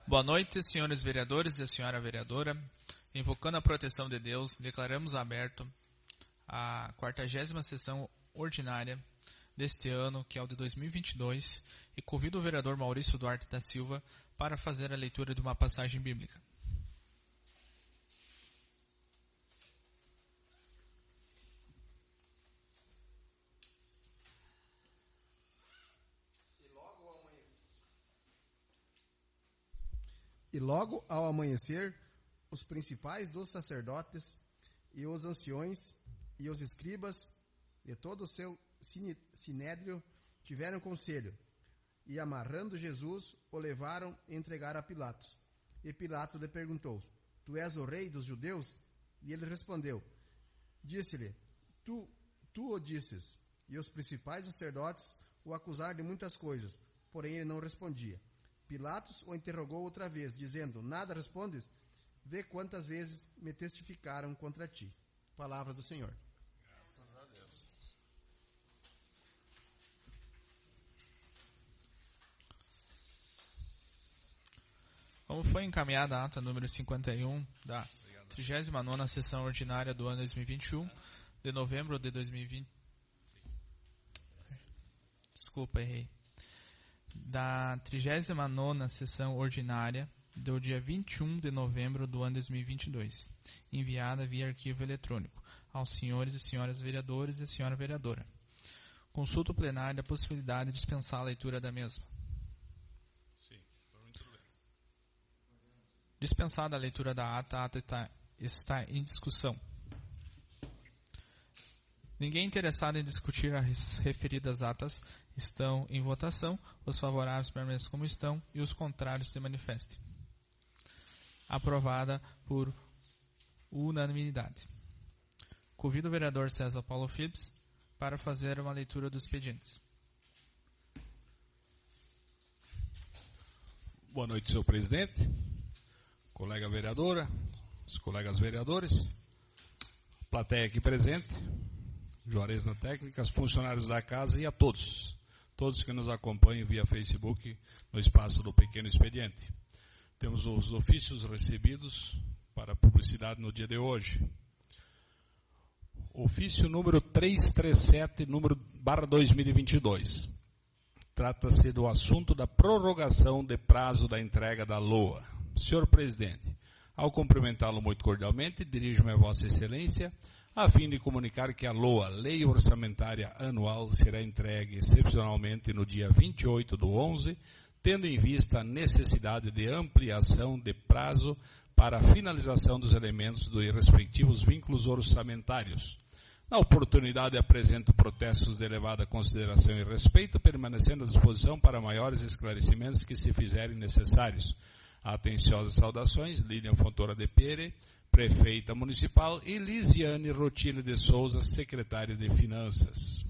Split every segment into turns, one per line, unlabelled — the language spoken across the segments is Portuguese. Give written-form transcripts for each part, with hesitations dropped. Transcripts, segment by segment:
Boa noite, senhores vereadores e a senhora vereadora. Invocando a proteção de Deus, declaramos aberto a 40ª sessão ordinária deste ano, que é o de 2022, e convido o vereador Maurício Duarte da Silva para fazer a leitura de uma passagem bíblica.
E logo ao amanhecer, os principais dos sacerdotes e os anciões e os escribas e todo o seu sinédrio tiveram conselho, e amarrando Jesus, o levaram e entregaram a Pilatos. E Pilatos lhe perguntou: Tu és o rei dos judeus? E ele respondeu: Disse-lhe, tu o disses. E os principais sacerdotes o acusaram de muitas coisas, porém ele não respondia. Pilatos o interrogou outra vez, dizendo: Nada respondes? Vê quantas vezes me testificaram contra ti. Palavra do Senhor.
Graças a Deus.
Como foi encaminhada a ata número 51 da 39ª sessão ordinária do ano 2021, de novembro de 2020... Desculpa, errei. Da 39ª sessão ordinária do dia 21 de novembro do ano 2022, enviada via arquivo eletrônico aos senhores e senhoras vereadores e a senhora vereadora. Consulta o plenário da possibilidade de dispensar a leitura da mesma.
Sim, muito bem.
Dispensada a leitura da ata, a ata está em discussão. Ninguém interessado em discutir as referidas atas estão em votação. Os favoráveis permaneçam como estão e os contrários se manifestem. Aprovada por unanimidade. Convido o vereador César Paulo Phillips para fazer uma leitura dos expedientes.
Boa noite, senhor presidente, colega vereadora, os colegas vereadores, plateia aqui presente, Juarez na técnica, os funcionários da casa e a todos que nos acompanham via Facebook no espaço do pequeno expediente. Temos os ofícios recebidos para publicidade no dia de hoje. Ofício número 337, número /2022. Trata-se do assunto da prorrogação de prazo da entrega da LOA. Senhor presidente, ao cumprimentá-lo muito cordialmente, dirijo-me a Vossa Excelência a fim de comunicar que a LOA, Lei Orçamentária Anual, será entregue excepcionalmente no dia 28/11, tendo em vista a necessidade de ampliação de prazo para a finalização dos elementos dos respectivos vínculos orçamentários. Na oportunidade, apresento protestos de elevada consideração e respeito, permanecendo à disposição para maiores esclarecimentos que se fizerem necessários. Atenciosas saudações, Lilian Fontoura de Pere, prefeita municipal, e Lisiane Rotilho de Souza, secretária de Finanças.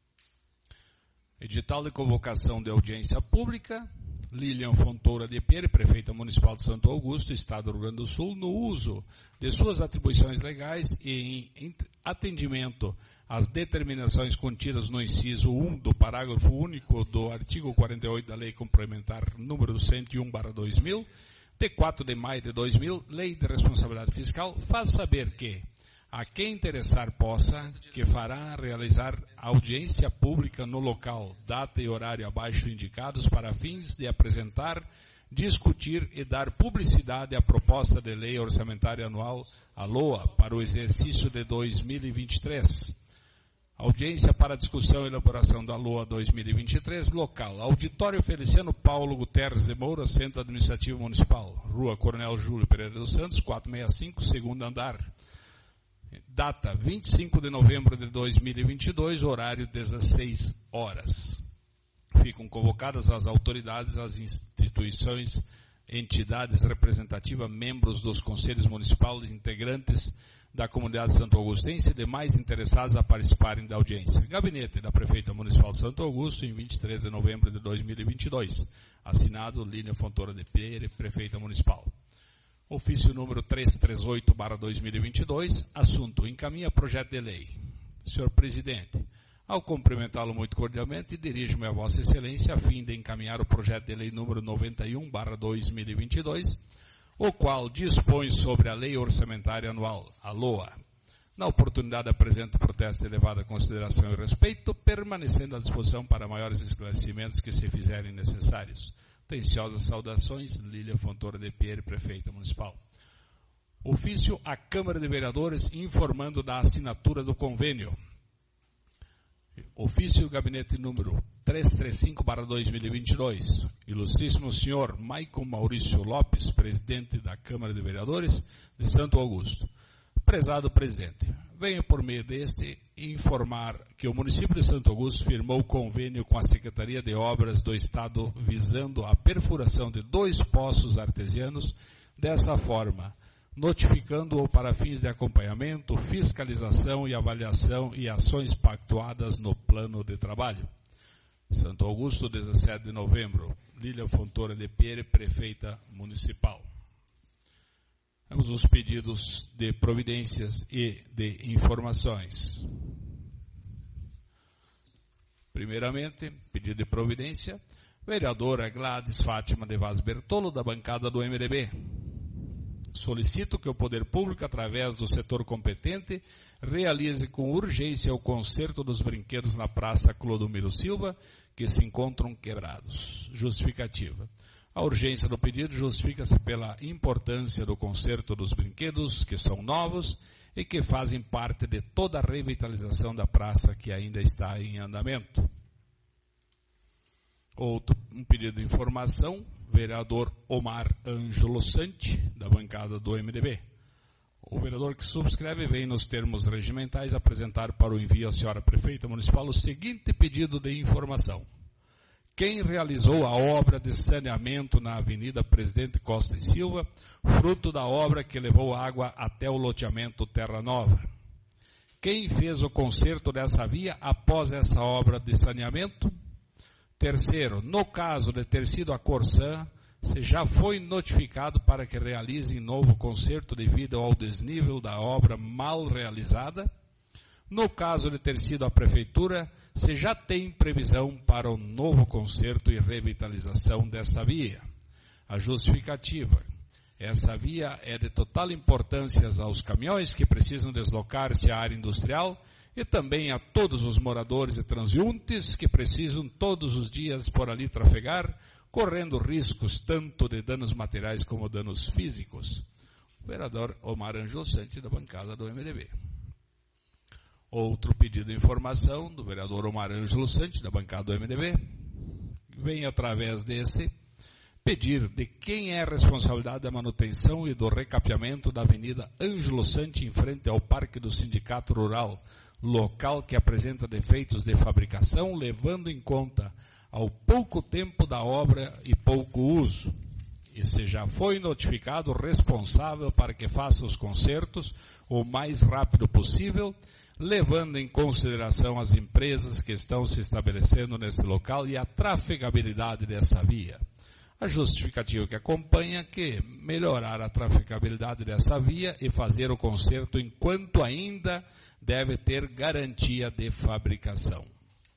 Edital de convocação de audiência pública, Lilian Fontoura de Pere, prefeita municipal de Santo Augusto, Estado do Rio Grande do Sul, no uso de suas atribuições legais e em atendimento às determinações contidas no inciso 1 do parágrafo único do artigo 48 da Lei Complementar número 101/2000, de 4 de maio de 2000, Lei de Responsabilidade Fiscal, faz saber que, a quem interessar possa, que fará realizar audiência pública no local, data e horário abaixo indicados para fins de apresentar, discutir e dar publicidade à proposta de Lei Orçamentária Anual, a LOA, para o exercício de 2023. Audiência para discussão e elaboração da LOA 2023, local, Auditório Feliciano Paulo Guterres de Moura, Centro Administrativo Municipal, Rua Coronel Júlio Pereira dos Santos, 465, segundo andar. Data 25 de novembro de 2022, horário 16 horas. Ficam convocadas as autoridades, as instituições, entidades representativas, membros dos conselhos municipais, integrantes da comunidade santo augustense e demais interessados a participarem da audiência. Gabinete da Prefeita Municipal de Santo Augusto, em 23 de novembro de 2022. Assinado Lilian Fontoura de Pere, Prefeita Municipal. Ofício número 338/2022, assunto: encaminha projeto de lei. Senhor presidente, Ao cumprimentá-lo muito cordialmente, dirijo-me a Vossa Excelência a fim de encaminhar o projeto de lei número 91/2022, o qual dispõe sobre a Lei Orçamentária Anual, a LOA. Na oportunidade, apresento o protesto de elevada consideração e respeito, permanecendo à disposição para maiores esclarecimentos que se fizerem necessários. Atenciosas saudações, Lília Fontoura de Pierre, Prefeita Municipal. Ofício à Câmara de Vereadores informando da assinatura do convênio. Ofício Gabinete número 335/2022. Ilustríssimo senhor Maicon Maurício Lopes, presidente da Câmara de Vereadores de Santo Augusto. Prezado presidente, venho por meio deste informar que o município de Santo Augusto firmou convênio com a Secretaria de Obras do Estado visando a perfuração de 2 poços artesianos, dessa forma, notificando-o para fins de acompanhamento, fiscalização e avaliação e ações pactuadas no plano de trabalho. Santo Augusto, 17 de novembro. Lília Fontoura de Pierre, Prefeita Municipal. Temos os pedidos de providências e de informações. Primeiramente, pedido de providência, vereadora Gladys Fátima de Vaz Bertolo, da bancada do MDB. Solicito que o Poder Público, através do setor competente, realize com urgência o conserto dos brinquedos na Praça Clodomiro Silva, que se encontram quebrados. Justificativa. A urgência do pedido justifica-se pela importância do conserto dos brinquedos, que são novos e que fazem parte de toda a revitalização da praça que ainda está em andamento. Outro pedido de informação, vereador Omar Ângelo Santi, da bancada do MDB. O vereador que subscreve vem nos termos regimentais apresentar para o envio à senhora Prefeita Municipal o seguinte pedido de informação. Quem realizou a obra de saneamento na Avenida Presidente Costa e Silva, fruto da obra que levou água até o loteamento Terra Nova? Quem fez o conserto dessa via após essa obra de saneamento? Terceiro, no caso de ter sido a Corsã, se já foi notificado para que realize novo conserto devido ao desnível da obra mal realizada? No caso de ter sido a Prefeitura, se já tem previsão para o novo conserto e revitalização dessa via? A justificativa. Essa via é de total importância aos caminhões que precisam deslocar-se à área industrial e também a todos os moradores e transeuntes que precisam todos os dias por ali trafegar, correndo riscos tanto de danos materiais como danos físicos. O vereador Omar Ângelo Santi, da bancada do MDB. Outro pedido de informação do vereador Omar Ângelo Santi, da bancada do MDB, vem através desse pedir de quem é a responsabilidade da manutenção e do recapeamento da Avenida Ângelo Santi em frente ao Parque do Sindicato Rural, local que apresenta defeitos de fabricação, levando em conta ao pouco tempo da obra e pouco uso. E se já foi notificado o responsável para que faça os consertos o mais rápido possível, levando em consideração as empresas que estão se estabelecendo nesse local e a trafegabilidade dessa via. A justificativa que acompanha é que melhorar a trafegabilidade dessa via e fazer o conserto enquanto ainda deve ter garantia de fabricação.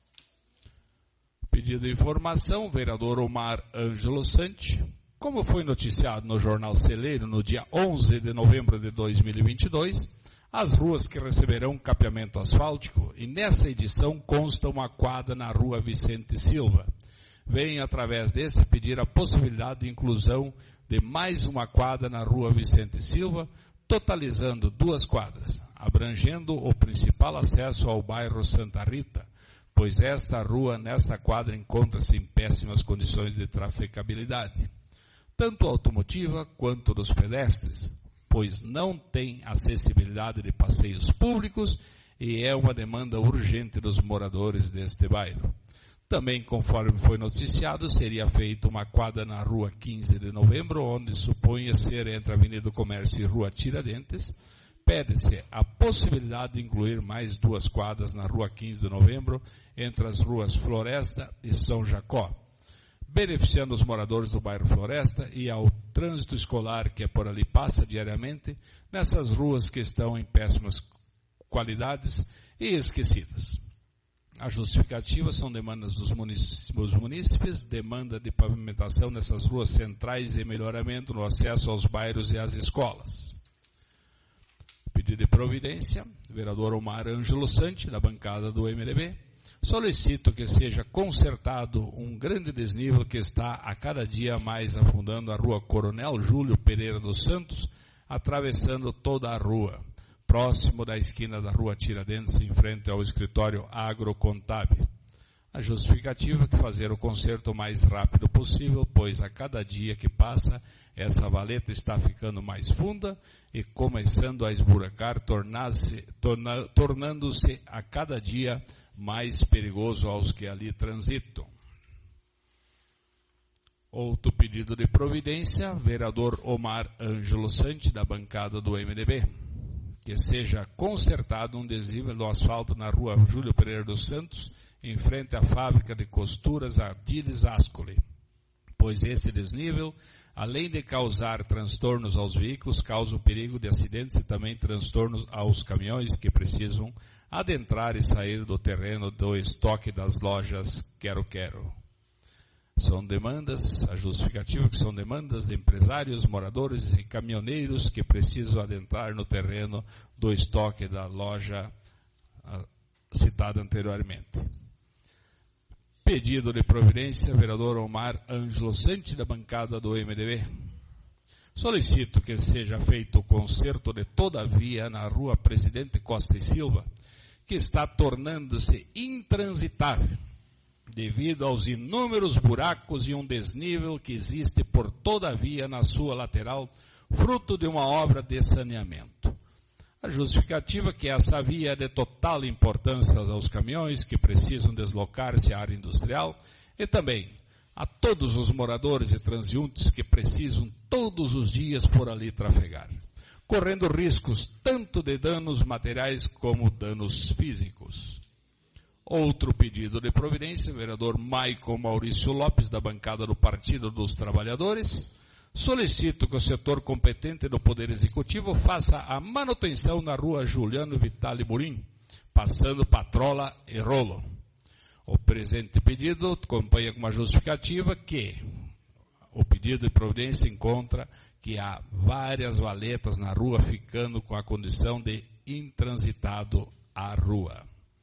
Pedido de informação, vereador Omar Ângelo Santi. Como foi noticiado no Jornal Celeiro no dia 11 de novembro de 2022, as ruas que receberão capeamento asfáltico, e nessa edição consta uma quadra na rua Vicente Silva. Venho, através desse, pedir a possibilidade de inclusão de mais uma quadra na rua Vicente Silva, totalizando 2 quadras, abrangendo o principal acesso ao bairro Santa Rita, pois esta rua, nesta quadra, encontra-se em péssimas condições de trafegabilidade, tanto automotiva quanto dos pedestres, pois não tem acessibilidade de passeios públicos e é uma demanda urgente dos moradores deste bairro. Também, conforme foi noticiado, seria feita uma quadra na rua 15 de novembro, onde supunha ser entre a Avenida do Comércio e Rua Tiradentes. Pede-se a possibilidade de incluir mais 2 quadras na rua 15 de novembro, entre as ruas Floresta e São Jacó, beneficiando os moradores do bairro Floresta e ao trânsito escolar que por ali passa diariamente, nessas ruas que estão em péssimas qualidades e esquecidas. A justificativa são demandas dos munícipes, demanda de pavimentação nessas ruas centrais e melhoramento no acesso aos bairros e às escolas. Pedido de providência, vereador Omar Ângelo Santi, da bancada do MDB, solicito que seja consertado um grande desnível que está a cada dia mais afundando a rua Coronel Júlio Pereira dos Santos, atravessando toda a rua, próximo da esquina da rua Tiradentes, em frente ao escritório agrocontábil. A justificativa é que fazer o conserto o mais rápido possível, pois a cada dia que passa, essa valeta está ficando mais funda e começando a esburacar, tornando-se a cada dia mais perigoso aos que ali transitam. Outro pedido de providência, vereador Omar Ângelo Santi, da bancada do MDB, que seja consertado um desnível do asfalto na rua Júlio Pereira dos Santos, em frente à fábrica de costuras Ardiles Ascoli, pois esse desnível, além de causar transtornos aos veículos, causa o perigo de acidentes e também transtornos aos caminhões que precisam adentrar e sair do terreno do estoque das lojas Quero-Quero. São demandas, a justificativa que são demandas de empresários, moradores e caminhoneiros que precisam adentrar no terreno do estoque da loja citada anteriormente. Pedido de providência, vereador Omar Ângelo Santi, da bancada do MDB. Solicito que seja feito o conserto de toda a via na rua Presidente Costa e Silva, que está tornando-se intransitável, devido aos inúmeros buracos e um desnível que existe por toda a via na sua lateral, fruto de uma obra de saneamento. A justificativa é que essa via é de total importância aos caminhões que precisam deslocar-se à área industrial e também a todos os moradores e transeuntes que precisam todos os dias por ali trafegar, correndo riscos tanto de danos materiais como danos físicos. Outro pedido de providência, vereador Maicon Maurício Lopes, da bancada do Partido dos Trabalhadores. Solicito que o setor competente do Poder Executivo faça a manutenção na rua Juliano Vitale Burim, passando Patrola e Rolo. O presente pedido acompanha com uma justificativa que o pedido de providência encontra que há várias valetas na rua ficando com a condição de intransitado à rua.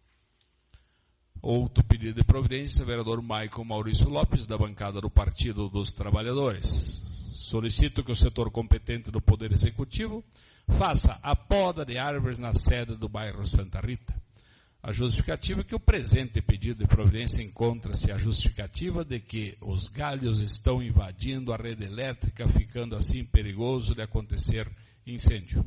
Outro pedido de providência, vereador Maicon Maurício Lopes, da bancada do Partido dos Trabalhadores. Solicito que o setor competente do Poder Executivo faça a poda de árvores na sede do bairro Santa Rita. A justificativa é que o presente pedido de providência encontra-se a justificativa de que os galhos estão invadindo a rede elétrica, ficando assim perigoso de acontecer incêndio.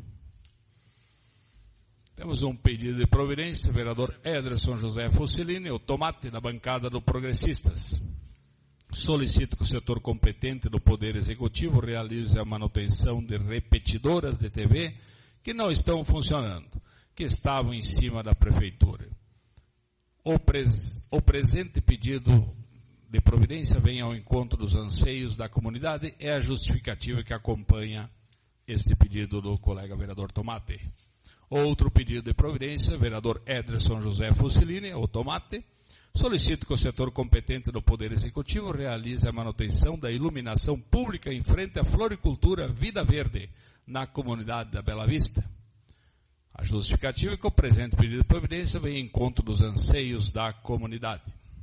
Temos um pedido de providência, vereador Ederson José Fussilini, o tomate, da bancada do Progressistas. Solicito que o setor competente do Poder Executivo realize a manutenção de repetidoras de TV que não estão funcionando, que estavam em cima da Prefeitura. O presente pedido de providência vem ao encontro dos anseios da comunidade, é a justificativa que acompanha este pedido do colega vereador Tomate. Outro pedido de providência, vereador Ederson José Fussilini, o tomate. Solicito que o setor competente do Poder Executivo realize a manutenção da iluminação pública em frente à floricultura Vida Verde, na comunidade da Bela Vista. A justificativa é que o presente pedido de providência vem em encontro dos anseios da comunidade.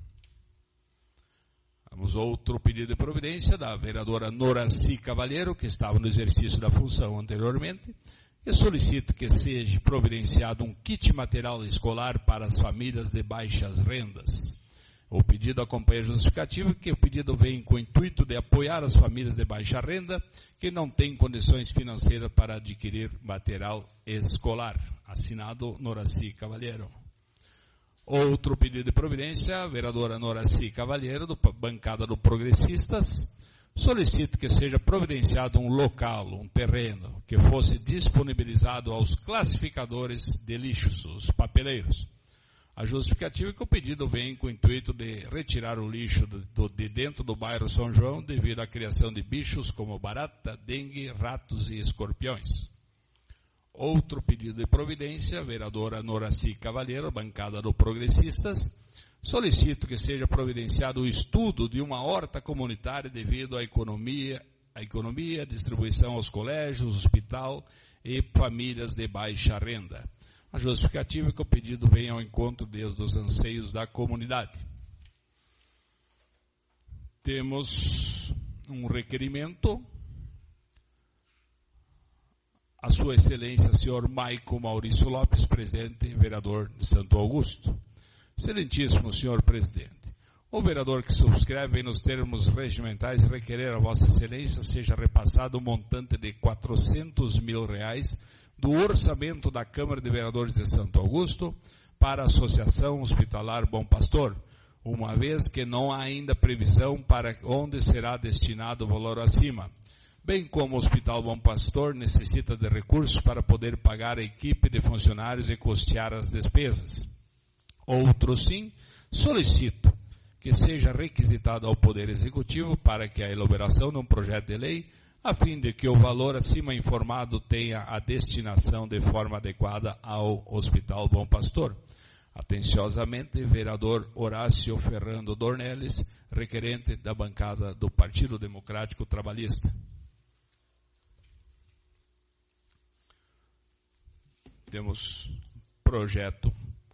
Vamos outro pedido de providência da vereadora Noraci Cavalheiro, que estava no exercício da função anteriormente. Eu solicito que seja providenciado um kit material escolar para as famílias de baixas rendas. O pedido acompanha a justificativa que o pedido vem com o intuito de apoiar as famílias de baixa renda que não têm condições financeiras para adquirir material escolar. Assinado Noraci Cavalheiro. Outro pedido de providência, a vereadora Noraci Cavalheiro, da bancada do Progressistas. Solicito que seja providenciado um local, um terreno, que fosse disponibilizado aos classificadores de lixos, os papeleiros. A justificativa é que o pedido vem com o intuito de retirar o lixo de dentro do bairro São João devido à criação de bichos como barata, dengue, ratos e escorpiões. Outro pedido de providência, vereadora Noraci Cavalheiro, bancada do Progressistas. Solicito que seja providenciado o estudo de uma horta comunitária devido à economia, distribuição aos colégios, hospital e famílias de baixa renda. A justificativa é que o pedido vem ao encontro desde os anseios da comunidade. Temos um requerimento. A Sua Excelência, senhor Maico Maurício Lopes, presidente, vereador de Santo Augusto. Excelentíssimo senhor presidente, o vereador que subscreve nos termos regimentais requerer a Vossa Excelência seja repassado um montante de R$400 mil do orçamento da Câmara de Vereadores de Santo Augusto para a Associação Hospitalar Bom Pastor, uma vez que não há ainda previsão para onde será destinado o valor acima, bem como o Hospital Bom Pastor necessita de recursos para poder pagar a equipe de funcionários e custear as despesas. Outro sim, solicito que seja requisitado ao Poder Executivo para que a elaboração de um projeto de lei, a fim de que o valor acima informado tenha a destinação de forma adequada ao Hospital Bom Pastor. Atenciosamente, vereador Horácio Ferrando Dornelles, requerente da bancada do Partido Democrático Trabalhista. Temos projeto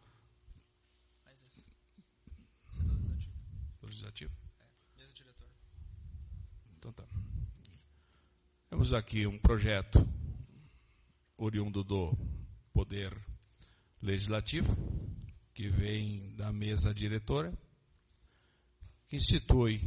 legislativo.
Mesa diretora.
Então tá. Temos aqui um projeto oriundo do Poder Legislativo, que vem da mesa diretora, que institui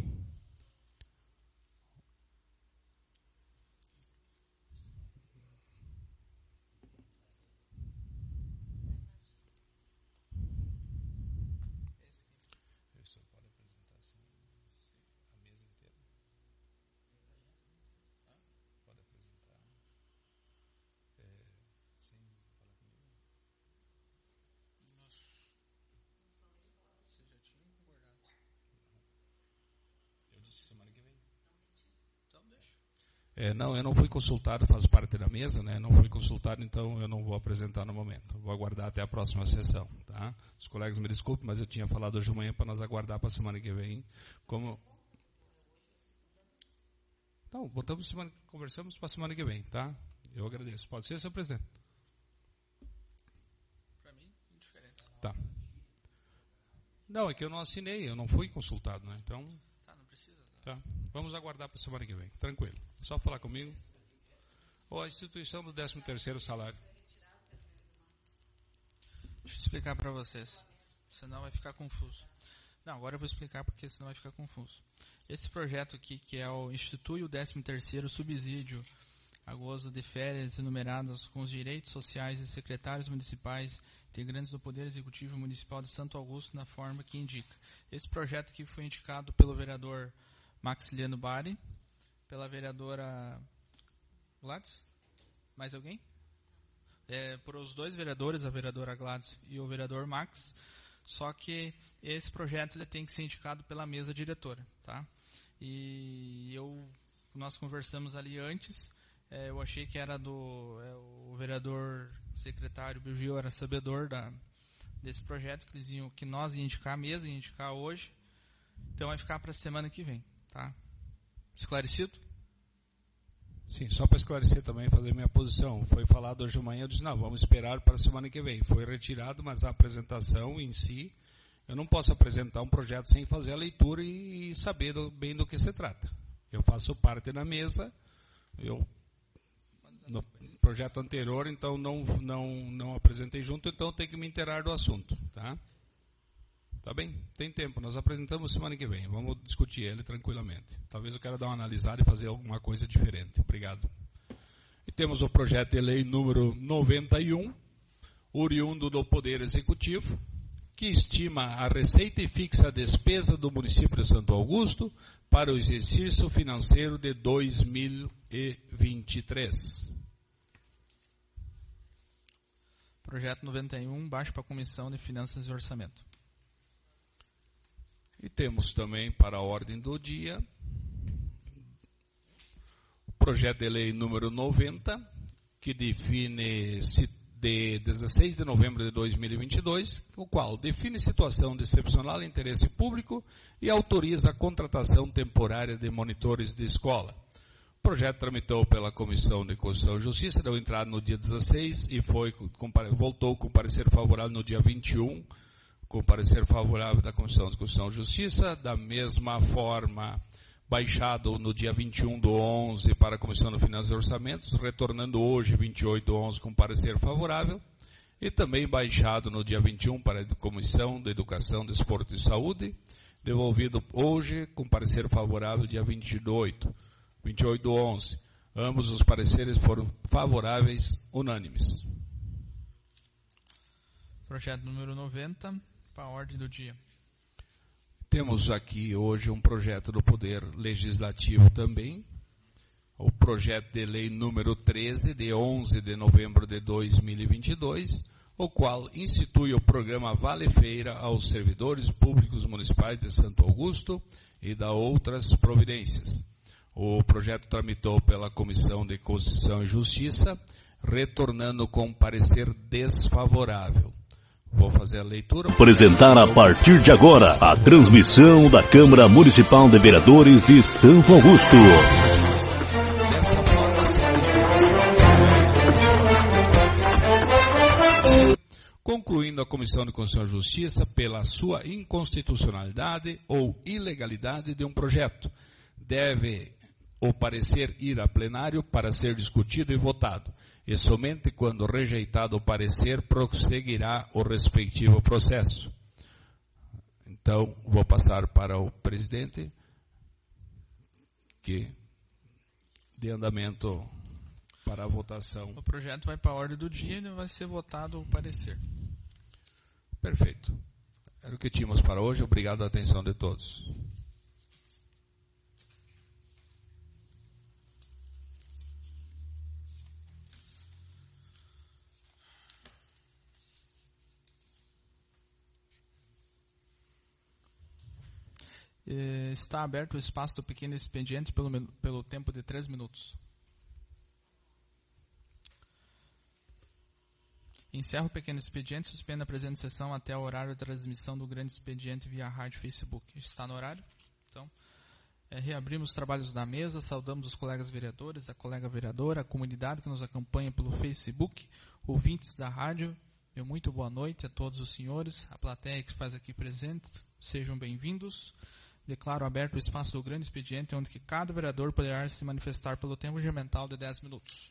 não, eu não fui consultado, faz parte da mesa, né? Não fui consultado, então eu não vou apresentar no momento. Vou aguardar até a próxima sessão, tá? Os colegas me desculpem, mas eu tinha falado hoje de manhã para nós aguardar para a semana que vem. Como... Então, conversamos para a semana que vem, tá? Eu agradeço. Pode ser, senhor presidente?
Para mim, indiferente.
Tá. Não, é que eu não assinei, eu não fui consultado, né? Então...
Tá, não precisa.
Tá. Vamos aguardar para a semana que vem. Tranquilo. Só falar comigo. Ou a instituição do 13º salário.
Deixa eu explicar para vocês. Senão vai ficar confuso. Não, agora eu vou explicar porque senão vai ficar confuso. Esse projeto aqui, que é o Institui o 13º Subsídio a gozo de férias enumeradas com os direitos sociais de secretários municipais, integrantes do Poder Executivo Municipal de Santo Augusto, na forma que indica. Esse projeto aqui foi indicado pelo vereador Maxiliano Bari, pela vereadora Gladys, mais alguém? Por os dois vereadores, a vereadora Gladys e o vereador Max, só que esse projeto ele tem que ser indicado pela mesa diretora, tá? E nós conversamos ali antes, eu achei que era o vereador secretário Bilgio era sabedor desse projeto, que nós ia indicar, a mesa ia indicar hoje, então vai ficar para a semana que vem. Tá? Esclarecido?
Sim, só para esclarecer também, fazer minha posição. Foi falado hoje de manhã, eu disse, não, vamos esperar para a semana que vem. Foi retirado, mas a apresentação em si, eu não posso apresentar um projeto sem fazer a leitura e saber bem do que se trata. Eu faço parte da mesa, no projeto anterior, então não apresentei junto, então eu tenho que me inteirar do assunto, tá? Tá bem? Tem tempo. Nós apresentamos semana que vem. Vamos discutir ele tranquilamente. Talvez eu quero dar uma analisada e fazer alguma coisa diferente. Obrigado. E temos o projeto de lei número 91, oriundo do Poder Executivo, que estima a receita e fixa a despesa do município de Santo Augusto para o exercício financeiro de 2023.
Projeto 91, baixo para a Comissão de Finanças e Orçamento.
E temos também para a ordem do dia o projeto de lei número 90, que define de 16 de novembro de 2022, o qual define situação de excepcional interesse público e autoriza a contratação temporária de monitores de escola. O projeto tramitou pela Comissão de Constituição e Justiça, deu entrada no dia 16 e voltou com parecer favorável no dia 21, com parecer favorável da Comissão de Constituição e Justiça, da mesma forma baixado no dia 21/11 para a Comissão de Finanças e Orçamentos, retornando hoje 28/11 com parecer favorável, e também baixado no dia 21 para a Comissão de Educação, Desporto e Saúde, devolvido hoje com parecer favorável dia 28/11. Ambos os pareceres foram favoráveis, unânimes.
Projeto número 90, para a ordem do dia.
Temos aqui hoje um projeto do Poder Legislativo também, o projeto de lei número 13, de 11 de novembro de 2022, o qual institui o programa Vale Feira aos servidores públicos municipais de Santo Augusto e da outras providências. O projeto tramitou pela Comissão de Constituição e Justiça, retornando com parecer desfavorável. Vou fazer a leitura.
Apresentar a partir de agora a transmissão da Câmara Municipal de Vereadores de Santo Augusto.
Dessa forma, concluindo a Comissão de Constituição e Justiça pela sua inconstitucionalidade ou ilegalidade de um projeto, deve o parecer ir a plenário para ser discutido e votado. E somente quando rejeitado o parecer, prosseguirá o respectivo processo. Então, vou passar para o presidente, que dê andamento para a votação.
O projeto vai para a ordem do dia e vai ser votado o parecer.
Perfeito. Era o que tínhamos para hoje. Obrigado pela atenção de todos.
Está aberto o espaço do pequeno expediente pelo tempo de 3 minutos. Encerro o pequeno expediente e suspendo a presente sessão até o horário da transmissão do grande expediente via rádio e Facebook. Está no horário? Então, reabrimos os trabalhos da mesa, saudamos os colegas vereadores, a colega vereadora, a comunidade que nos acompanha pelo Facebook, ouvintes da rádio. Meu muito boa noite a todos os senhores, a plateia que se faz aqui presente, sejam bem-vindos. Declaro aberto o espaço do grande expediente, onde que cada vereador poderá se manifestar pelo tempo regimental de 10 minutos.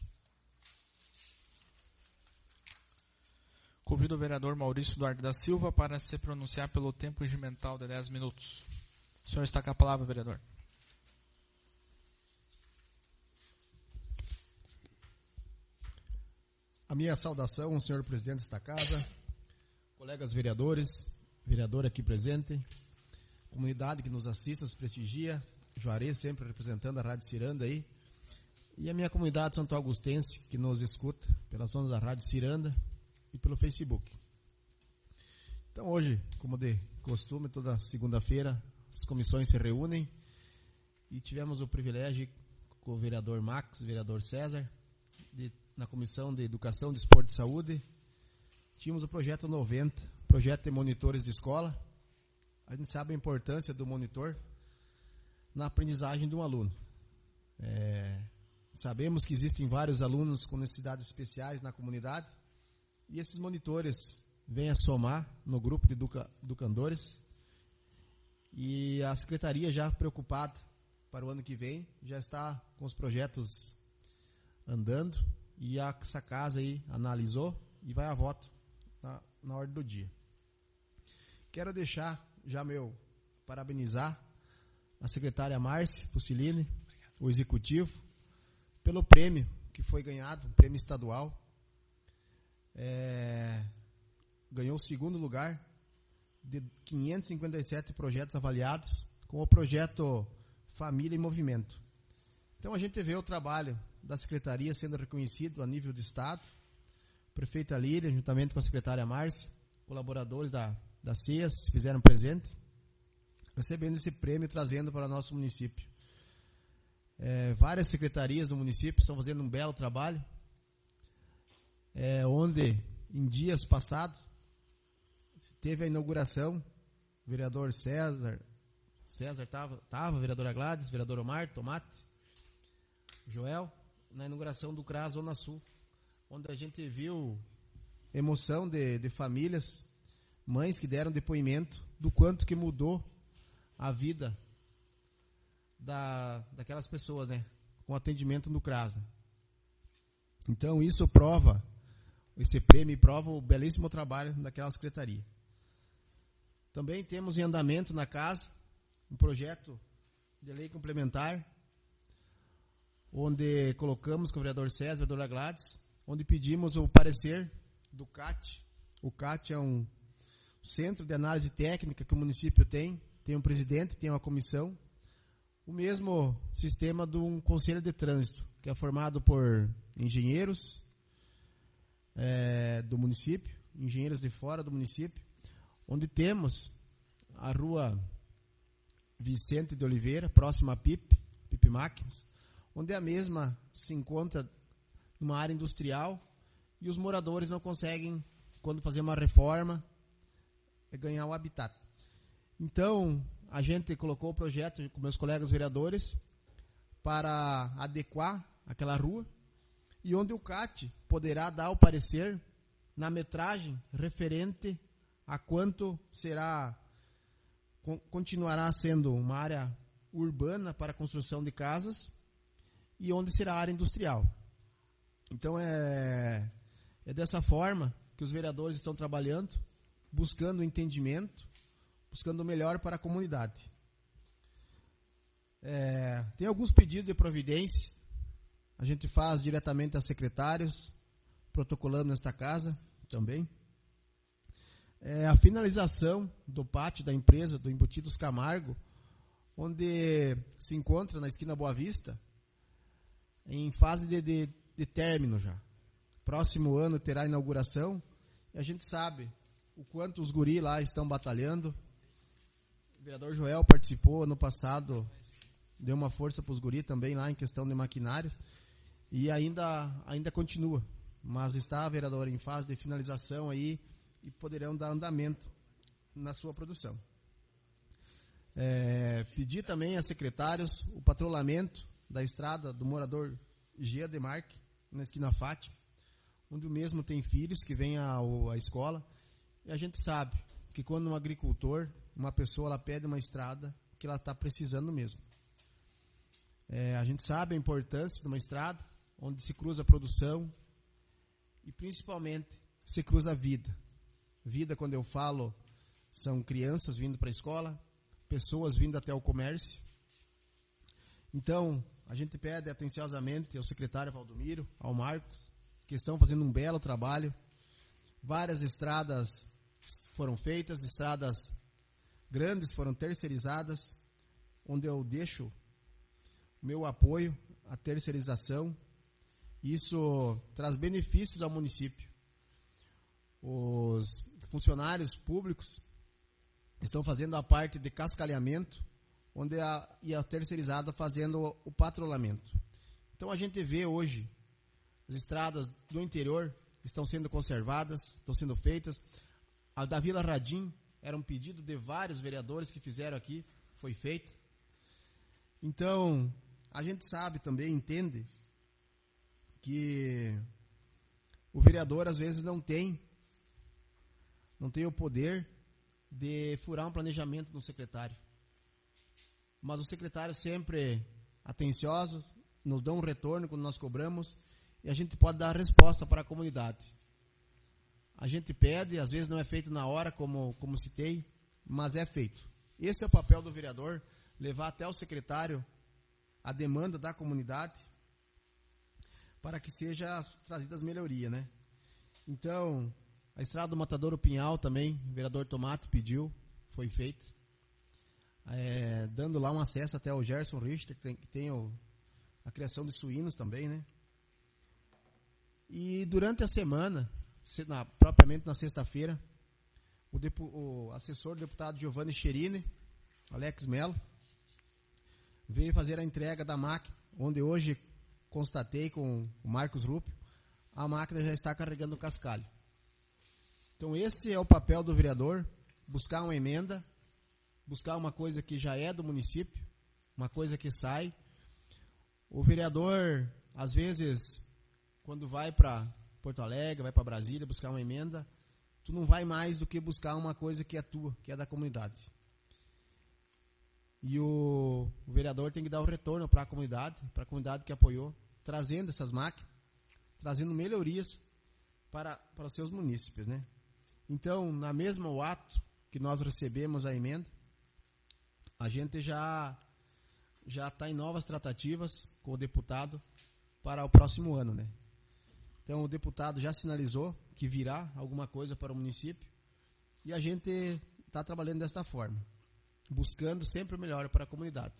Convido o vereador Maurício Duarte da Silva para se pronunciar pelo tempo regimental de 10 minutos. O senhor está com a palavra, vereador.
A minha saudação, senhor presidente desta casa, colegas vereadores, vereador aqui presente, comunidade que nos assiste, nos prestigia, Juarez sempre representando a Rádio Ciranda aí, e a minha comunidade santo augustense que nos escuta pelas ondas da Rádio Ciranda e pelo Facebook. Então hoje, como de costume, toda segunda-feira as comissões se reúnem e tivemos o privilégio com o vereador Max, vereador César, na Comissão de Educação, Desporto e Saúde, tínhamos o projeto 90, projeto de monitores de escola. A gente sabe a importância do monitor na aprendizagem de um aluno. Sabemos que existem vários alunos com necessidades especiais na comunidade e esses monitores vêm a somar no grupo de educandores e a secretaria já preocupada para o ano que vem já está com os projetos andando e essa casa aí analisou e vai a voto na ordem do dia. Quero deixar já parabenizar a secretária Márcia Fucilini, o executivo, pelo prêmio que foi ganhado, um prêmio estadual. Ganhou o segundo lugar de 557 projetos avaliados com o projeto Família em Movimento. Então a gente vê o trabalho da secretaria sendo reconhecido a nível de estado. Prefeita Líria, juntamente com a secretária Márcia, colaboradores da CEAS, fizeram presente, recebendo esse prêmio e trazendo para o nosso município. Várias secretarias do município estão fazendo um belo trabalho. onde em dias passados teve a inauguração, o vereador César estava, vereadora Gladys, vereador Omar, Tomate, Joel, na inauguração do CRAS Zona Sul, onde a gente viu emoção de famílias, mães que deram depoimento do quanto que mudou a vida daquelas pessoas, né, com atendimento no CRAS. Né? Então isso prova, esse prêmio prova o belíssimo trabalho daquela secretaria. Também temos em andamento na casa um projeto de lei complementar, onde colocamos com o vereador César, vereadora Gladys, onde pedimos o parecer do CAT. O CAT é um centro de análise técnica que o município tem um presidente, tem uma comissão, o mesmo sistema de um conselho de trânsito, que é formado por engenheiros do município, engenheiros de fora do município, onde temos a rua Vicente de Oliveira, próxima a PIP Máquinas, onde a mesma se encontra numa área industrial e os moradores não conseguem, quando fazer uma reforma, ganhar o habitat. Então, a gente colocou o projeto com meus colegas vereadores para adequar aquela rua e onde o CAT poderá dar o parecer na metragem referente a quanto continuará sendo uma área urbana para a construção de casas e onde será área industrial. Então é dessa forma que os vereadores estão trabalhando, buscando entendimento, buscando o melhor para a comunidade. Tem alguns pedidos de providência, a gente faz diretamente a secretários, protocolando nesta casa também. A finalização do pátio da empresa, do Embutidos Camargo, onde se encontra na esquina Boa Vista, em fase de término já. Próximo ano terá a inauguração, e a gente sabe o quanto os guris lá estão batalhando. O vereador Joel participou ano passado, deu uma força para os guris também lá em questão de maquinário, e ainda continua. Mas está, vereador, em fase de finalização aí, e poderão dar andamento na sua produção. Pedir também a secretários o patrulhamento da estrada do morador Gia Demarque, na esquina Fátima, onde o mesmo tem filhos que vêm à escola, e a gente sabe que quando um agricultor, uma pessoa, ela pede uma estrada, que ela está precisando mesmo. A gente sabe a importância de uma estrada, onde se cruza a produção, e principalmente se cruza a vida. Vida, quando eu falo, são crianças vindo para a escola, pessoas vindo até o comércio. Então, a gente pede atenciosamente ao secretário Valdomiro, ao Marcos, que estão fazendo um belo trabalho. Várias estradas foram feitas, estradas grandes foram terceirizadas, onde eu deixo meu apoio à terceirização. Isso traz benefícios ao município. Os funcionários públicos estão fazendo a parte de cascalhamento, onde a terceirizada fazendo o patrulhamento. Então a gente vê hoje as estradas do interior estão sendo conservadas, estão sendo feitas. A da Vila Radim era um pedido de vários vereadores que fizeram aqui, foi feita. Então a gente sabe também, entende, que o vereador às vezes não tem o poder de furar um planejamento no secretário. Mas os secretários sempre atenciosos, nos dão um retorno quando nós cobramos, e a gente pode dar a resposta para a comunidade. A gente pede, às vezes não é feito na hora, como citei, mas é feito. Esse é o papel do vereador, levar até o secretário a demanda da comunidade, para que seja trazidas melhoria, né? Então, a estrada do Matadouro Pinhal também, o vereador Tomate pediu, foi feita. Dando lá um acesso até o Gerson Richter, que tem a criação de suínos também, né? E durante a semana, propriamente na sexta-feira, o assessor do deputado Giovanni Cherini, Alex Mello, veio fazer a entrega da máquina, onde hoje constatei com o Marcos Ruppio a máquina já está carregando o cascalho. Então esse é o papel do vereador, buscar uma emenda, buscar uma coisa que já é do município, uma coisa que sai. O vereador, às vezes, quando vai para Porto Alegre, vai para Brasília buscar uma emenda, tu não vai mais do que buscar uma coisa que é tua, que é da comunidade. E o vereador tem que dar o retorno para a comunidade que apoiou, trazendo essas máquinas, trazendo melhorias para os seus munícipes, né? Então, na mesmo ato que nós recebemos a emenda, a gente já está em novas tratativas com o deputado para o próximo ano, né? Então, o deputado já sinalizou que virá alguma coisa para o município e a gente está trabalhando desta forma, buscando sempre o melhor para a comunidade.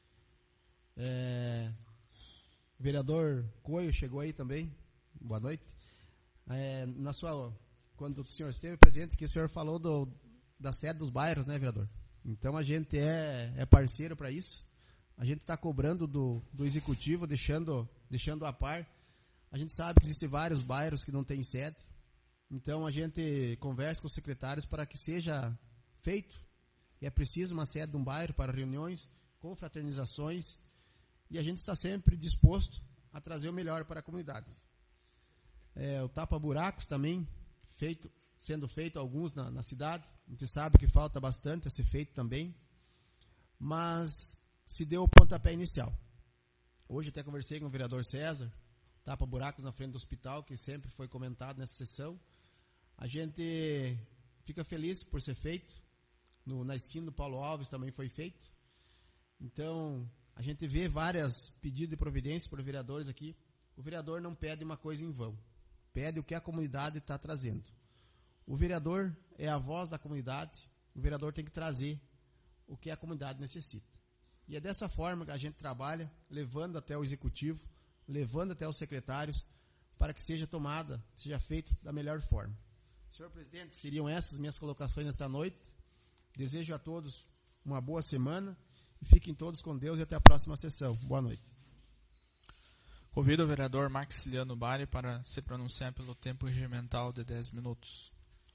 O vereador Coelho chegou aí também, boa noite. Quando o senhor esteve presente, que o senhor falou da sede dos bairros, né, vereador? Então a gente é parceiro para isso. A gente está cobrando do executivo, deixando a par. A gente sabe que existem vários bairros que não têm sede. Então a gente conversa com os secretários para que seja feito. E é preciso uma sede de um bairro para reuniões, confraternizações. E a gente está sempre disposto a trazer o melhor para a comunidade. O tapa-buracos também, sendo feito alguns na cidade. A gente sabe que falta bastante a ser feito também. Mas se deu o pontapé inicial. Hoje até conversei com o vereador César, tapa-buracos na frente do hospital, que sempre foi comentado nessa sessão. A gente fica feliz por ser feito. Na esquina do Paulo Alves também foi feito. Então, a gente vê vários pedidos de providência por vereadores aqui. O vereador não pede uma coisa em vão. Pede o que a comunidade está trazendo. O vereador é a voz da comunidade. O vereador tem que trazer o que a comunidade necessita. E é dessa forma que a gente trabalha, levando até o executivo, levando até os secretários, para que seja feito da melhor forma. Senhor presidente, seriam essas minhas colocações nesta noite. Desejo a todos uma boa semana e fiquem todos com Deus e até a próxima sessão. Boa noite.
Convido o vereador Maxiliano Bari para se pronunciar pelo tempo regimental de 10 minutos.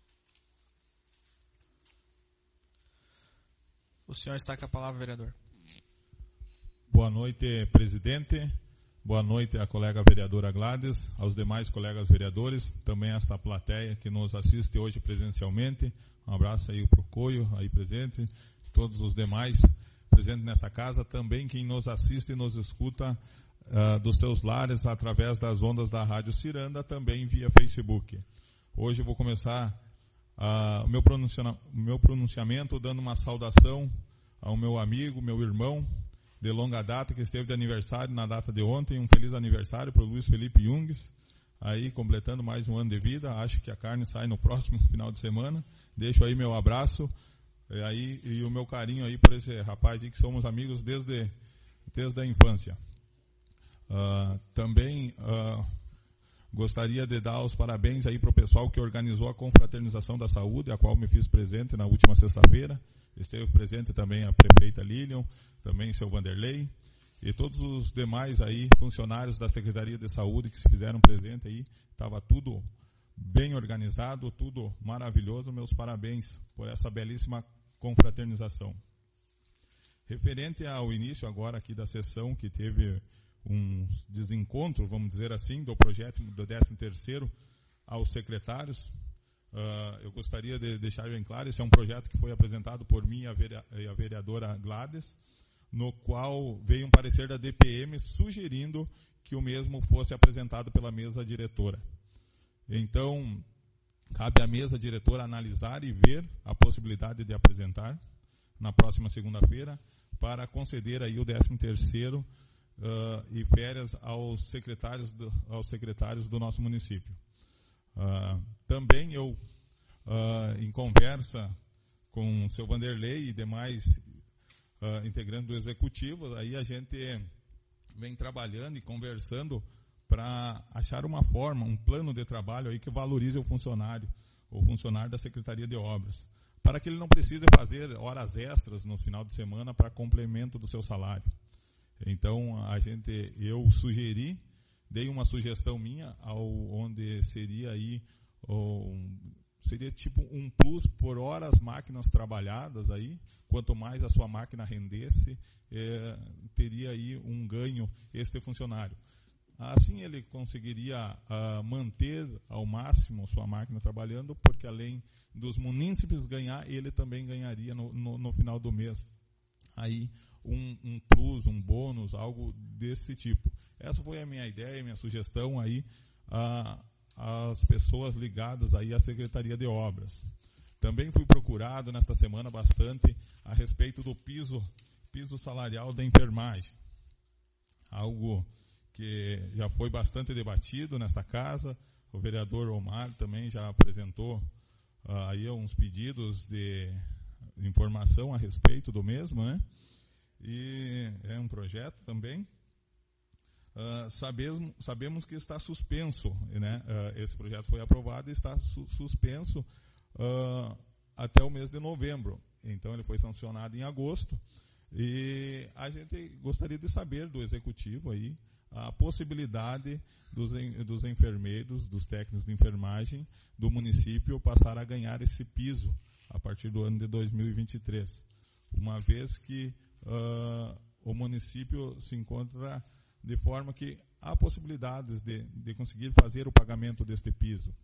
O senhor está com a palavra, vereador.
Boa noite, presidente. Boa noite à colega vereadora Gladys, aos demais colegas vereadores, também a essa plateia que nos assiste hoje presencialmente. Um abraço aí para o Coio, aí presente, todos os demais presentes nessa casa, também quem nos assiste e nos escuta dos seus lares através das ondas da Rádio Ciranda, também via Facebook. Hoje eu vou começar o meu pronunciamento dando uma saudação ao meu amigo, meu irmão, de longa data, que esteve de aniversário na data de ontem. Um feliz aniversário para o Luiz Felipe Jungues, aí completando mais um ano de vida. Acho que a carne sai no próximo final de semana. Deixo aí meu abraço e o meu carinho aí por esse rapaz aí, que somos amigos desde a infância. Também gostaria de dar os parabéns aí para o pessoal que organizou a confraternização da saúde, a qual me fiz presente na última sexta-feira. Esteve presente também a prefeita Lilian, também seu Vanderlei, e todos os demais aí funcionários da Secretaria de Saúde que se fizeram presente aí. Estava tudo bem organizado, tudo maravilhoso. Meus parabéns por essa belíssima confraternização. Referente ao início agora aqui da sessão, que teve um desencontro, vamos dizer assim, do projeto do 13º aos secretários, eu gostaria de deixar bem claro, esse é um projeto que foi apresentado por mim e a vereadora Gladys, no qual veio um parecer da DPM sugerindo que o mesmo fosse apresentado pela mesa diretora. Então, cabe à mesa diretora analisar e ver a possibilidade de apresentar na próxima segunda-feira para conceder aí o 13º e férias aos secretários do nosso município. Também eu, em conversa com o seu Vanderlei e demais integrantes do executivo, aí a gente vem trabalhando e conversando para achar uma forma, um plano de trabalho aí que valorize o funcionário da Secretaria de Obras, para que ele não precise fazer horas extras no final de semana para complemento do seu salário. Então, eu sugeri dei uma sugestão minha, onde seria aí, seria tipo um plus por horas máquinas trabalhadas aí. Quanto mais a sua máquina rendesse, teria aí um ganho este funcionário. Assim ele conseguiria manter ao máximo sua máquina trabalhando, porque além dos munícipes ganhar, ele também ganharia no final do mês aí um plus, um bônus, algo desse tipo. Essa foi a minha ideia, minha sugestão aí às pessoas ligadas aí à Secretaria de Obras. Também fui procurado nesta semana bastante a respeito do piso salarial da enfermagem. Algo que já foi bastante debatido nessa casa. O vereador Omar também já apresentou aí uns pedidos de informação a respeito do mesmo, né? E é um projeto também. Sabemos que está suspenso, né? Esse projeto foi aprovado e está suspenso até o mês de novembro. Então ele foi sancionado em agosto e a gente gostaria de saber do executivo aí a possibilidade dos enfermeiros, dos técnicos de enfermagem do município passar a ganhar esse piso a partir do ano de 2023, uma vez que o município se encontra de forma que há possibilidades de conseguir fazer o pagamento deste piso.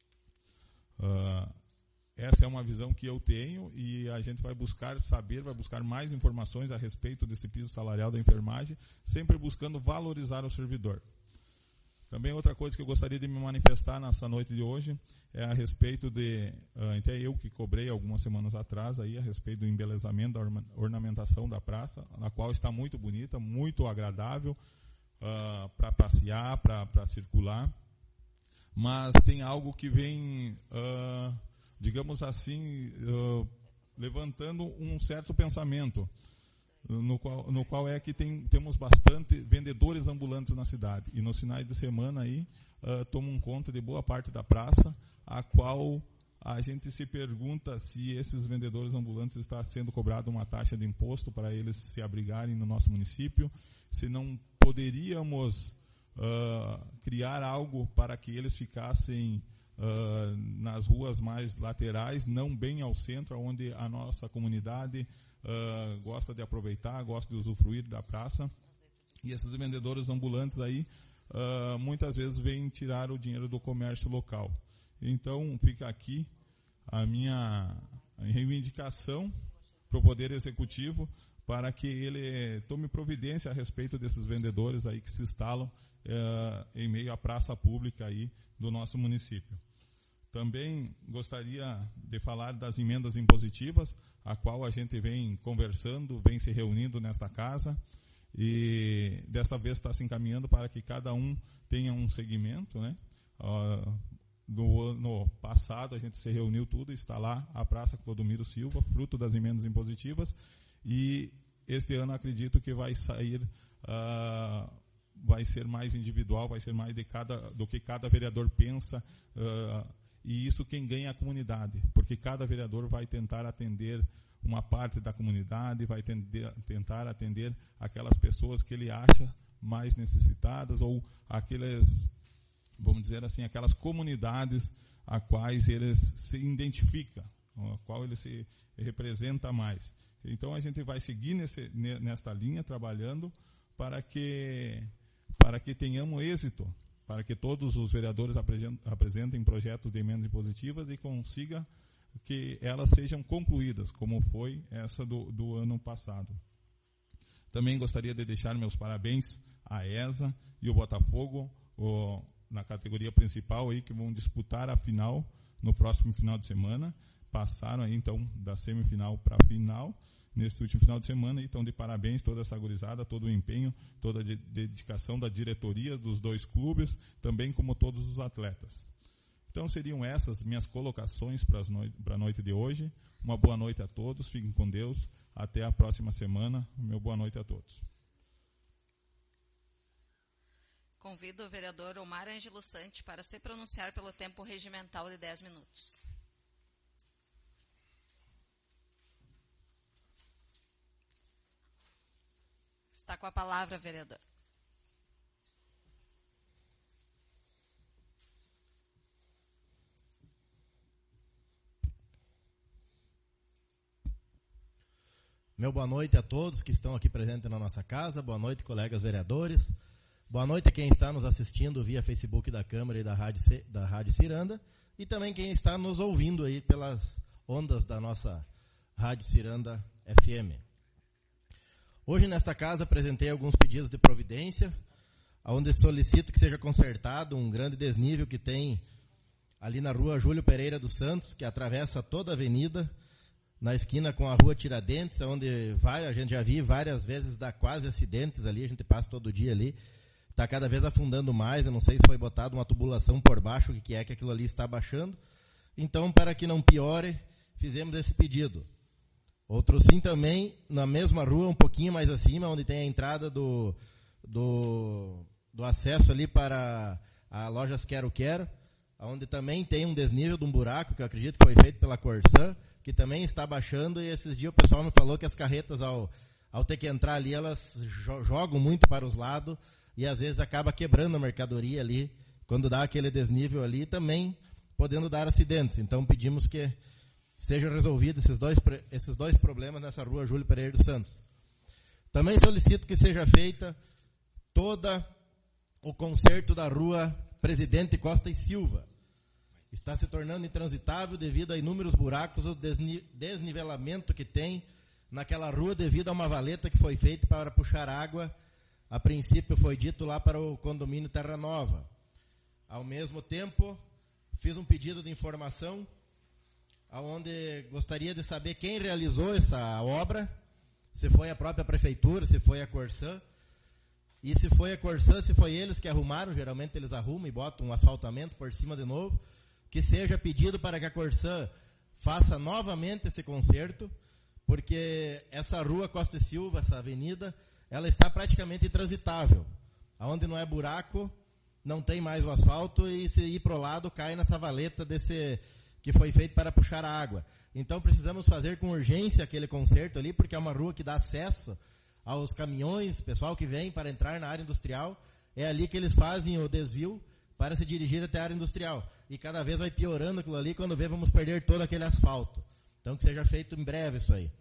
Essa é uma visão que eu tenho e a gente vai buscar saber, vai buscar mais informações a respeito desse piso salarial da enfermagem, sempre buscando valorizar o servidor. Também outra coisa que eu gostaria de me manifestar nessa noite de hoje é a respeito até eu que cobrei algumas semanas atrás aí a respeito do embelezamento, da ornamentação da praça, a qual está muito bonita, muito agradável para passear, para circular, mas tem algo que vem digamos assim, levantando um certo pensamento, no qual é que temos bastante vendedores ambulantes na cidade. E nos finais de semana aí, tomam conta de boa parte da praça, a qual a gente se pergunta se esses vendedores ambulantes está sendo cobrado uma taxa de imposto para eles se abrigarem no nosso município, se não poderíamos criar algo para que eles ficassem nas ruas mais laterais, não bem ao centro, onde a nossa comunidade gosta de aproveitar, gosta de usufruir da praça. E esses vendedores ambulantes aí muitas vezes vêm tirar o dinheiro do comércio local. Então fica aqui a minha reivindicação para o Poder Executivo para que ele tome providência a respeito desses vendedores aí que se instalam em meio à praça pública aí do nosso município. Também gostaria de falar das emendas impositivas, a qual a gente vem conversando, vem se reunindo nesta casa, e dessa vez está se encaminhando para que cada um tenha um segmento, né? No ano passado a gente se reuniu tudo, está lá a Praça Clodomiro Silva, fruto das emendas impositivas, e este ano acredito que vai sair, vai ser mais individual, vai ser mais do que cada vereador pensa, e isso quem ganha é a comunidade, porque cada vereador vai tentar atender uma parte da comunidade, vai tentar atender aquelas pessoas que ele acha mais necessitadas, ou aqueles, vamos dizer assim, aquelas comunidades a quais ele se identifica, a qual ele se representa mais. Então a gente vai seguir nesta linha, trabalhando para que tenhamos êxito, para que todos os vereadores apresentem projetos de emendas impositivas e consiga que elas sejam concluídas, como foi essa do ano passado. Também gostaria de deixar meus parabéns à ESA e o Botafogo, na categoria principal, aí, que vão disputar a final no próximo final de semana. Passaram aí, então, da semifinal para a final, nesse último final de semana, e estão de parabéns toda essa gurizada, todo o empenho, toda a dedicação da diretoria dos dois clubes, também como todos os atletas. Então seriam essas minhas colocações para a noite de hoje. Uma boa noite a todos, fiquem com Deus, até a próxima semana. Meu boa noite a todos.
Convido o vereador Omar Ângelo Sante para se pronunciar pelo tempo regimental de 10 minutos. Está com a palavra, vereador.
Meu boa noite a todos que estão aqui presentes na nossa casa. Boa noite, colegas vereadores. Boa noite a quem está nos assistindo via Facebook da Câmara e da Rádio Ciranda. E também quem está nos ouvindo aí pelas ondas da nossa Rádio Ciranda FM. Hoje nesta casa apresentei alguns pedidos de providência, onde solicito que seja consertado um grande desnível que tem ali na rua Júlio Pereira dos Santos, que atravessa toda a avenida, na esquina com a rua Tiradentes, onde a gente já viu várias vezes dar quase acidentes ali, a gente passa todo dia ali, está cada vez afundando mais, eu não sei se foi botada uma tubulação por baixo, o que é que aquilo ali está baixando. Então, para que não piore, fizemos esse pedido. Outro sim também, na mesma rua, um pouquinho mais acima, onde tem a entrada do acesso ali para a Lojas Quero Quero, onde também tem um desnível de um buraco, que eu acredito que foi feito pela Corsã, que também está baixando, e esses dias o pessoal me falou que as carretas, ao ter que entrar ali, elas jogam muito para os lados, e às vezes acaba quebrando a mercadoria ali, quando dá aquele desnível ali, também podendo dar acidentes. Então pedimos que sejam resolvidos esses dois problemas nessa rua Júlio Pereira dos Santos. Também solicito que seja feita toda o conserto da rua Presidente Costa e Silva. Está se tornando intransitável devido a inúmeros buracos, o desnivelamento que tem naquela rua devido a uma valeta que foi feita para puxar água. A princípio foi dito lá para o condomínio Terra Nova. Ao mesmo tempo, fiz um pedido de informação, onde gostaria de saber quem realizou essa obra, se foi a própria prefeitura, se foi a Corsã. E se foi a Corsã, se foi eles que arrumaram, geralmente eles arrumam e botam um asfaltamento por cima de novo, que seja pedido para que a Corsã faça novamente esse conserto, porque essa rua Costa e Silva, essa avenida, ela está praticamente intransitável. Onde não é buraco, não tem mais o asfalto, e se ir para o lado, cai nessa valeta que foi feito para puxar a água. Então precisamos fazer com urgência aquele conserto ali, porque é uma rua que dá acesso aos caminhões, pessoal que vem para entrar na área industrial, é ali que eles fazem o desvio para se dirigir até a área industrial. E cada vez vai piorando aquilo ali, quando vê, vamos perder todo aquele asfalto. Então que seja feito em breve isso aí.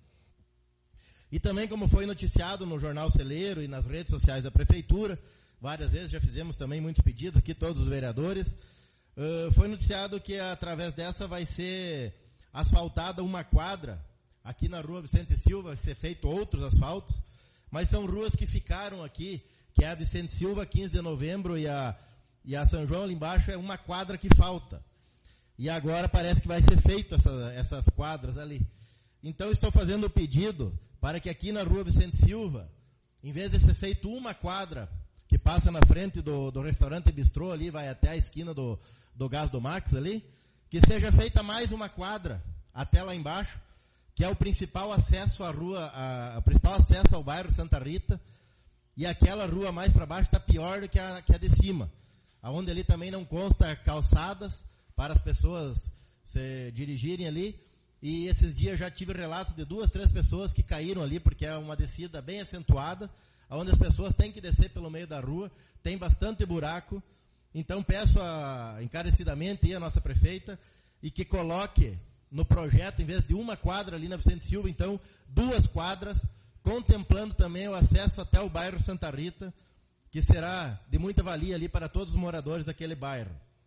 E também, como foi noticiado no Jornal Celeiro e nas redes sociais da Prefeitura, várias vezes já fizemos também muitos pedidos aqui, todos os vereadores, foi noticiado que através dessa vai ser asfaltada uma quadra, aqui na rua Vicente Silva, vai ser feito outros asfaltos, mas são ruas que ficaram aqui, que é a Vicente Silva, 15 de novembro, e a São João ali embaixo é uma quadra que falta. E agora parece que vai ser feito essas quadras ali. Então estou fazendo o pedido para que aqui na rua Vicente Silva, em vez de ser feito uma quadra, que passa na frente do restaurante Bistrô ali, vai até a esquina do Gás do Max ali, que seja feita mais uma quadra, até lá embaixo, que é o principal acesso à rua, o principal acesso ao bairro Santa Rita, e aquela rua mais para baixo está pior do que a de cima, onde ali também não consta calçadas para as pessoas se dirigirem ali. E esses dias já tive relatos de 2, 3 pessoas que caíram ali, porque é uma descida bem acentuada, onde as pessoas têm que descer pelo meio da rua, tem bastante buraco. Então peço encarecidamente a nossa prefeita, e que coloque no projeto, em vez de uma quadra ali na Vicente Silva, então 2 quadras, contemplando também o acesso até o bairro Santa Rita, que será de muita valia ali para todos os moradores daquele bairro.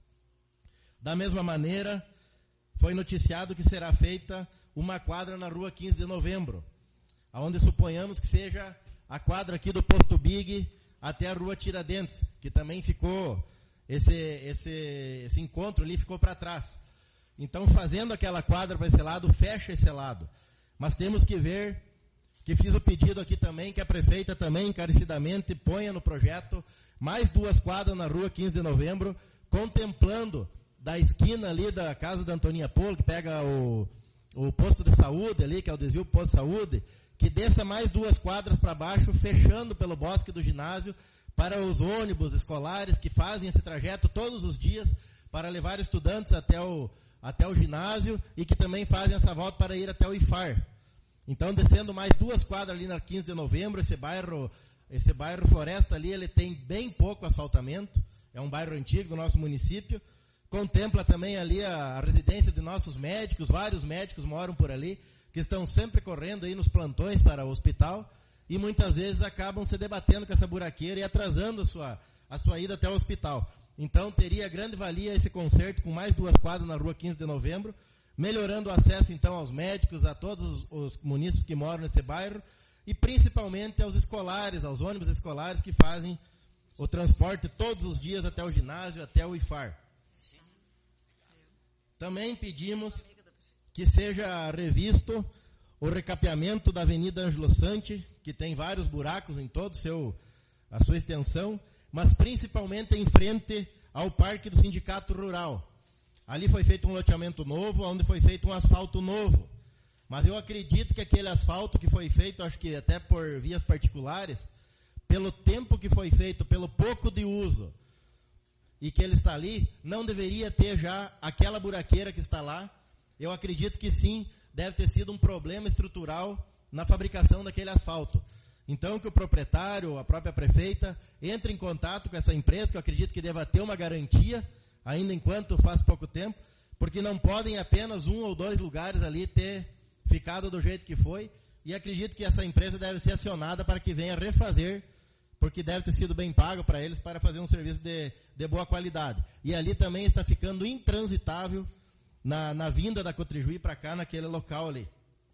Da mesma maneira, foi noticiado que será feita uma quadra na rua 15 de novembro, onde suponhamos que seja a quadra aqui do Posto Big até a rua Tiradentes, que também ficou, esse encontro ali ficou para trás. Então, fazendo aquela quadra para esse lado, fecha esse lado. Mas temos que ver, que fiz o pedido aqui também, que a prefeita também encarecidamente ponha no projeto mais 2 quadras na rua 15 de novembro, contemplando da esquina ali da casa da Antoninha Polo, que pega o posto de saúde ali, que é o desvio do posto de saúde, que desça mais 2 quadras para baixo, fechando pelo bosque do ginásio, para os ônibus escolares que fazem esse trajeto todos os dias, para levar estudantes até o ginásio, e que também fazem essa volta para ir até o IFAR. Então, descendo mais 2 quadras ali na 15 de novembro, esse bairro Floresta ali, ele tem bem pouco asfaltamento, é um bairro antigo do nosso município. Contempla também ali a residência de nossos médicos, vários médicos moram por ali, que estão sempre correndo aí nos plantões para o hospital e muitas vezes acabam se debatendo com essa buraqueira e atrasando a sua ida até o hospital. Então teria grande valia esse conserto com mais 2 quadras na rua 15 de novembro, melhorando o acesso então aos médicos, a todos os munícipes que moram nesse bairro e principalmente aos escolares, aos ônibus escolares que fazem o transporte todos os dias até o ginásio, até o IFAR. Também pedimos que seja revisto o recapeamento da Avenida Ângelo Sante, que tem vários buracos em toda a sua extensão, mas principalmente em frente ao Parque do Sindicato Rural. Ali foi feito um loteamento novo, onde foi feito um asfalto novo. Mas eu acredito que aquele asfalto que foi feito, acho que até por vias particulares, pelo tempo que foi feito, pelo pouco de uso, e que ele está ali, não deveria ter já aquela buraqueira que está lá. Eu acredito que sim, deve ter sido um problema estrutural na fabricação daquele asfalto. Então que o proprietário, a própria prefeita, entre em contato com essa empresa, que eu acredito que deva ter uma garantia, ainda enquanto faz pouco tempo, porque não podem apenas 1 ou 2 lugares ali ter ficado do jeito que foi, e acredito que essa empresa deve ser acionada para que venha refazer, porque deve ter sido bem pago para eles para fazer um serviço de boa qualidade. E ali também está ficando intransitável na vinda da Cotrijuí para cá, naquele local ali.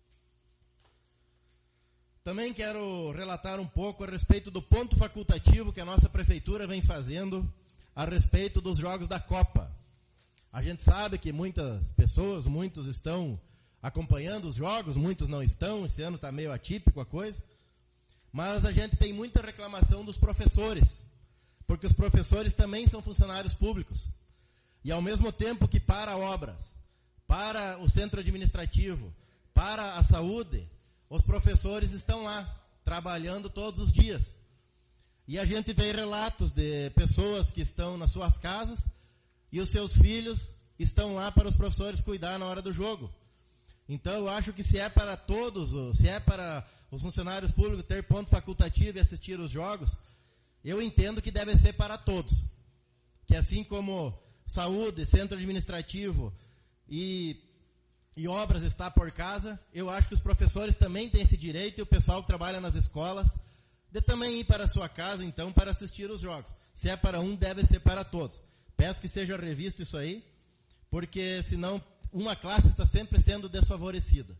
Também quero relatar um pouco a respeito do ponto facultativo que a nossa prefeitura vem fazendo a respeito dos jogos da Copa. A gente sabe que muitos estão acompanhando os jogos, muitos não estão, esse ano está meio atípico a coisa, mas a gente tem muita reclamação dos professores, porque os professores também são funcionários públicos. E ao mesmo tempo que para obras, para o centro administrativo, para a saúde, os professores estão lá, trabalhando todos os dias. E a gente vê relatos de pessoas que estão nas suas casas e os seus filhos estão lá para os professores cuidar na hora do jogo. Então eu acho que se é para todos, se é para os funcionários públicos ter ponto facultativo e assistir os jogos, eu entendo que deve ser para todos. Que assim como saúde, centro administrativo e obras está por casa, eu acho que os professores também têm esse direito e o pessoal que trabalha nas escolas de também ir para a sua casa, então, para assistir os jogos. Se é para um, deve ser para todos. Peço que seja revisto isso aí, porque senão uma classe está sempre sendo desfavorecida.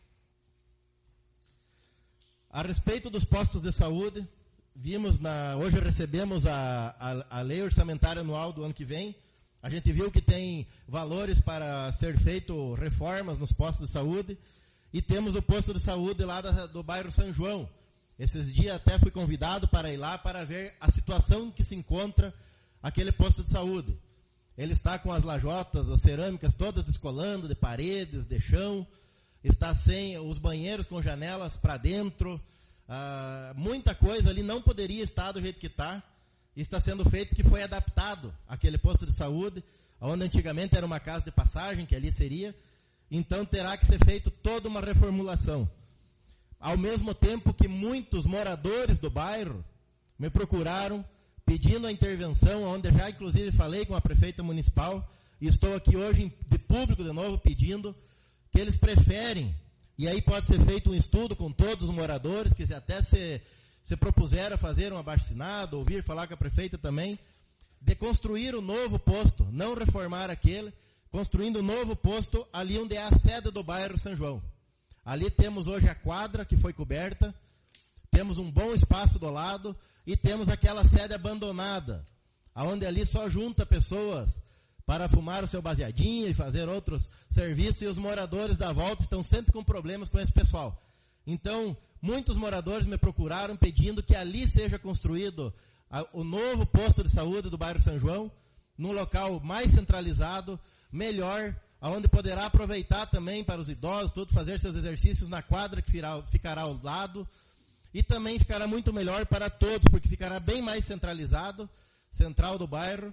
A respeito dos postos de saúde, hoje recebemos a lei orçamentária anual do ano que vem. A gente viu que tem valores para ser feito reformas nos postos de saúde. E temos o posto de saúde lá do bairro São João. Esses dias até fui convidado para ir lá para ver a situação que se encontra aquele posto de saúde. Ele está com as lajotas, as cerâmicas todas descolando de paredes, de chão. Está sem os banheiros com janelas para dentro. Muita coisa ali não poderia estar do jeito que está. Está sendo feito porque foi adaptado aquele posto de saúde, onde antigamente era uma casa de passagem, que ali seria. Então terá que ser feito toda uma reformulação. Ao mesmo tempo que muitos moradores do bairro me procuraram pedindo a intervenção, onde já inclusive falei com a prefeita municipal, e estou aqui hoje de público de novo pedindo que eles preferem, e aí pode ser feito um estudo com todos os moradores, que até se propuseram a fazer um abaixo-assinado, ouvir falar com a prefeita também, de construir um novo posto, não reformar aquele, construindo um novo posto ali onde é a sede do bairro São João. Ali temos hoje a quadra que foi coberta, temos um bom espaço do lado e temos aquela sede abandonada, onde ali só junta pessoas para fumar o seu baseadinho e fazer outros serviços, e os moradores da volta estão sempre com problemas com esse pessoal. Então, muitos moradores me procuraram pedindo que ali seja construído o novo posto de saúde do bairro São João, num local mais centralizado, melhor, onde poderá aproveitar também para os idosos, tudo, fazer seus exercícios na quadra que ficará ao lado, e também ficará muito melhor para todos, porque ficará bem mais centralizado, central do bairro,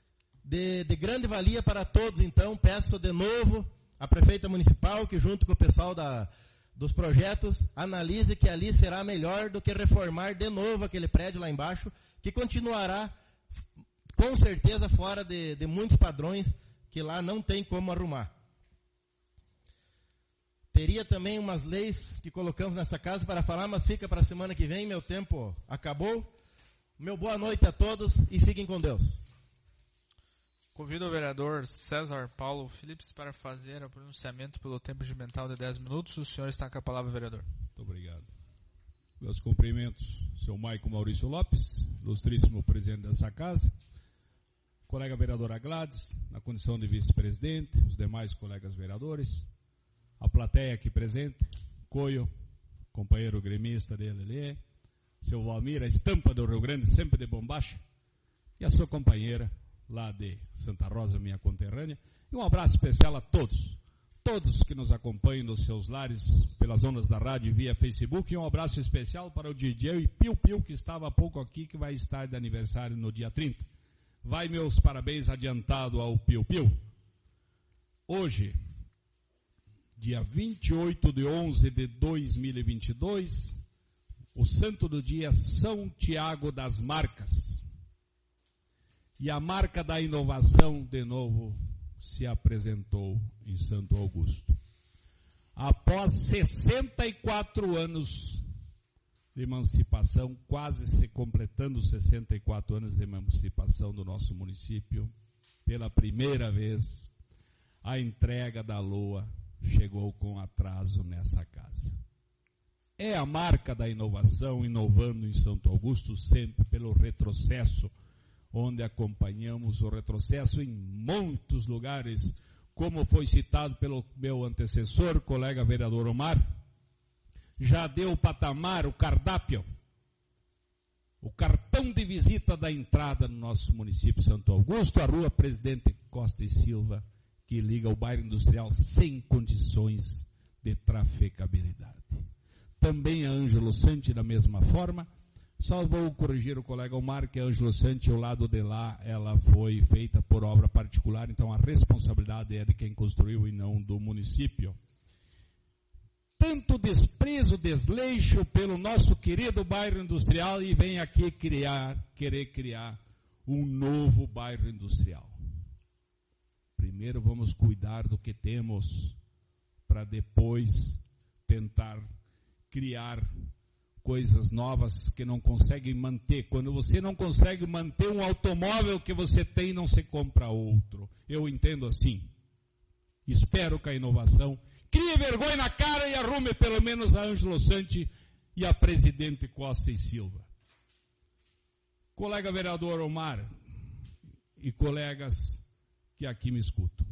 de grande valia para todos. Então, peço de novo à prefeita municipal, que junto com o pessoal dos projetos, analise que ali será melhor do que reformar de novo aquele prédio lá embaixo, que continuará, com certeza, fora de muitos padrões, que lá não tem como arrumar. Teria também umas leis que colocamos nessa casa para falar, mas fica para a semana que vem, meu tempo acabou. Meu boa noite a todos e fiquem com Deus.
Convido o vereador César Paulo Philips para fazer o pronunciamento pelo tempo regimental de 10 minutos. O senhor está com a palavra, vereador.
Muito obrigado. Meus cumprimentos, seu Maico Maurício Lopes, ilustríssimo presidente dessa casa, colega vereadora Gladys, na condição de vice-presidente, os demais colegas vereadores, a plateia aqui presente, Coio, companheiro gremista dele ali, seu Valmir, a estampa do Rio Grande, sempre de bombacha, e a sua companheira lá de Santa Rosa, minha conterrânea, e um abraço especial a todos que nos acompanham nos seus lares, pelas ondas da rádio via Facebook, e um abraço especial para o DJ e Piu Piu, que estava há pouco aqui, que vai estar de aniversário no dia 30. Vai meus parabéns adiantado ao Piu Piu. Hoje, dia 28 de 11 de 2022, o santo do dia São Tiago das Marcas. E a marca da inovação, de novo, se apresentou em Santo Augusto. Após 64 anos de emancipação, quase se completando 64 anos de emancipação do nosso município, pela primeira vez, a entrega da LOA chegou com atraso nessa casa. É a marca da inovação, inovando em Santo Augusto, sempre pelo retrocesso, onde acompanhamos o retrocesso em muitos lugares, como foi citado pelo meu antecessor, colega vereador Omar. Já deu o patamar, o cardápio, o cartão de visita da entrada no nosso município de Santo Augusto, a rua Presidente Costa e Silva, que liga o bairro industrial sem condições de trafegabilidade. Também a Ângelo Santi, da mesma forma. Só vou corrigir o colega Omar, que a Ângelo Santi, ao lado de lá, ela foi feita por obra particular, então a responsabilidade é de quem construiu e não do município. Tanto desprezo, desleixo pelo nosso querido bairro industrial e vem aqui querer criar um novo bairro industrial. Primeiro vamos cuidar do que temos, para depois tentar criar coisas novas que não conseguem manter. Quando você não consegue manter um automóvel que você tem, não se compra outro. Eu entendo assim. Espero que a inovação crie vergonha na cara e arrume pelo menos a Ângelo Santi e a Presidente Costa e Silva. Colega vereador Omar e colegas que aqui me escutam.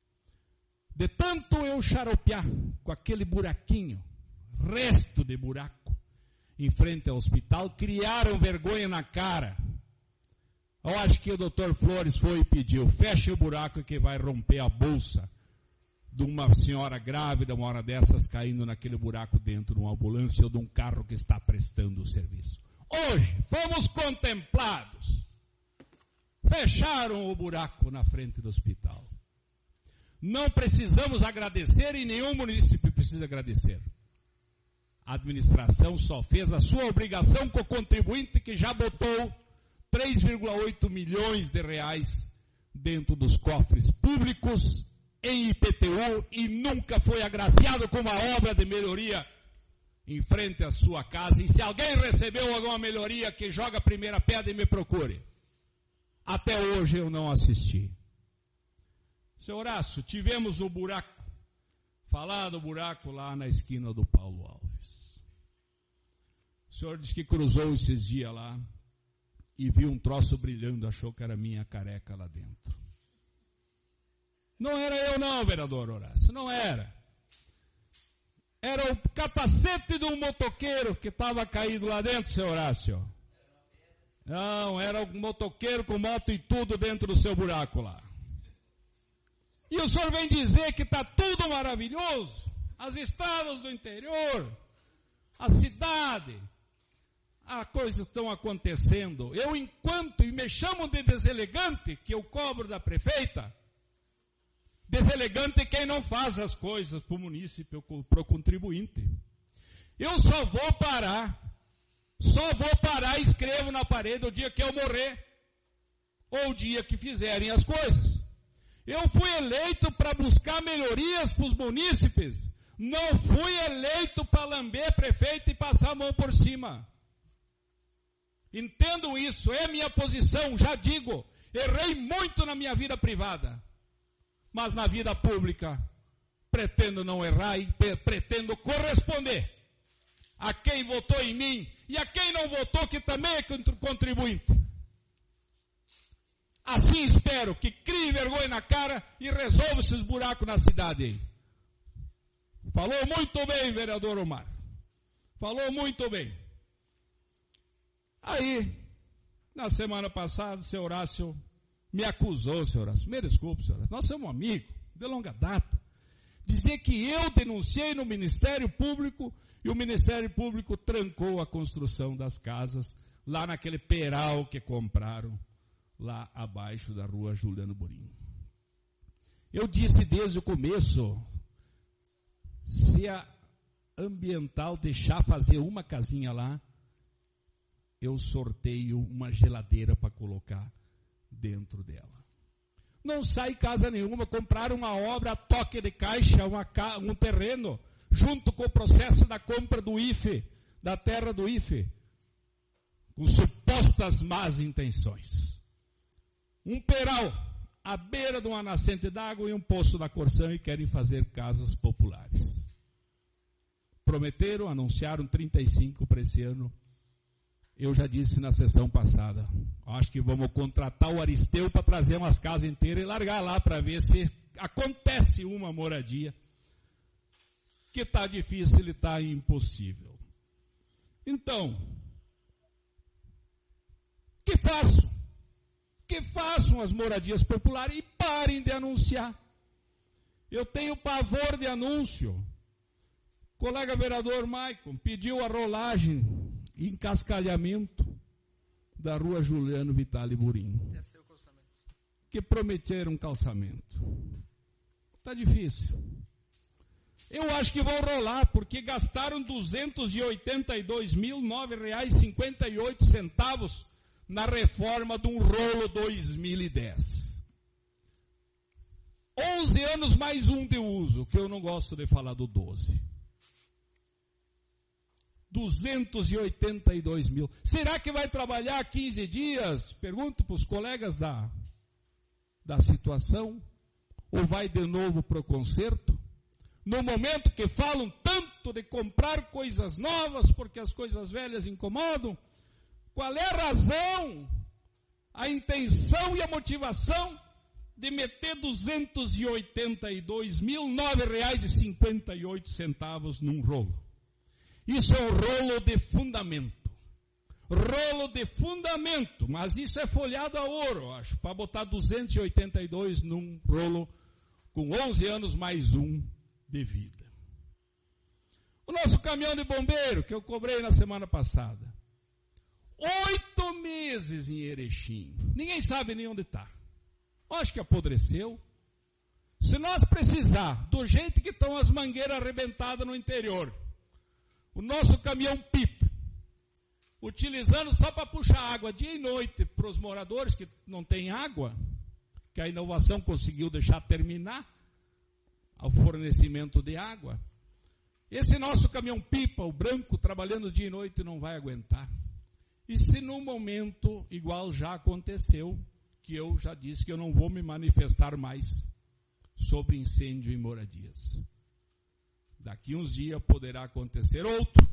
De tanto eu xaropear com aquele buraquinho, resto de buraco, em frente ao hospital, criaram vergonha na cara. Eu acho que o doutor Flores foi e pediu, feche o buraco que vai romper a bolsa de uma senhora grávida, uma hora dessas, caindo naquele buraco dentro de uma ambulância ou de um carro que está prestando o serviço. Hoje, fomos contemplados. Fecharam o buraco na frente do hospital. Não precisamos agradecer e nenhum município precisa agradecer. A administração só fez a sua obrigação com o contribuinte que já botou 3,8 milhões de reais dentro dos cofres públicos em IPTU e nunca foi agraciado com uma obra de melhoria em frente à sua casa. E se alguém recebeu alguma melhoria, que joga a primeira pedra e me procure. Até hoje eu não assisti. Seu Horácio, tivemos o buraco, falar do buraco lá na esquina do Paulo Alves. O senhor disse que cruzou esses dias lá e viu um troço brilhando, achou que era minha careca lá dentro. Não era eu não, vereador Horácio, não era. Era o capacete de um motoqueiro que estava caído lá dentro, seu Horácio. Não, era um motoqueiro com moto e tudo dentro do seu buraco lá. E o senhor vem dizer que está tudo maravilhoso? As estradas do interior, a cidade, as coisas estão acontecendo. Eu, enquanto, e me chamam de deselegante, que eu cobro da prefeita, deselegante é quem não faz as coisas para o município, para o contribuinte. Eu só vou parar e escrevo na parede o dia que eu morrer, ou o dia que fizerem as coisas. Eu fui eleito para buscar melhorias para os munícipes, Não fui eleito para lamber prefeito e passar a mão por cima. Entendam isso, é minha posição, já digo. Errei muito na minha vida privada, mas na vida pública pretendo não errar e pretendo corresponder a quem votou em mim e a quem não votou, que também é contribuinte. Assim espero que crie vergonha na cara e resolva esses buracos na cidade aí. Falou muito bem, vereador Omar. Falou muito bem. Aí, na semana passada, o seu Horácio me acusou, seu Horácio. Me desculpe, seu Horácio. Nós somos amigos de longa data. Dizer que eu denunciei no Ministério Público e o Ministério Público trancou a construção das casas lá naquele peral que compraram lá abaixo da rua Juliano Burim. Eu disse desde o começo, se a Ambiental deixar fazer uma casinha lá, eu sorteio uma geladeira para colocar dentro dela. Não sai casa nenhuma, compraram uma obra a toque de caixa, um terreno, junto com o processo da compra do IFE, da terra do IFE, com supostas más intenções. Um peral à beira de uma nascente d'água e um poço da Corsã e querem fazer casas populares. Prometeram, anunciaram 35 para esse ano. Eu já disse na sessão passada, acho que vamos contratar o Aristeu para trazer umas casas inteiras e largar lá para ver se acontece uma moradia. Que está difícil e está impossível. Então, que façam? Que façam as moradias populares e parem de anunciar. Eu tenho pavor de anúncio. O colega vereador Maicon pediu a rolagem e encascalhamento da rua Juliano Vitale Burim. Que prometeram calçamento. Está difícil. Eu acho que vão rolar, porque gastaram R$ 282.009,58 na reforma de um rolo 2010. 11 anos mais um de uso, que eu não gosto de falar do 12. 282 mil. Será que vai trabalhar 15 dias? Pergunto para os colegas da situação. Ou vai de novo para o concerto? No momento que falam tanto de comprar coisas novas, porque as coisas velhas incomodam, qual é a razão, a intenção e a motivação de meter R$ 282.009,58 num rolo? Isso é um rolo de fundamento. Rolo de fundamento, mas isso é folhado a ouro, eu acho, para botar 282 num rolo com 11 anos mais um de vida. O nosso caminhão de bombeiro, que eu cobrei na semana passada, 8 meses em Erechim, ninguém sabe nem onde está. Acho que apodreceu. Se nós precisar, do jeito que estão as mangueiras arrebentadas no interior, o nosso caminhão pipa, utilizando só para puxar água dia e noite para os moradores que não têm água, que a inovação conseguiu deixar terminar ao fornecimento de água. Esse nosso caminhão pipa, o branco, trabalhando dia e noite, não vai aguentar. E se num momento igual já aconteceu, que eu já disse que eu não vou me manifestar mais sobre incêndio em moradias. Daqui uns dias poderá acontecer outro.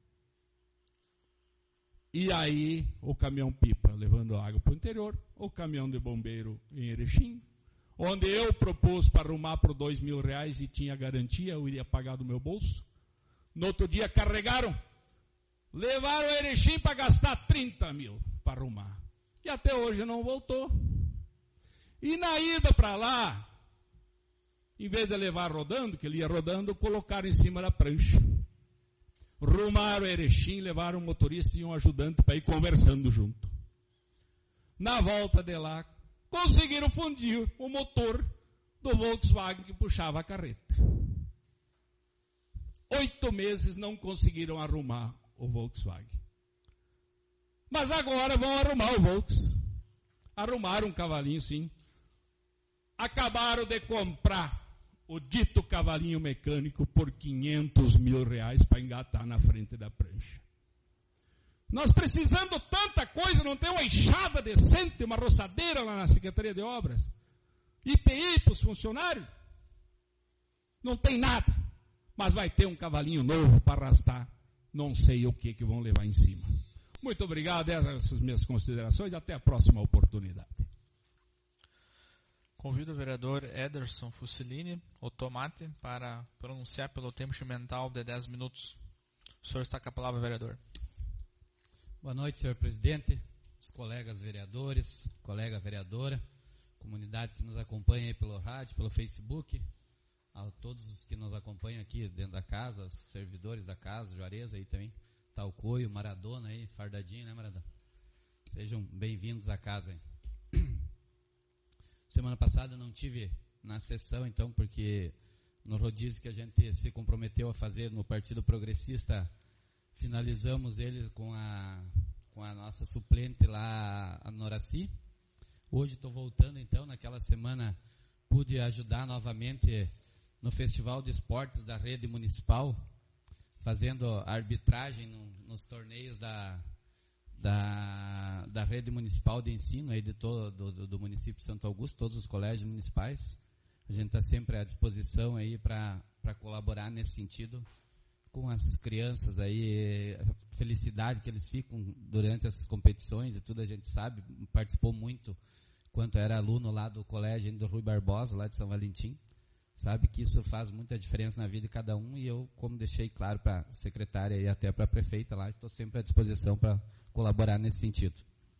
E aí o caminhão pipa levando água para o interior, o caminhão de bombeiro em Erechim, onde eu propus para arrumar por R$2.000 e tinha garantia, eu iria pagar do meu bolso. No outro dia carregaram, levaram a Erechim para gastar 30 mil para arrumar. E até hoje não voltou. E na ida para lá, em vez de levar rodando, que ele ia rodando, colocaram em cima da prancha. Rumaram a Erechim, levaram um motorista e um ajudante para ir conversando junto. Na volta de lá, conseguiram fundir o motor do Volkswagen que puxava a carreta. 8 meses não conseguiram arrumar o Volkswagen. Mas agora vão arrumar o Volks. Arrumaram um cavalinho, sim. Acabaram de comprar o dito cavalinho mecânico por R$500 mil para engatar na frente da prancha. Nós precisando tanta coisa, não tem uma enxada decente, uma roçadeira lá na Secretaria de Obras, IPI para os funcionários, não tem nada, mas vai ter um cavalinho novo para arrastar, não sei o que vão levar em cima. Muito obrigado, essas minhas considerações, até a próxima oportunidade.
Convido o vereador Ederson Fusilini, o Tomate, para pronunciar pelo tempo regimental de 10 minutos. O senhor está com a palavra, vereador.
Boa noite, senhor presidente, os colegas vereadores, colega vereadora, comunidade que nos acompanha aí pelo rádio, pelo Facebook, a todos os que nos acompanham aqui dentro da casa, os servidores da casa, Juarez aí também, Talcoio, Maradona aí, fardadinho, né, Maradona? Sejam bem-vindos à casa aí. Semana passada não tive na sessão, então, porque no rodízio que a gente se comprometeu a fazer no Partido Progressista, finalizamos ele com a nossa suplente lá, a Noraci. Hoje estou voltando, então, naquela semana pude ajudar novamente no Festival de Esportes da Rede Municipal, fazendo arbitragem nos torneios da Rede Municipal de Ensino aí do município de Santo Augusto, todos os colégios municipais. A gente está sempre à disposição aí para colaborar nesse sentido com as crianças aí, a felicidade que eles ficam durante essas competições e tudo, a gente sabe, participou muito quando era aluno lá do colégio do Rui Barbosa, lá de São Valentim, sabe que isso faz muita diferença na vida de cada um, e eu, como deixei claro para a secretária e até para a prefeita lá, estou sempre à disposição para colaborar nesse sentido.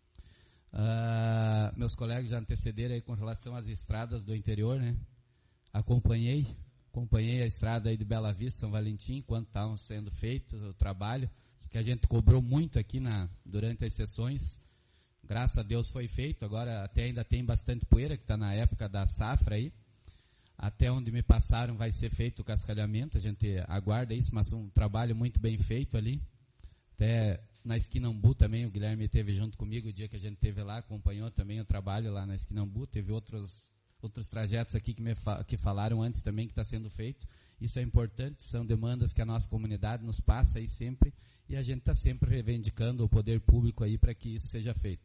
Meus colegas já antecederam aí com relação às estradas do interior, né? Acompanhei a estrada aí de Bela Vista, São Valentim, quando estavam sendo feitos o trabalho, que a gente cobrou muito aqui durante as sessões. Graças a Deus foi feito, agora ainda tem bastante poeira, que está na época da safra aí. Até onde me passaram vai ser feito o cascalhamento, a gente aguarda isso, mas um trabalho muito bem feito ali. Até na Esquina Umbu também, o Guilherme esteve junto comigo o dia que a gente esteve lá, acompanhou também o trabalho lá na Esquina Umbu, teve outros trajetos aqui que falaram antes também que está sendo feito. Isso é importante, são demandas que a nossa comunidade nos passa aí sempre, e a gente está sempre reivindicando o poder público aí para que isso seja feito.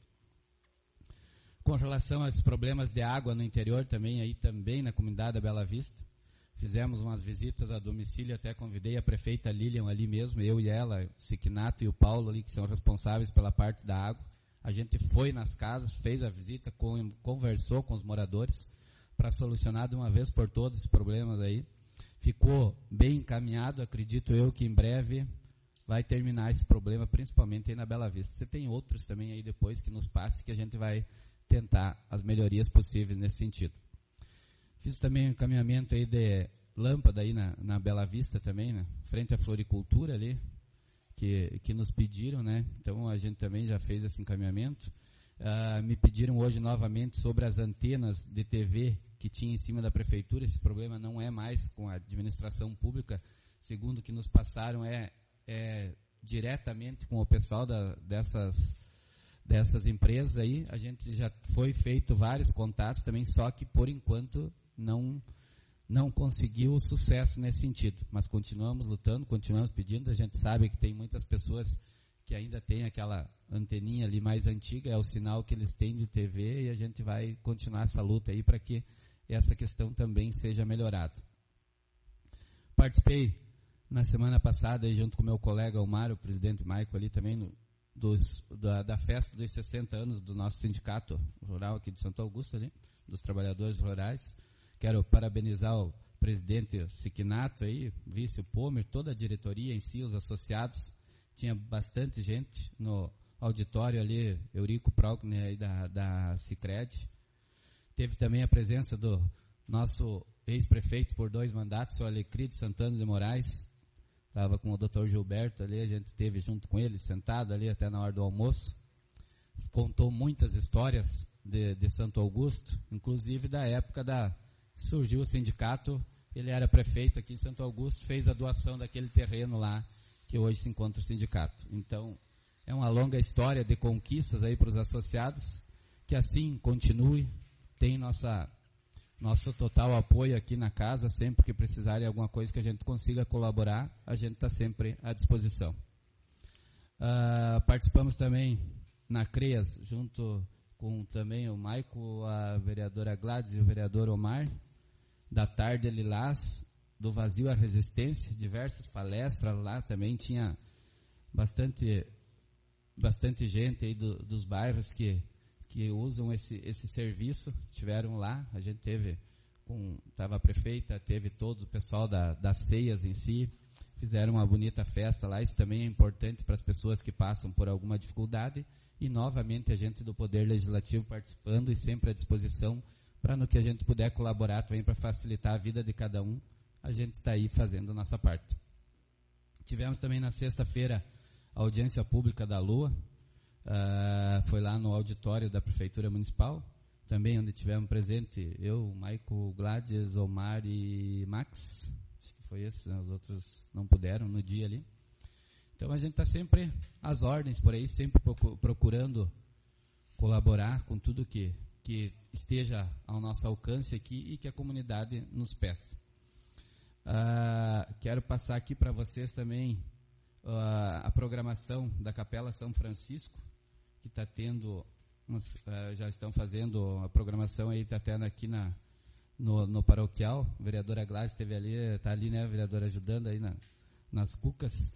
Com relação aos problemas de água no interior também na comunidade da Bela Vista, fizemos umas visitas a domicílio, até convidei a prefeita Lilian ali mesmo, eu e ela, o Siquinato e o Paulo ali, que são responsáveis pela parte da água. A gente foi nas casas, fez a visita, conversou com os moradores para solucionar de uma vez por todas esses problemas aí. Ficou bem encaminhado, acredito eu que em breve vai terminar esse problema, principalmente aí na Bela Vista. Você tem outros também aí depois que nos passe, que a gente vai tentar as melhorias possíveis nesse sentido. Fiz também um encaminhamento aí de lâmpada aí na Bela Vista também, né? Frente à floricultura ali, que nos pediram, né? Então a gente também já fez esse encaminhamento. Me pediram hoje novamente sobre as antenas de TV que tinha em cima da prefeitura. Esse problema não é mais com a administração pública, segundo o que nos passaram, é diretamente com o pessoal dessas empresas aí. A gente já foi feito vários contatos também, só que por enquanto não conseguiu sucesso nesse sentido, mas continuamos lutando, continuamos pedindo. A gente sabe que tem muitas pessoas que ainda tem aquela anteninha ali mais antiga, é o sinal que eles têm de TV, e a gente vai continuar essa luta aí para que essa questão também seja melhorada. Participei na semana passada aí, junto com meu colega Omar, o presidente Maico ali também, da festa dos 60 anos do nosso sindicato rural aqui de Santo Augusto ali, dos trabalhadores rurais. Quero parabenizar o presidente Siquinato aí, vice Pomer, toda a diretoria em si, os associados. Tinha bastante gente no auditório ali, Eurico Procner aí da Sicredi. Teve também a presença do nosso ex-prefeito por 2 mandatos, o Alecride Santana de Moraes. Estava com o Dr. Gilberto ali, a gente esteve junto com ele, sentado ali até na hora do almoço. Contou muitas histórias de Santo Augusto, inclusive da época surgiu o sindicato, ele era prefeito aqui em Santo Augusto, fez a doação daquele terreno lá, que hoje se encontra o sindicato. Então, é uma longa história de conquistas aí para os associados, que assim continue, tem nossa nosso total apoio aqui na casa, sempre que precisarem de alguma coisa que a gente consiga colaborar, a gente está sempre à disposição. Participamos também na CREAS, junto com também o Maico, a vereadora Gladys e o vereador Omar, da Tarde Lilás, do Vazio à Resistência, diversas palestras lá, também tinha bastante gente aí dos bairros que usam esse serviço, tiveram lá, a gente estava a prefeita, teve todo o pessoal das ceias em si, fizeram uma bonita festa lá, isso também é importante para as pessoas que passam por alguma dificuldade, e novamente a gente do Poder Legislativo participando e sempre à disposição para no que a gente puder colaborar também para facilitar a vida de cada um, a gente está aí fazendo a nossa parte. Tivemos também na sexta-feira a audiência pública da Lua, foi lá no auditório da Prefeitura Municipal, também onde tivemos presente eu, Maico, Gladys, Omar e Max, acho que foi esse, né? Os outros não puderam no dia ali. Então a gente está sempre às ordens por aí, sempre procurando colaborar com tudo que esteja ao nosso alcance aqui e que a comunidade nos peça. Quero passar aqui para vocês também a programação da Capela São Francisco, que está tendo, já estão fazendo a programação aí, está tendo aqui no paroquial, a vereadora Gladys esteve ali, está ali, né, a vereadora ajudando aí nas cucas,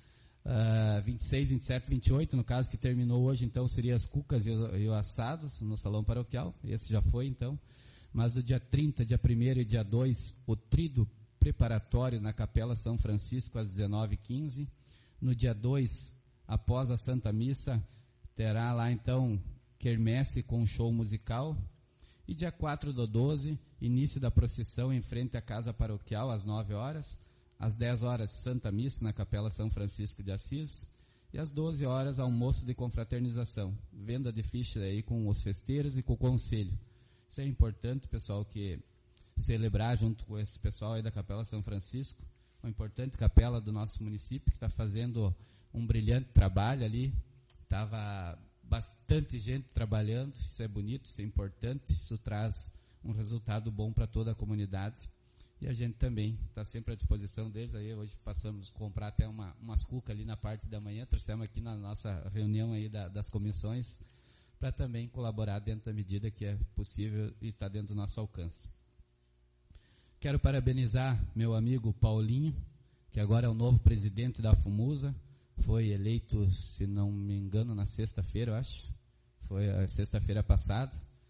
26, 27, 28, no caso que terminou hoje, então seria as cucas e os assados no salão paroquial, esse já foi então, mas do dia 30, dia 1º e dia 2, o trido preparatório na Capela São Francisco às 19h15, no dia 2, após a Santa Missa, terá lá então quermesse com show musical, e dia 4/12, início da procissão em frente à casa paroquial às 9 horas, às 10 horas Santa Missa na Capela São Francisco de Assis, e às 12 horas almoço de confraternização, venda de fichas aí com os festeiros e com o conselho. Isso é importante, pessoal, que celebrar junto com esse pessoal aí da Capela São Francisco, uma importante capela do nosso município, que está fazendo um brilhante trabalho ali. Estava bastante gente trabalhando, isso é bonito, isso é importante, isso traz um resultado bom para toda a comunidade. E a gente também está sempre à disposição deles. Aí hoje passamos a comprar até umas cucas ali na parte da manhã, trouxemos aqui na nossa reunião aí das comissões, para também colaborar dentro da medida que é possível e está dentro do nosso alcance. Quero parabenizar meu amigo Paulinho, que agora é o novo presidente da FUMUSA, foi eleito, se não me engano, na sexta-feira, eu acho, foi a sexta-feira passada,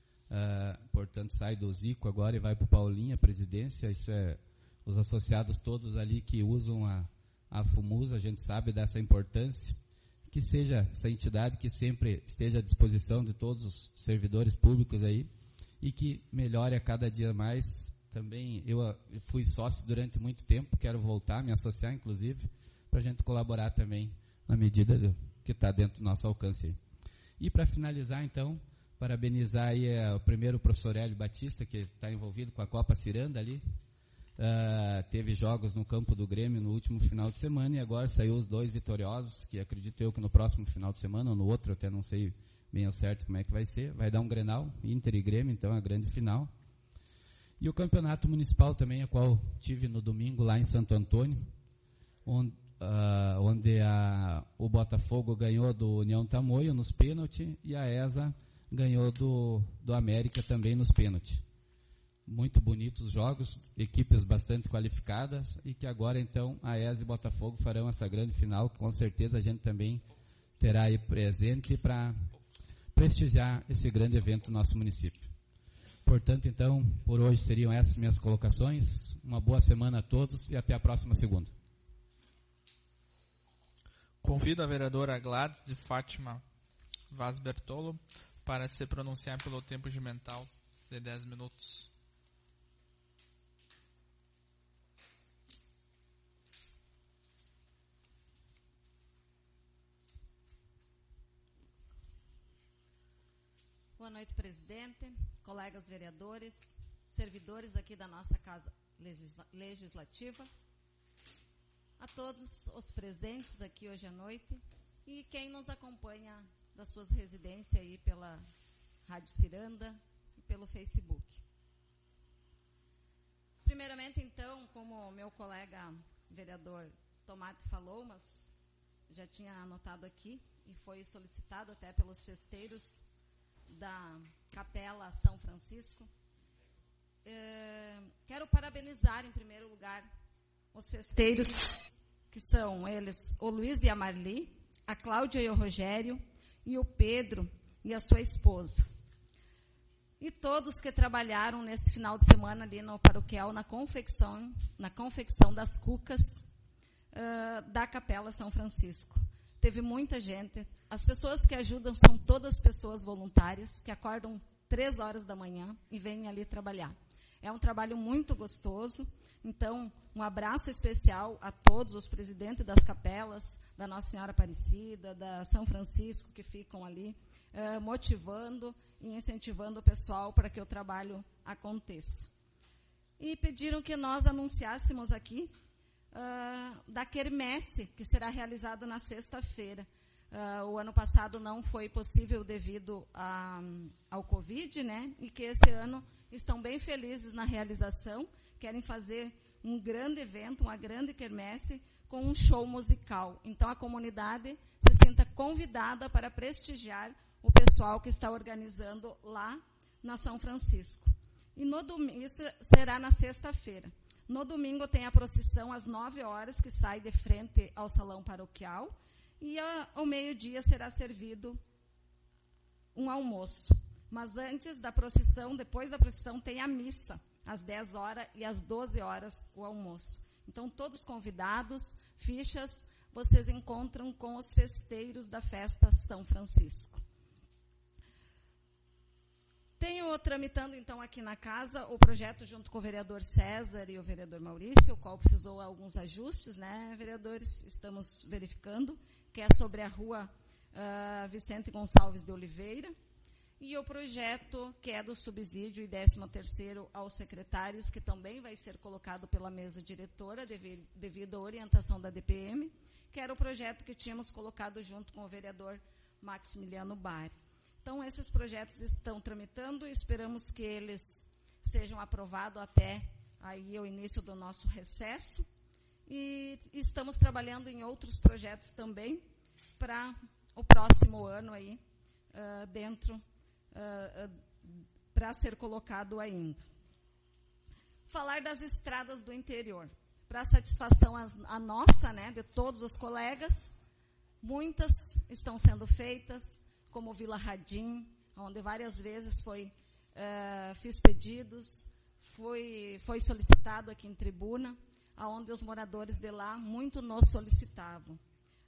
portanto sai do Zico agora e vai para o Paulinho, a presidência. Isso é os associados todos ali que usam a FUMUSA, a gente sabe dessa importância, que seja essa entidade que sempre esteja à disposição de todos os servidores públicos aí, e que melhore a cada dia mais. Também eu fui sócio durante muito tempo, quero voltar, me associar inclusive, para a gente colaborar também na medida que está dentro do nosso alcance. E para finalizar então, parabenizar aí o primeiro professor Hélio Batista, que está envolvido com a Copa Ciranda ali, teve jogos no campo do Grêmio no último final de semana, e agora saiu os 2 vitoriosos, que acredito eu que no próximo final de semana, ou no outro, até não sei bem ao certo como é que vai ser, vai dar um Grenal, Inter e Grêmio, então a grande final. E o campeonato municipal também, a qual tive no domingo lá em Santo Antônio, onde o Botafogo ganhou do União Tamoio nos pênaltis, e a ESA ganhou do América também nos pênaltis. Muito bonitos jogos, equipes bastante qualificadas, e que agora então a ESA e Botafogo farão essa grande final, que com certeza a gente também terá aí presente para prestigiar esse grande evento no nosso município. Portanto, então, por hoje seriam essas minhas colocações. Uma boa semana a todos e até a próxima segunda.
Convido a vereadora Gladys de Fátima Vaz Bertolo para se pronunciar pelo tempo regimental de 10 minutos.
Boa noite, presidente, colegas vereadores, servidores aqui da nossa Casa Legislativa, a todos os presentes aqui hoje à noite e quem nos acompanha das suas residências aí pela Rádio Ciranda e pelo Facebook. Primeiramente, então, como meu colega vereador Tomate falou, mas já tinha anotado aqui e foi solicitado até pelos festeiros da Capela São Francisco, quero parabenizar, em primeiro lugar, os festeiros, que são eles, o Luiz e a Marli, a Cláudia e o Rogério, e o Pedro e a sua esposa. E todos que trabalharam neste final de semana ali no paroquial, na confecção das cucas da Capela São Francisco. Teve muita gente. As pessoas que ajudam são todas pessoas voluntárias, que acordam 3 horas da manhã e vêm ali trabalhar. É um trabalho muito gostoso. Então, um abraço especial a todos os presidentes das capelas, da Nossa Senhora Aparecida, da São Francisco, que ficam ali, motivando e incentivando o pessoal para que o trabalho aconteça. E pediram que nós anunciássemos aqui da quermesse, que será realizada na sexta-feira. O ano passado não foi possível devido ao Covid, né? E que esse ano estão bem felizes na realização, querem fazer um grande evento, uma grande quermesse, com um show musical. Então, a comunidade se sinta convidada para prestigiar o pessoal que está organizando lá na São Francisco. E no domingo, isso será na sexta-feira. No domingo tem a procissão às 9 horas, que sai de frente ao salão paroquial, e ao meio-dia será servido um almoço. Mas antes da procissão, depois da procissão, tem a missa, às 10 horas e às 12 horas o almoço. Então, todos convidados, fichas, vocês encontram com os festeiros da festa São Francisco. Tenho tramitando, então, aqui na casa o projeto junto com o vereador César e o vereador Maurício, o qual precisou alguns ajustes, né, vereadores? Estamos verificando, que é sobre a rua Vicente Gonçalves de Oliveira, e o projeto que é do subsídio e 13º aos secretários, que também vai ser colocado pela mesa diretora, devido à orientação da DPM, que era o projeto que tínhamos colocado junto com o vereador Maximiliano Bari. Então, esses projetos estão tramitando e esperamos que eles sejam aprovados até aí o início do nosso recesso. E estamos trabalhando em outros projetos também para o próximo ano aí, para ser colocado ainda. Falar das estradas do interior. Para satisfação a nossa, né, de todos os colegas, muitas estão sendo feitas, como Vila Radim, onde várias vezes fiz pedidos, foi solicitado aqui em tribuna, onde os moradores de lá muito nos solicitavam.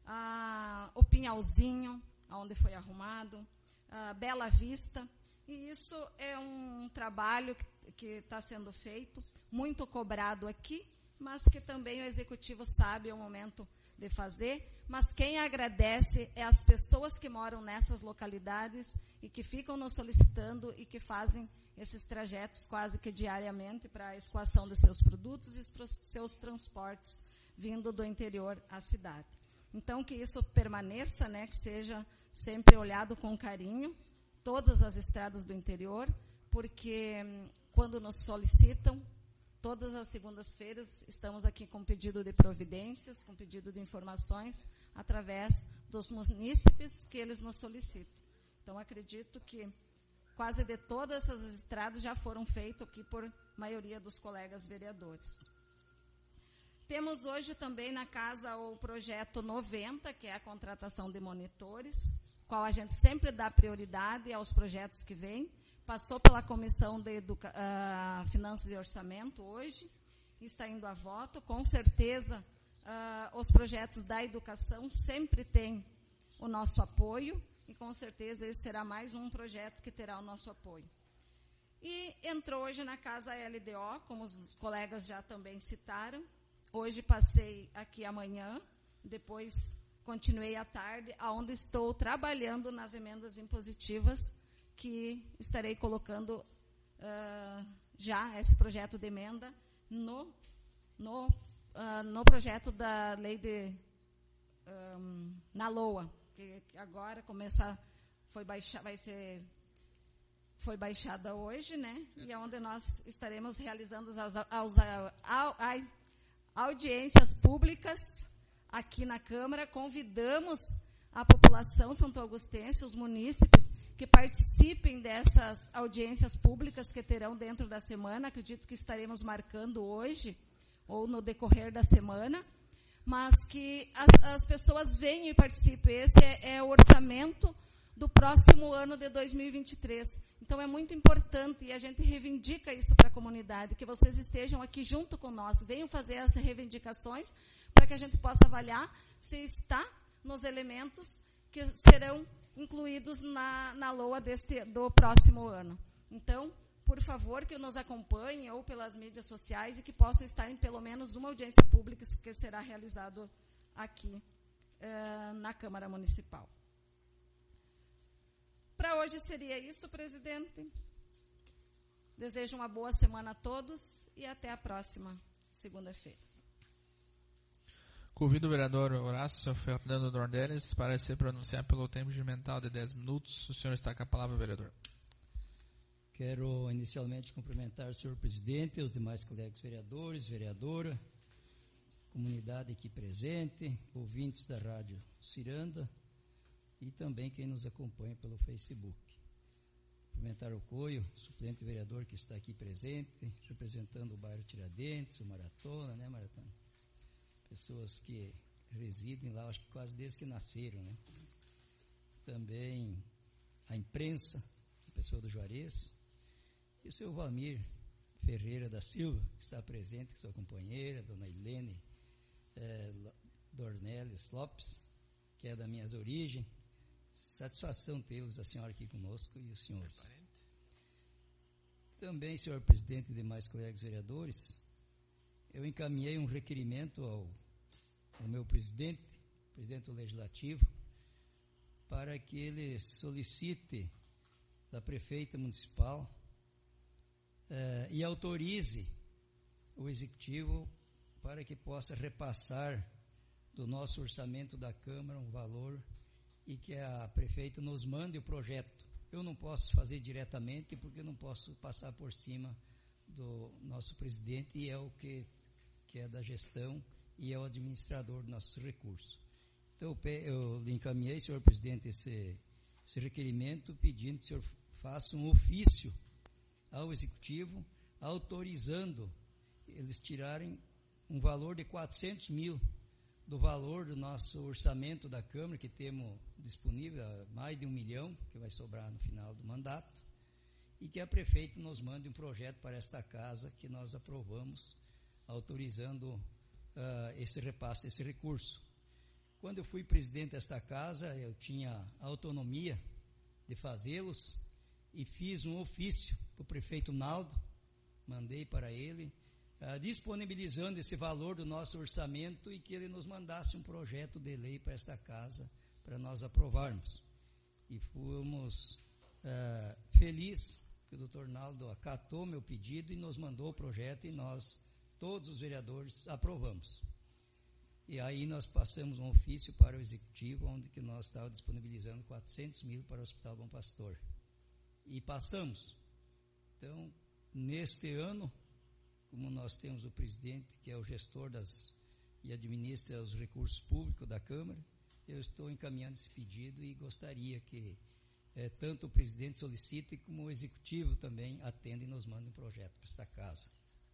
O Pinhalzinho, onde foi arrumado, Bela Vista, e isso é um trabalho que está sendo feito, muito cobrado aqui, mas que também o Executivo sabe o momento de fazer, mas quem agradece é as pessoas que moram nessas localidades e que ficam nos solicitando e que fazem esses trajetos quase que diariamente para a escoação dos seus produtos e seus transportes vindo do interior à cidade. Então, que isso permaneça, né, que seja sempre olhado com carinho, todas as estradas do interior, porque quando nos solicitam, todas as segundas-feiras estamos aqui com pedido de providências, com pedido de informações, através dos munícipes que eles nos solicitam. Então, acredito que quase de todas essas estradas já foram feitas aqui por maioria dos colegas vereadores. Temos hoje também na casa o projeto 90, que é a contratação de monitores, qual a gente sempre dá prioridade aos projetos que vêm. Passou pela Comissão de Finanças e Orçamento hoje, e está indo a voto. Com certeza, os projetos da educação sempre têm o nosso apoio, e com certeza esse será mais um projeto que terá o nosso apoio. E entrou hoje na casa a LDO, como os colegas já também citaram. Hoje passei aqui amanhã, depois continuei à tarde, onde estou trabalhando nas emendas impositivas, que estarei colocando já esse projeto de emenda no projeto da lei foi baixada hoje, né? E é onde nós estaremos realizando audiências públicas aqui na Câmara. Convidamos a população santo-augustense, os munícipes, que participem dessas audiências públicas que terão dentro da semana. Acredito que estaremos marcando hoje ou no decorrer da semana, mas que as pessoas venham e participem. Esse é o orçamento do próximo ano de 2023. Então, é muito importante, e a gente reivindica isso para a comunidade, que vocês estejam aqui junto com nós, venham fazer essas reivindicações, para que a gente possa avaliar se está nos elementos que serão incluídos na LOA do próximo ano. Então, por favor, que nos acompanhem ou pelas mídias sociais e que possam estar em pelo menos uma audiência pública que será realizado aqui na Câmara Municipal. Para hoje seria isso, presidente. Desejo uma boa semana a todos e até a próxima segunda-feira.
Convido o vereador Horácio Fernando Dornelles para se pronunciar pelo tempo regimental de 10 minutos. O senhor está com a palavra, vereador.
Quero inicialmente cumprimentar o senhor presidente, os demais colegas vereadores, vereadora, comunidade aqui presente, ouvintes da Rádio Ciranda, e também quem nos acompanha pelo Facebook. Cumprimentar o Coio, suplente vereador que está aqui presente, representando o bairro Tiradentes, o Maratona, né, Maratona? Pessoas que residem lá, acho que quase desde que nasceram, né? Também a imprensa, a pessoa do Juarez, e o seu Valmir Ferreira da Silva, que está presente, com sua companheira, dona Helene Dornelles Lopes, que é das minhas origens. Satisfação tê-los, a senhora aqui conosco e os senhores. Também, senhor presidente e demais colegas vereadores, eu encaminhei um requerimento ao meu presidente do Legislativo, para que ele solicite da prefeita municipal e autorize o executivo para que possa repassar do nosso orçamento da Câmara um valor e que a prefeita nos mande o projeto. Eu não posso fazer diretamente porque eu não posso passar por cima do nosso presidente, e é o que é da gestão e é o administrador dos nossos recursos. Então eu lhe encaminhei, senhor presidente, esse requerimento, pedindo que o senhor faça um ofício ao executivo autorizando eles tirarem um valor de 400 mil do valor do nosso orçamento da Câmara, que temos disponível, mais de 1 milhão, que vai sobrar no final do mandato, e que a prefeita nos mande um projeto para esta casa que nós aprovamos, autorizando esse repasse desse recurso. Quando eu fui presidente desta casa, eu tinha autonomia de fazê-los e fiz um ofício para o prefeito Naldo, mandei para ele, disponibilizando esse valor do nosso orçamento e que ele nos mandasse um projeto de lei para esta casa, para nós aprovarmos. E fomos felizes que o doutor Naldo acatou meu pedido e nos mandou o projeto, e nós, todos os vereadores, aprovamos. E aí nós passamos um ofício para o executivo, onde que nós estávamos disponibilizando 400 mil para o Hospital Bom Pastor. E passamos. Então, neste ano, como nós temos o presidente, que é o gestor e administra os recursos públicos da Câmara, eu estou encaminhando esse pedido e gostaria que tanto o presidente solicite, como o executivo também atenda e nos mande um projeto para esta casa.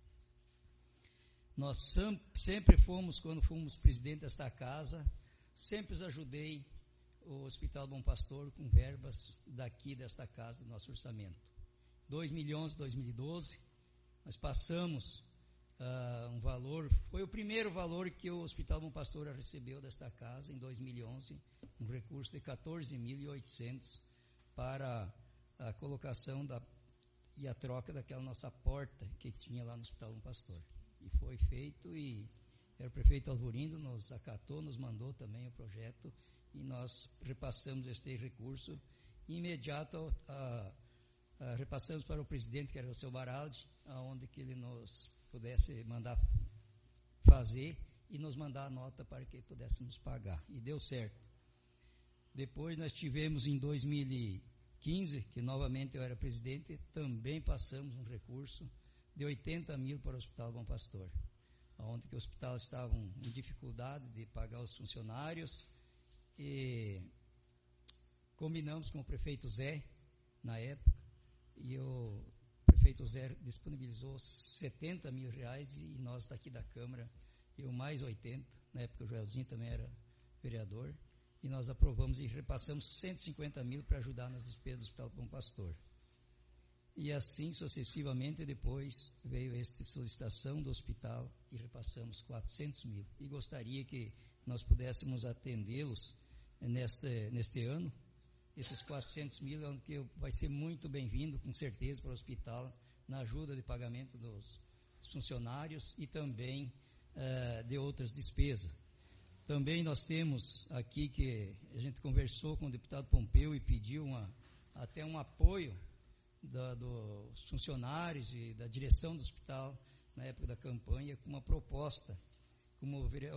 Nós sempre fomos, quando fomos presidente desta casa, sempre ajudei o Hospital Bom Pastor com verbas daqui desta casa, do nosso orçamento. 2 milhões em 2012, nós passamos um valor, foi o primeiro valor que o Hospital Bom Pastor recebeu desta casa, em 2011, um recurso de 14.800 para a colocação e a troca daquela nossa porta que tinha lá no Hospital Bom Pastor. E foi feito, e o prefeito Alvorindo nos acatou, nos mandou também o projeto, e nós repassamos este recurso. Imediato, repassamos para o presidente, que era o seu Baraldi, aonde que ele nos pudesse mandar fazer e nos mandar a nota para que pudéssemos pagar. E deu certo. Depois nós tivemos em 2015 2015, que novamente eu era presidente, também passamos um recurso de 80 mil para o Hospital Bom Pastor, onde que o hospital estava em dificuldade de pagar os funcionários, e combinamos com o prefeito Zé, na época, e o prefeito Zé disponibilizou 70 mil reais, e nós daqui da Câmara, eu mais 80, na época o Joelzinho também era vereador, e nós aprovamos e repassamos 150 mil para ajudar nas despesas do Hospital Bom Pastor. E assim, sucessivamente, depois veio esta solicitação do hospital e repassamos 400 mil. E gostaria que nós pudéssemos atendê-los neste ano. Esses 400 mil é um que vai ser muito bem-vindo, com certeza, para o hospital, na ajuda de pagamento dos funcionários e também de outras despesas. Também nós temos aqui que a gente conversou com o deputado Pompeu e pediu até um apoio dos funcionários e da direção do hospital na época da campanha, com uma proposta. Como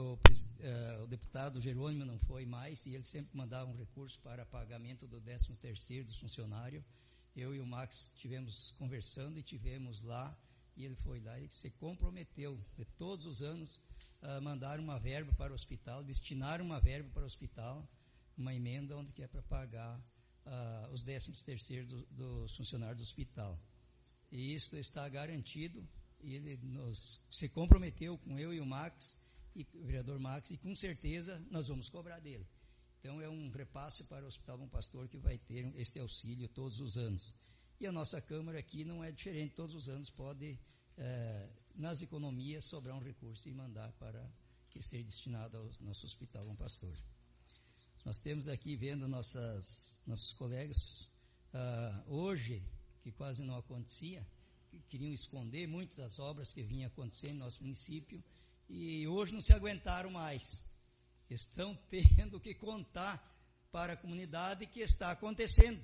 o deputado Jerônimo não foi mais, e ele sempre mandava um recurso para pagamento do 13º dos funcionários, eu e o Max estivemos conversando e tivemos lá, e ele foi lá e se comprometeu de todos os anos a mandar uma verba para o hospital, destinar uma verba para o hospital, uma emenda onde que é para pagar os 13º dos funcionários do hospital. E isso está garantido, e ele se comprometeu com eu e o Max, e o vereador Max, e com certeza nós vamos cobrar dele. Então é um repasse para o Hospital Bom Pastor que vai ter esse auxílio todos os anos. E a nossa Câmara aqui não é diferente, todos os anos pode, nas economias, sobrar um recurso e mandar para que seja destinado ao nosso Hospital Bom Pastor. Nós temos aqui, vendo nossos colegas, hoje, que quase não acontecia, que queriam esconder muitas das obras que vinham acontecendo no nosso município, e hoje não se aguentaram mais. Estão tendo que contar para a comunidade que está acontecendo,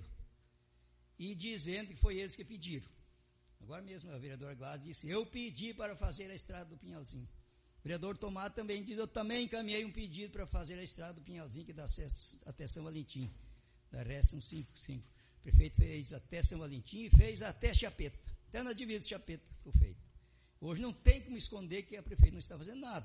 e dizendo que foi eles que pediram. Agora mesmo a vereadora Gladys disse, eu pedi para fazer a estrada do Pinhalzinho. O vereador Tomás também diz, eu também encaminhei um pedido para fazer a estrada do Pinhalzinho, que dá acesso até São Valentim, da RS 155. O prefeito fez até São Valentim e fez até Chapeta, até na divisa de Chapeta foi feito. Hoje não tem como esconder que a prefeita não está fazendo nada.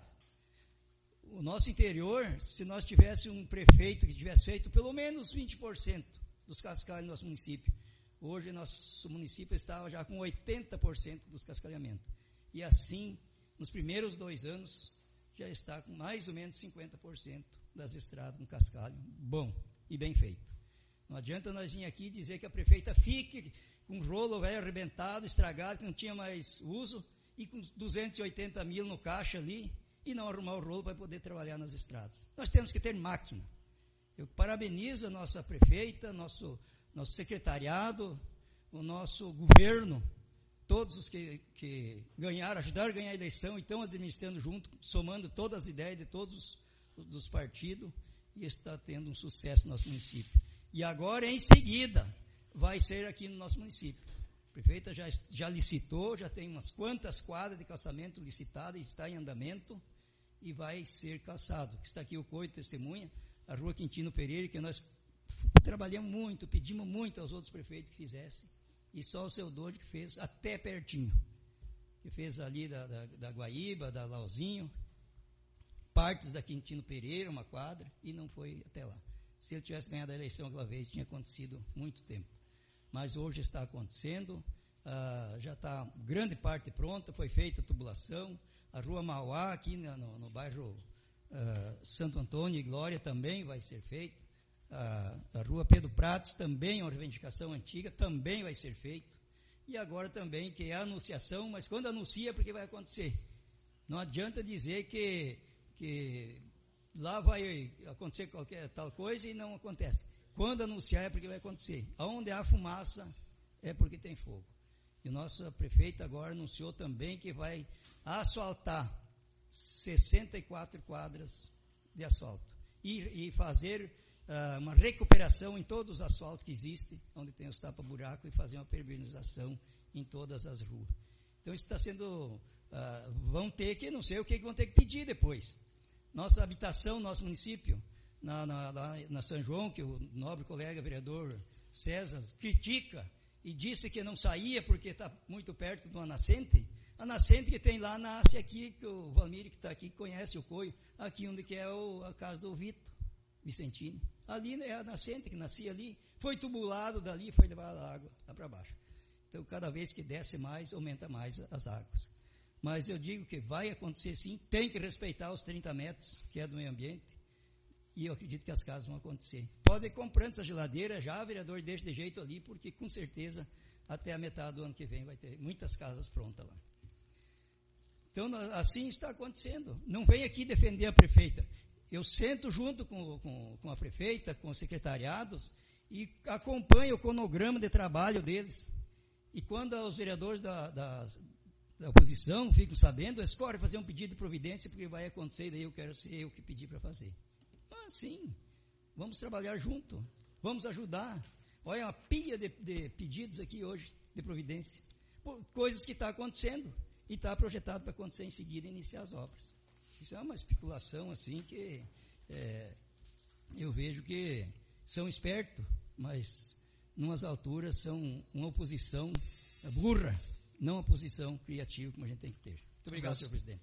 O nosso interior, se nós tivéssemos um prefeito que tivesse feito pelo menos 20% dos cascalhos do nosso município, hoje nosso município estava já com 80% dos cascalhamentos. E assim, nos primeiros 2 anos, já está com mais ou menos 50% das estradas no cascalho, bom e bem feito. Não adianta nós vir aqui dizer que a prefeita fique com um rolo velho arrebentado, estragado, que não tinha mais uso, e com 280 mil no caixa ali, e não arrumar o rolo para poder trabalhar nas estradas. Nós temos que ter máquina. Eu parabenizo a nossa prefeita, nosso secretariado, o nosso governo, todos os que ganharam, ajudaram a ganhar a eleição e estão administrando junto, somando todas as ideias de todos os partidos, e está tendo um sucesso no nosso município. E agora, em seguida, vai ser aqui no nosso município. A prefeita já licitou, já tem umas quantas quadras de calçamento licitadas, está em andamento e vai ser calçado. Está aqui o Coito testemunha, a rua Quintino Pereira, que nós trabalhamos muito, pedimos muito aos outros prefeitos que fizessem, e só o seu Doide que fez até pertinho, que fez ali da Guaíba, da Lauzinho, partes da Quintino Pereira, uma quadra, e não foi até lá. Se ele tivesse ganhado a eleição aquela vez, tinha acontecido muito tempo. Mas hoje está acontecendo, já está grande parte pronta, foi feita a tubulação, a rua Mauá, aqui no bairro Santo Antônio e Glória, também vai ser feita, a rua Pedro Pratos, também é uma reivindicação antiga, também vai ser feito, e agora também, que é a anunciação, mas quando anuncia é porque vai acontecer. Não adianta dizer que lá vai acontecer qualquer tal coisa e não acontece. Quando anunciar é porque vai acontecer. Onde há fumaça é porque tem fogo. E nossa prefeita agora anunciou também que vai asfaltar 64 quadras de asfalto. E fazer uma recuperação em todos os asfaltos que existem, onde tem os tapa-buraco, e fazer uma permeabilização em todas as ruas. Então isso está sendo... vão ter que, não sei o que vão ter que pedir depois. Nossa habitação, nosso município, na São João, que o nobre colega vereador César critica e disse que não saía porque está muito perto de uma nascente, a nascente que tem lá nasce aqui, que o Valmir que está aqui conhece o Coio, aqui onde que é a casa do Vicentini. Ali é a nascente que nascia ali, foi tubulado dali, foi levado a água lá para baixo. Então, cada vez que desce mais, aumenta mais as águas. Mas eu digo que vai acontecer sim, tem que respeitar os 30 metros, que é do meio ambiente, e eu acredito que as casas vão acontecer. Pode ir comprando essa geladeira já, vereador, deixa de jeito ali, porque com certeza até a metade do ano que vem vai ter muitas casas prontas lá. Então, assim está acontecendo. Não vem aqui defender a prefeita. Eu sento junto com a prefeita, com os secretariados, e acompanho o cronograma de trabalho deles. E quando os vereadores da oposição ficam sabendo, eles correm fazer um pedido de providência, porque vai acontecer, daí eu quero ser eu que pedir para fazer. Mas sim, vamos trabalhar junto, vamos ajudar. Olha, uma pilha de pedidos aqui hoje, de providência. Coisas que estão acontecendo, e está projetado para acontecer em seguida e iniciar as obras. Isso é uma especulação assim que eu vejo que são espertos, mas numas alturas são uma oposição burra, não uma oposição criativa como a gente tem que ter. Muito obrigado, senhor presidente.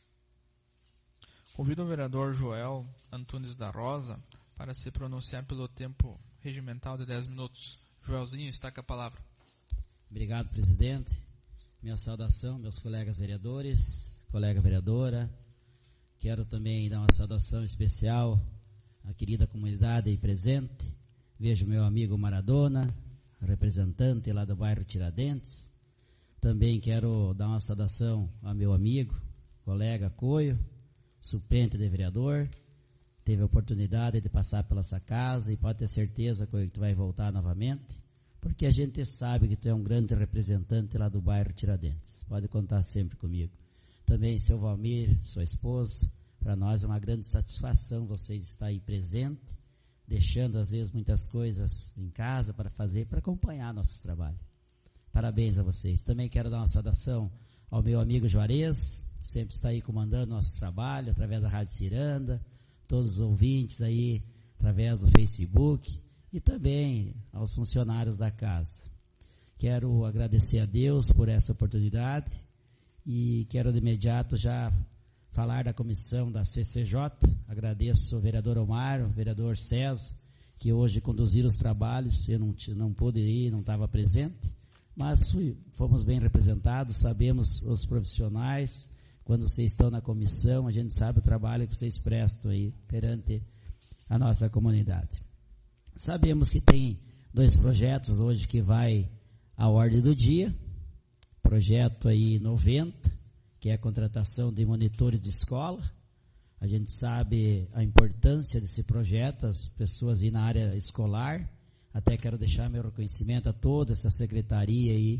Convido o vereador Joel Antunes da Rosa para se pronunciar pelo tempo regimental de 10 minutos. Joelzinho, está com a palavra.
Obrigado, presidente. Minha saudação, meus colegas vereadores, colega vereadora. Quero também dar uma saudação especial à querida comunidade aí presente. Vejo meu amigo Maradona, representante lá do bairro Tiradentes. Também quero dar uma saudação ao meu amigo, colega Coio, suplente de vereador. Teve a oportunidade de passar pela essa casa e pode ter certeza, Coio, que tu vai voltar novamente, porque a gente sabe que tu é um grande representante lá do bairro Tiradentes. Pode contar sempre comigo. Também, seu Valmir, sua esposa, para nós é uma grande satisfação você estar aí presente, deixando às vezes muitas coisas em casa para fazer, para acompanhar nosso trabalho. Parabéns a vocês. Também quero dar uma saudação ao meu amigo Juarez, sempre está aí comandando nosso trabalho, através da Rádio Ciranda, todos os ouvintes aí, através do Facebook, e também aos funcionários da casa. Quero agradecer a Deus por essa oportunidade e quero de imediato já falar da comissão da CCJ. Agradeço ao vereador Omar, ao vereador César, que hoje conduziram os trabalhos. Eu não pude ir, não estava presente, mas fomos bem representados, sabemos os profissionais. Quando vocês estão na comissão, a gente sabe o trabalho que vocês prestam aí perante a nossa comunidade. Sabemos que tem 2 projetos hoje que vai à ordem do dia. Projeto aí 90, que é a contratação de monitores de escola. A gente sabe a importância desse projeto, as pessoas aí na área escolar. Até quero deixar meu reconhecimento a toda essa secretaria aí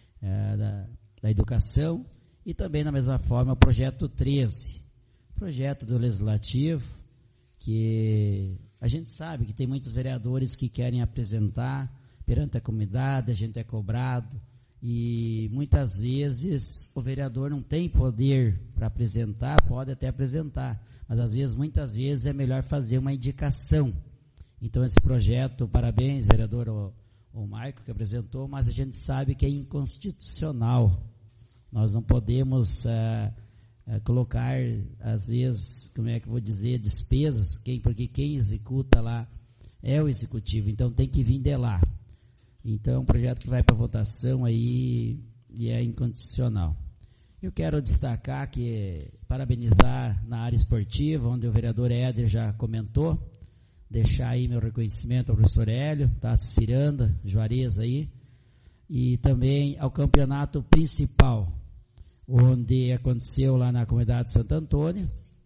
da educação. E também, da mesma forma, o projeto 13, projeto do Legislativo, que a gente sabe que tem muitos vereadores que querem apresentar perante a comunidade, a gente é cobrado, e muitas vezes o vereador não tem poder para apresentar, pode até apresentar, mas às vezes, muitas vezes é melhor fazer uma indicação. Então esse projeto, parabéns, vereador o Maico que apresentou, mas a gente sabe que é inconstitucional. Nós não podemos colocar, às vezes, como é que eu vou dizer, despesas, porque quem executa lá é o executivo, então tem que vir de lá. Então é um projeto que vai para votação aí e é incondicional. Eu quero destacar parabenizar na área esportiva, onde o vereador Éder já comentou, deixar aí meu reconhecimento ao professor Hélio, Tasso Ciranda, Juarez aí, e também ao campeonato principal, onde aconteceu lá na comunidade de Santo Antônio,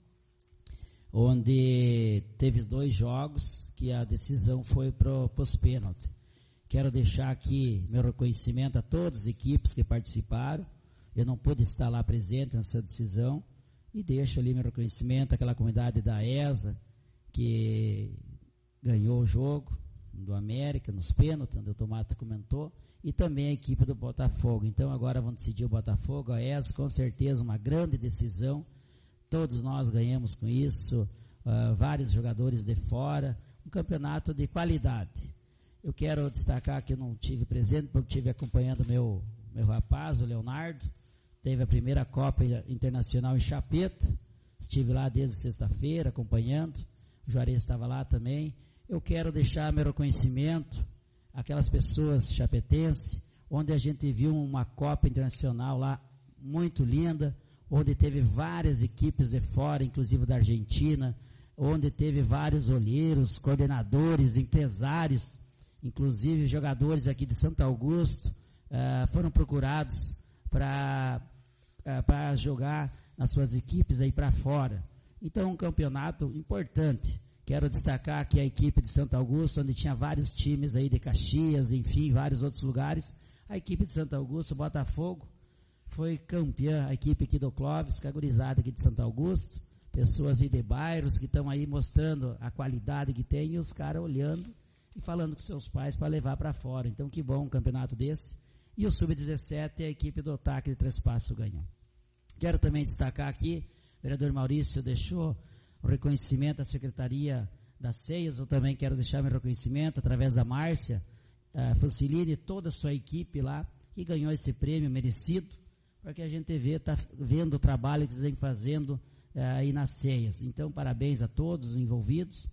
onde teve 2 jogos que a decisão foi para os pênaltis. Quero deixar aqui meu reconhecimento a todas as equipes que participaram. Eu não pude estar lá presente nessa decisão, e deixo ali meu reconhecimento àquela comunidade da ESA, que ganhou o jogo do América, nos pênaltis, onde o Tomate comentou, e também a equipe do Botafogo. Então agora vão decidir o Botafogo, a ESA, com certeza uma grande decisão, todos nós ganhamos com isso, vários jogadores de fora, um campeonato de qualidade. Eu quero destacar que eu não tive presente, porque estive acompanhando meu rapaz, o Leonardo. Teve a primeira Copa Internacional em Chapeta. Estive lá desde sexta-feira acompanhando. O Juarez estava lá também. Eu quero deixar meu reconhecimento àquelas pessoas chapetenses, onde a gente viu uma Copa Internacional lá muito linda, onde teve várias equipes de fora, inclusive da Argentina, onde teve vários olheiros, coordenadores, empresários, inclusive jogadores aqui de Santo Augusto, foram procurados para jogar nas suas equipes aí para fora. Então, um campeonato importante. Quero destacar aqui a equipe de Santo Augusto, onde tinha vários times aí de Caxias, enfim, vários outros lugares. A equipe de Santo Augusto, Botafogo, foi campeã, a equipe aqui do Clóvis, cagurizada aqui de Santo Augusto, pessoas aí de bairros que estão aí mostrando a qualidade que tem e os caras olhando e falando com seus pais para levar para fora. Então, que bom um campeonato desse. E o Sub-17, a equipe do Otaque de Três Passos ganhou. Quero também destacar aqui, o vereador Maurício deixou o reconhecimento à Secretaria das Ceias, eu também quero deixar meu reconhecimento através da Márcia Fancilini e toda a sua equipe lá, que ganhou esse prêmio merecido, porque a gente está vendo o trabalho que eles vêm fazendo aí nas Ceias. Então, parabéns a todos os envolvidos.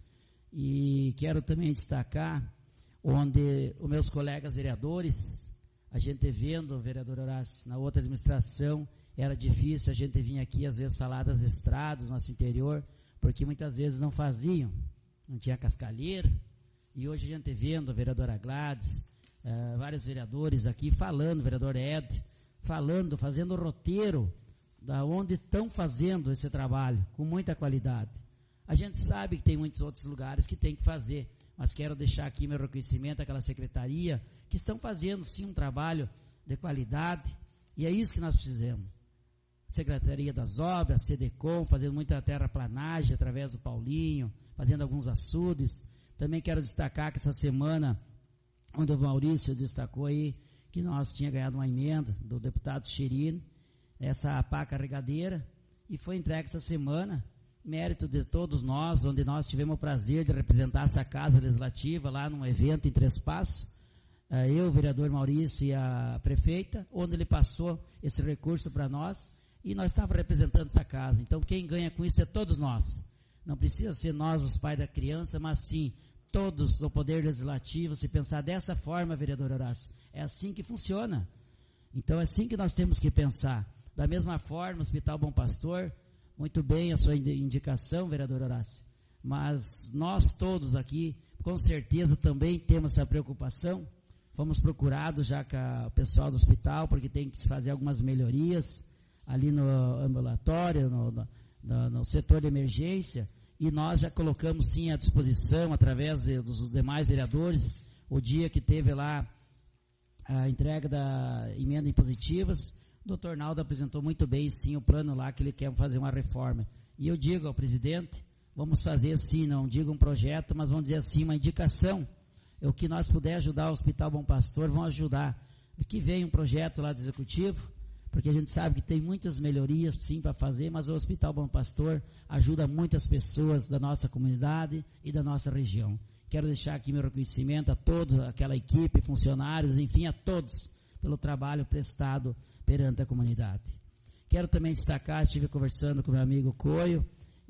E quero também destacar onde os meus colegas vereadores, a gente vendo, vereador Horácio, na outra administração, era difícil a gente vir aqui, às vezes, falar das estradas no nosso interior, porque muitas vezes não faziam, não tinha cascalheira, e hoje a gente vendo a vereadora Gladys, vários vereadores aqui falando, vereador Ed, falando, fazendo roteiro, da onde estão fazendo esse trabalho, com muita qualidade. A gente sabe que tem muitos outros lugares que tem que fazer, mas quero deixar aqui meu reconhecimento àquela secretaria, que estão fazendo sim um trabalho de qualidade, e é isso que nós precisamos. Secretaria das Obras, CDCOM, fazendo muita terraplanagem através do Paulinho, fazendo alguns açudes. Também quero destacar que essa semana, onde o Maurício destacou aí, que nós tínhamos ganhado uma emenda do deputado Chirino, essa pá carregadeira, e foi entregue essa semana, mérito de todos nós, onde nós tivemos o prazer de representar essa Casa Legislativa lá num evento em Três Passos, eu, o vereador Maurício e a prefeita, onde ele passou esse recurso para nós, e nós estávamos representando essa casa. Então, quem ganha com isso é todos nós. Não precisa ser nós, os pais da criança, mas sim todos do Poder Legislativo. Se pensar dessa forma, vereador Horácio, é assim que funciona. Então, é assim que nós temos que pensar. Da mesma forma, o Hospital Bom Pastor, muito bem a sua indicação, vereador Horácio, mas nós todos aqui, com certeza, também temos essa preocupação. Fomos procurados já com o pessoal do hospital, porque tem que fazer algumas melhorias ali no ambulatório, no setor de emergência, e nós já colocamos sim à disposição, através dos demais vereadores, o dia que teve lá a entrega da emenda impositivas, o doutor Naldo apresentou muito bem sim o plano lá, que ele quer fazer uma reforma. E eu digo ao presidente, vamos fazer assim, não digo um projeto, mas vamos dizer assim, uma indicação. O que nós puder ajudar o Hospital Bom Pastor, vamos ajudar. Que vem um projeto lá do Executivo, porque a gente sabe que tem muitas melhorias sim para fazer, mas o Hospital Bom Pastor ajuda muitas pessoas da nossa comunidade e da nossa região. Quero deixar aqui meu reconhecimento a toda aquela equipe, funcionários, enfim, a todos, pelo trabalho prestado perante a comunidade. Quero também destacar, estive conversando com meu amigo Coio,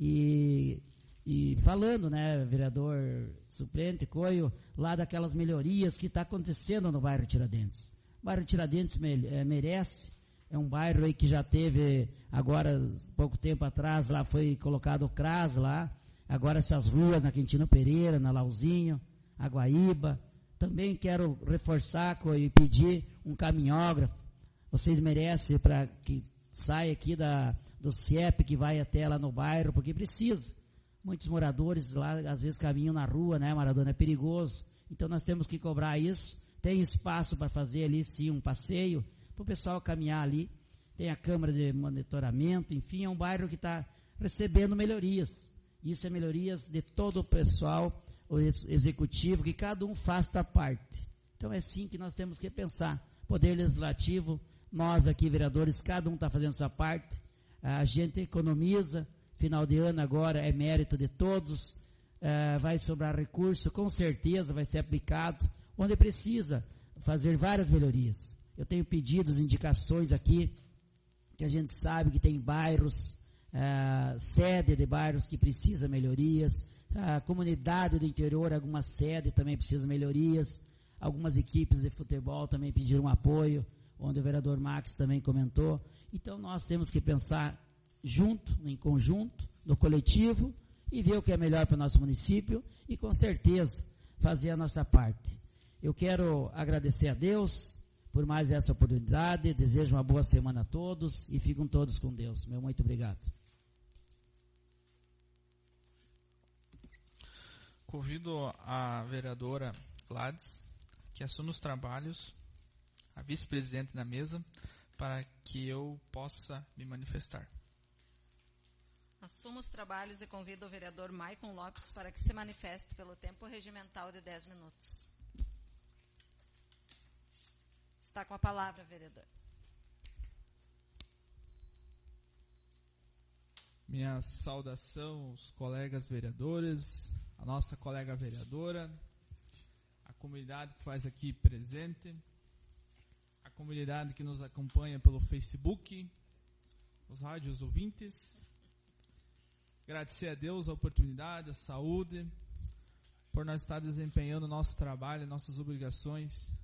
e falando, né, vereador suplente Coio, lá daquelas melhorias que está acontecendo no bairro Tiradentes. O bairro Tiradentes merece. É um bairro aí que já teve, agora, pouco tempo atrás, lá foi colocado o CRAS lá, agora essas ruas na Quintino Pereira, na Lauzinho, Aguaíba. Também quero reforçar e pedir um caminhógrafo. Vocês merecem para que saia aqui do CIEP, que vai até lá no bairro, porque precisa. Muitos moradores lá, às vezes, caminham na rua, né, Maradona? É perigoso. Então, nós temos que cobrar isso. Tem espaço para fazer ali, sim, um passeio, para o pessoal caminhar ali. Tem a câmara de monitoramento, enfim, é um bairro que está recebendo melhorias. Isso é melhorias de todo o pessoal, o executivo, que cada um faça a parte. Então, é assim que nós temos que pensar. Poder Legislativo, nós aqui, vereadores, cada um está fazendo sua parte. A gente economiza. Final de ano agora é mérito de todos, vai sobrar recurso, com certeza vai ser aplicado. onde precisa fazer várias melhorias. Eu tenho pedidos, indicações aqui, que a gente sabe que tem bairros, sede de bairros que precisa melhorias, a comunidade do interior, algumas sedes também precisa melhorias, algumas equipes de futebol também pediram apoio, onde o vereador Max também comentou. Então nós temos que pensar junto, em conjunto, no coletivo, e ver o que é melhor para o nosso município e com certeza fazer a nossa parte. Eu quero agradecer a Deus por mais essa oportunidade, desejo uma boa semana a todos e fiquem todos com Deus. Meu muito obrigado.
Convido a vereadora Gladys, que assume os trabalhos, a vice-presidente da mesa, para que eu possa me manifestar.
Assumo os trabalhos e convido o vereador Maicon Lopes para que se manifeste pelo tempo regimental de 10 minutos. Está com a palavra, vereador.
Minha saudação aos colegas vereadores, a nossa colega vereadora, a comunidade que faz aqui presente, a comunidade que nos acompanha pelo Facebook, os rádios ouvintes. Agradecer a Deus a oportunidade, a saúde, por nós estar desempenhando o nosso trabalho, nossas obrigações.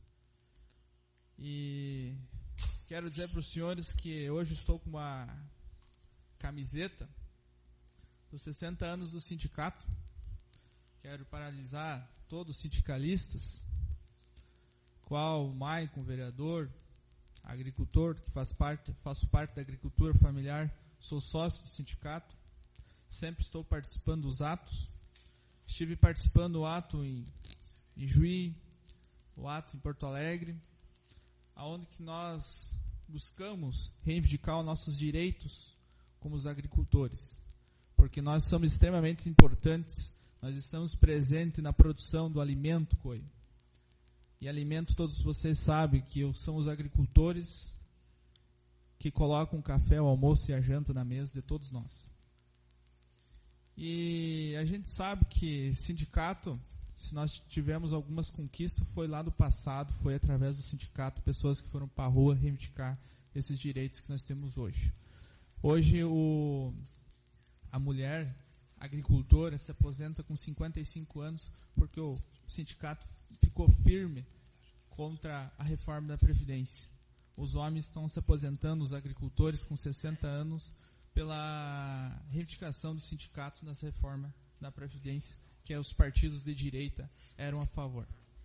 E quero dizer para os senhores que hoje estou com uma camiseta dos 60 anos do sindicato. Quero paralisar todos os sindicalistas, qual o Maicon, vereador, agricultor, que faço parte da agricultura familiar, sou sócio do sindicato, sempre estou participando dos atos. Estive participando do ato em Juí, o ato em Porto Alegre, aonde que nós buscamos reivindicar os nossos direitos como os agricultores, porque nós somos extremamente importantes, nós estamos presentes na produção do alimento, COI. E alimento, todos vocês sabem que são os agricultores que colocam o café, o almoço e a janta na mesa de todos nós. E a gente sabe que sindicato, se nós tivemos algumas conquistas, foi lá do passado, foi através do sindicato, pessoas que foram para a rua reivindicar esses direitos que nós temos hoje. Hoje a mulher agricultora se aposenta com 55 anos porque o sindicato ficou firme contra a reforma da Previdência. Os homens estão se aposentando, os agricultores com 60 anos, pela reivindicação do sindicato nessa reforma da Previdência, que os partidos de direita eram a favor.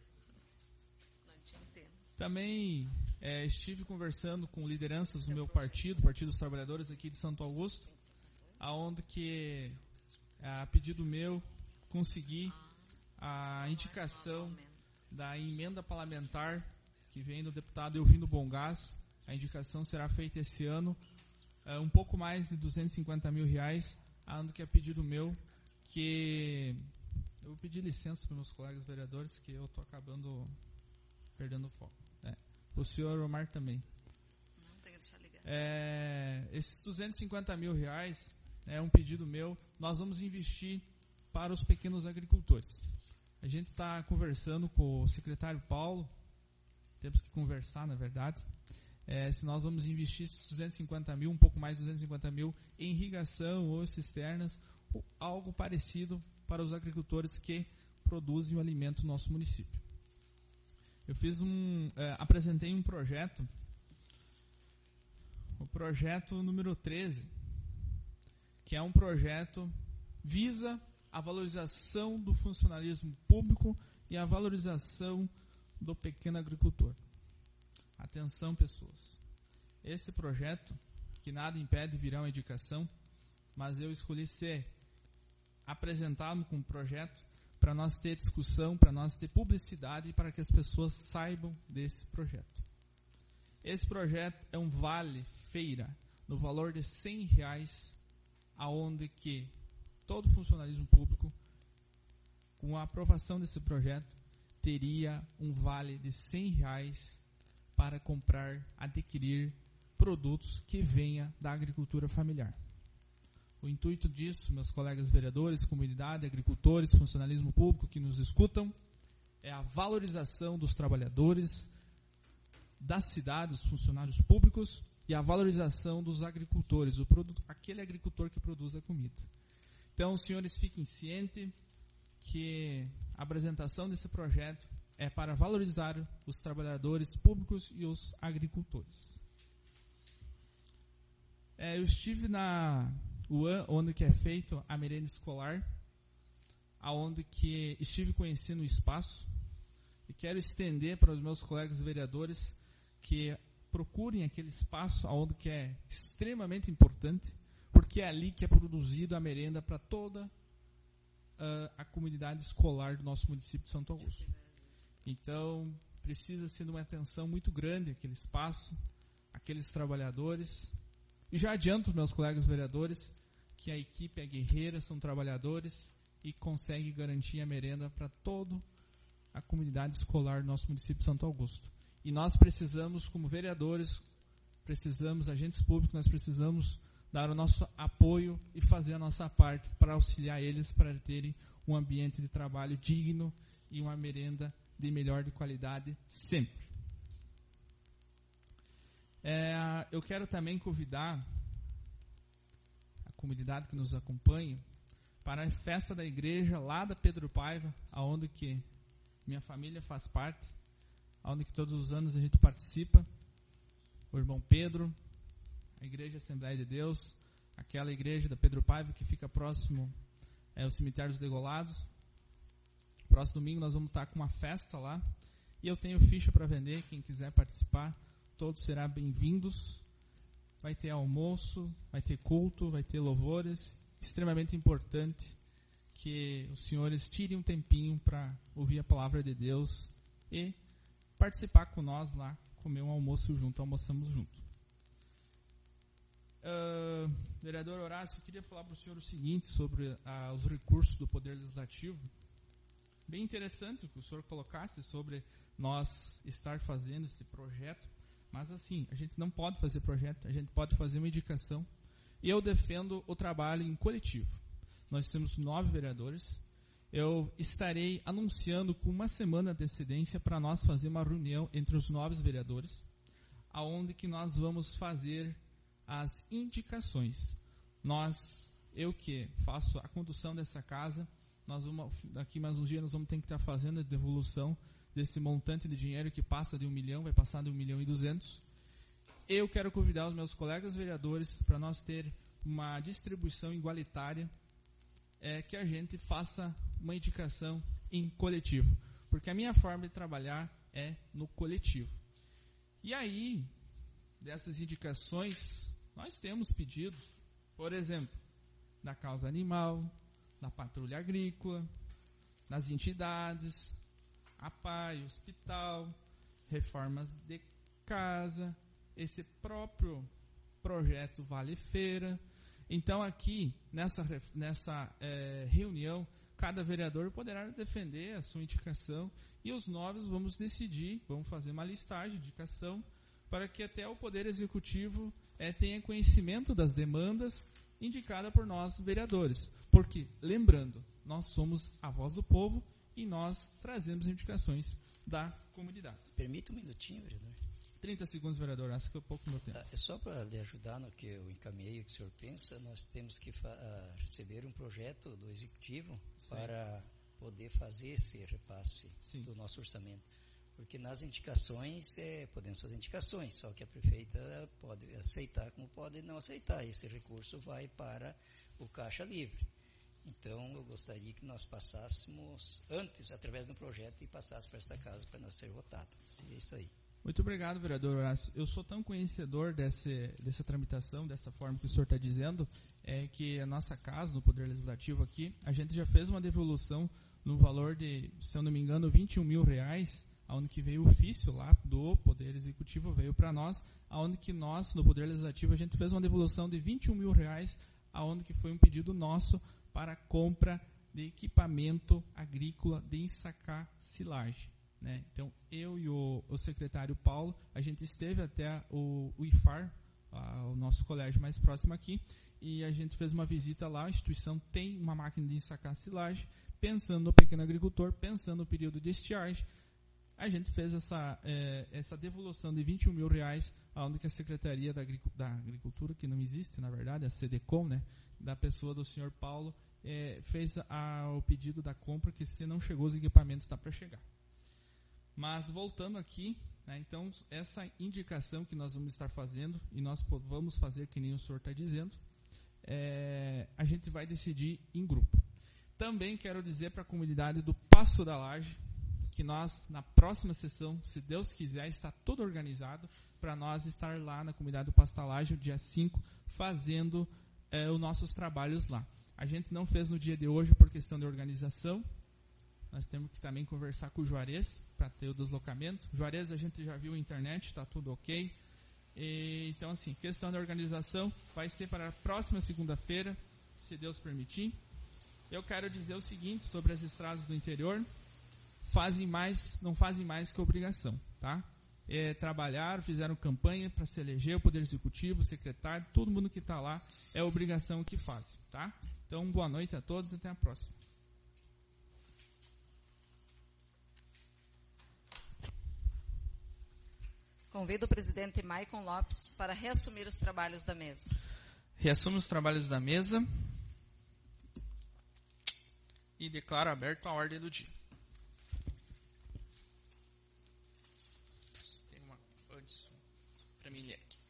Também estive conversando com lideranças do meu partido, Partido dos Trabalhadores aqui de Santo Augusto, aonde que, a pedido meu, consegui a indicação da emenda parlamentar que vem do deputado Elvino Bongás. A indicação será feita esse ano, um pouco mais de R$250 mil, aonde que, a pedido meu, que eu vou pedir licença para meus colegas vereadores, que eu estou acabando perdendo o foco. O senhor Omar também.
Não tem que deixar ligado.
Esses R$250 mil é um pedido meu. Nós vamos investir para os pequenos agricultores. A gente está conversando com o secretário Paulo, temos que conversar, na verdade, se nós vamos investir esses 250 mil, um pouco mais de 250 mil, em irrigação ou cisternas, ou algo parecido para os agricultores que produzem o alimento no nosso município. Eu apresentei um projeto, o projeto número 13, que é um projeto visa a valorização do funcionalismo público e a valorização do pequeno agricultor. Atenção, pessoas. Esse projeto, que nada impede virar uma indicação, mas eu escolhi ser apresentado como projeto para nós ter discussão, para nós ter publicidade e para que as pessoas saibam desse projeto. Esse projeto é um vale-feira no valor de R$100, aonde que todo funcionalismo público, com a aprovação desse projeto, teria um vale de R$100 para comprar, adquirir produtos que venha da agricultura familiar. O intuito disso, meus colegas vereadores, comunidade, agricultores, funcionalismo público que nos escutam, é a valorização dos trabalhadores, das cidades, dos funcionários públicos e a valorização dos agricultores, aquele agricultor que produz a comida. Então, os senhores fiquem cientes que a apresentação desse projeto é para valorizar os trabalhadores públicos e os agricultores. Eu estive na UAM, onde que é feito a merenda escolar, aonde que estive conhecendo o espaço, e quero estender para os meus colegas vereadores que procurem aquele espaço onde que é extremamente importante, porque é ali que é produzido a merenda para toda a comunidade escolar do nosso município de Santo Augusto. Então, precisa ser de uma atenção muito grande aquele espaço, aqueles trabalhadores. E já adianto, meus colegas vereadores, que a equipe é guerreira, são trabalhadores e consegue garantir a merenda para toda a comunidade escolar do nosso município de Santo Augusto. E nós precisamos, como vereadores, precisamos, agentes públicos, nós precisamos dar o nosso apoio e fazer a nossa parte para auxiliar eles para terem um ambiente de trabalho digno e uma merenda de melhor qualidade sempre. Eu quero também convidar a comunidade que nos acompanha para a festa da igreja lá da Pedro Paiva, aonde que minha família faz parte, aonde que todos os anos a gente participa. O irmão Pedro, a Igreja Assembleia de Deus, aquela igreja da Pedro Paiva que fica próximo ao cemitério dos Degolados. Próximo domingo nós vamos estar com uma festa lá, e eu tenho ficha para vender, quem quiser participar, todos serão bem-vindos. Vai ter almoço, vai ter culto, vai ter louvores. Extremamente importante que os senhores tirem um tempinho para ouvir a palavra de Deus e participar com nós lá, comer um almoço junto, almoçamos junto. Vereador Horácio, eu queria falar para o senhor o seguinte sobre os recursos do Poder Legislativo. Bem interessante que o senhor colocasse sobre nós estar fazendo esse projeto, mas assim, a gente não pode fazer projeto, a gente pode fazer uma indicação, e eu defendo o trabalho em coletivo. Nós temos 9 vereadores, eu estarei anunciando com uma semana de antecedência para nós fazer uma reunião entre os 9 vereadores, aonde que nós vamos fazer as indicações. Eu que faço a condução dessa casa, daqui mais uns dias nós vamos ter que estar fazendo a devolução desse montante de dinheiro que passa de 1 milhão, vai passar de 1.200.000. Eu quero convidar os meus colegas vereadores para nós ter uma distribuição igualitária, que a gente faça uma indicação em coletivo, porque a minha forma de trabalhar é no coletivo. E aí, dessas indicações, nós temos pedidos, por exemplo, da causa animal, da patrulha agrícola, das entidades, APAI, hospital, reformas de casa, esse próprio projeto Vale Feira. Então aqui, nessa reunião, cada vereador poderá defender a sua indicação, e os 9 vamos decidir, vamos fazer uma listagem de indicação, para que até o Poder Executivo tenha conhecimento das demandas indicadas por nós, vereadores. Porque, lembrando, nós somos a voz do povo e nós trazemos indicações da comunidade.
Permita um minutinho, vereador.
30 segundos, vereador, acho que é pouco meu tempo.
É só para lhe ajudar no que eu encaminhei, o que o senhor pensa, nós temos que receber um projeto do Executivo para poder fazer esse repasse do nosso orçamento. Porque nas indicações, podemos fazer indicações, só que a prefeita pode aceitar como pode não aceitar. Esse recurso vai para o Caixa Livre. Então, eu gostaria que nós passássemos antes, através do projeto, e passássemos para esta casa para nós ser votado. Seria isso aí.
Muito obrigado, vereador Horácio. Eu sou tão conhecedor dessa tramitação, dessa forma que o senhor está dizendo, que a nossa casa, no Poder Legislativo aqui, a gente já fez uma devolução no valor de, se eu não me engano, R$21 mil, onde que veio o ofício lá do Poder Executivo, veio para nós, onde que nós, no Poder Legislativo, a gente fez uma devolução de R$21 mil, onde que foi um pedido nosso para compra de equipamento agrícola de ensacar silagem. Né? Então, eu e o secretário Paulo, a gente esteve até o IFAR, o nosso colégio mais próximo aqui, e a gente fez uma visita lá. A instituição tem uma máquina de ensacar silagem, pensando no pequeno agricultor, pensando no período de estiagem. A gente fez essa devolução de R$21 mil, onde que a Secretaria da Agricultura, que não existe, na verdade, a CDCOM, né, da pessoa do senhor Paulo, fez o pedido da compra, que se não chegou os equipamentos, está para chegar. Mas voltando aqui, né, então essa indicação que nós vamos estar fazendo, e nós vamos fazer que nem o senhor está dizendo, a gente vai decidir em grupo. Também quero dizer para a comunidade do Passo da Laje, que nós, na próxima sessão, se Deus quiser, está tudo organizado para nós estar lá na comunidade do Passo da Laje, no dia 5, fazendo os nossos trabalhos lá. A gente não fez no dia de hoje por questão de organização. Nós temos que também conversar com o Juarez para ter o deslocamento. Juarez a gente já viu na internet, está tudo ok. Então, assim, questão de organização vai ser para a próxima segunda-feira, se Deus permitir. Eu quero dizer o seguinte sobre as estradas do interior: não fazem mais que obrigação, tá? Trabalharam, fizeram campanha para se eleger, o Poder Executivo, o secretário, todo mundo que está lá, é obrigação que faz, tá? Então, boa noite a todos e até a próxima.
Convido o presidente Maicon Lopes para reassumir os trabalhos da mesa.
Reassumo os trabalhos da mesa e declaro aberto a ordem do dia. Tem uma antes para mim ler aqui.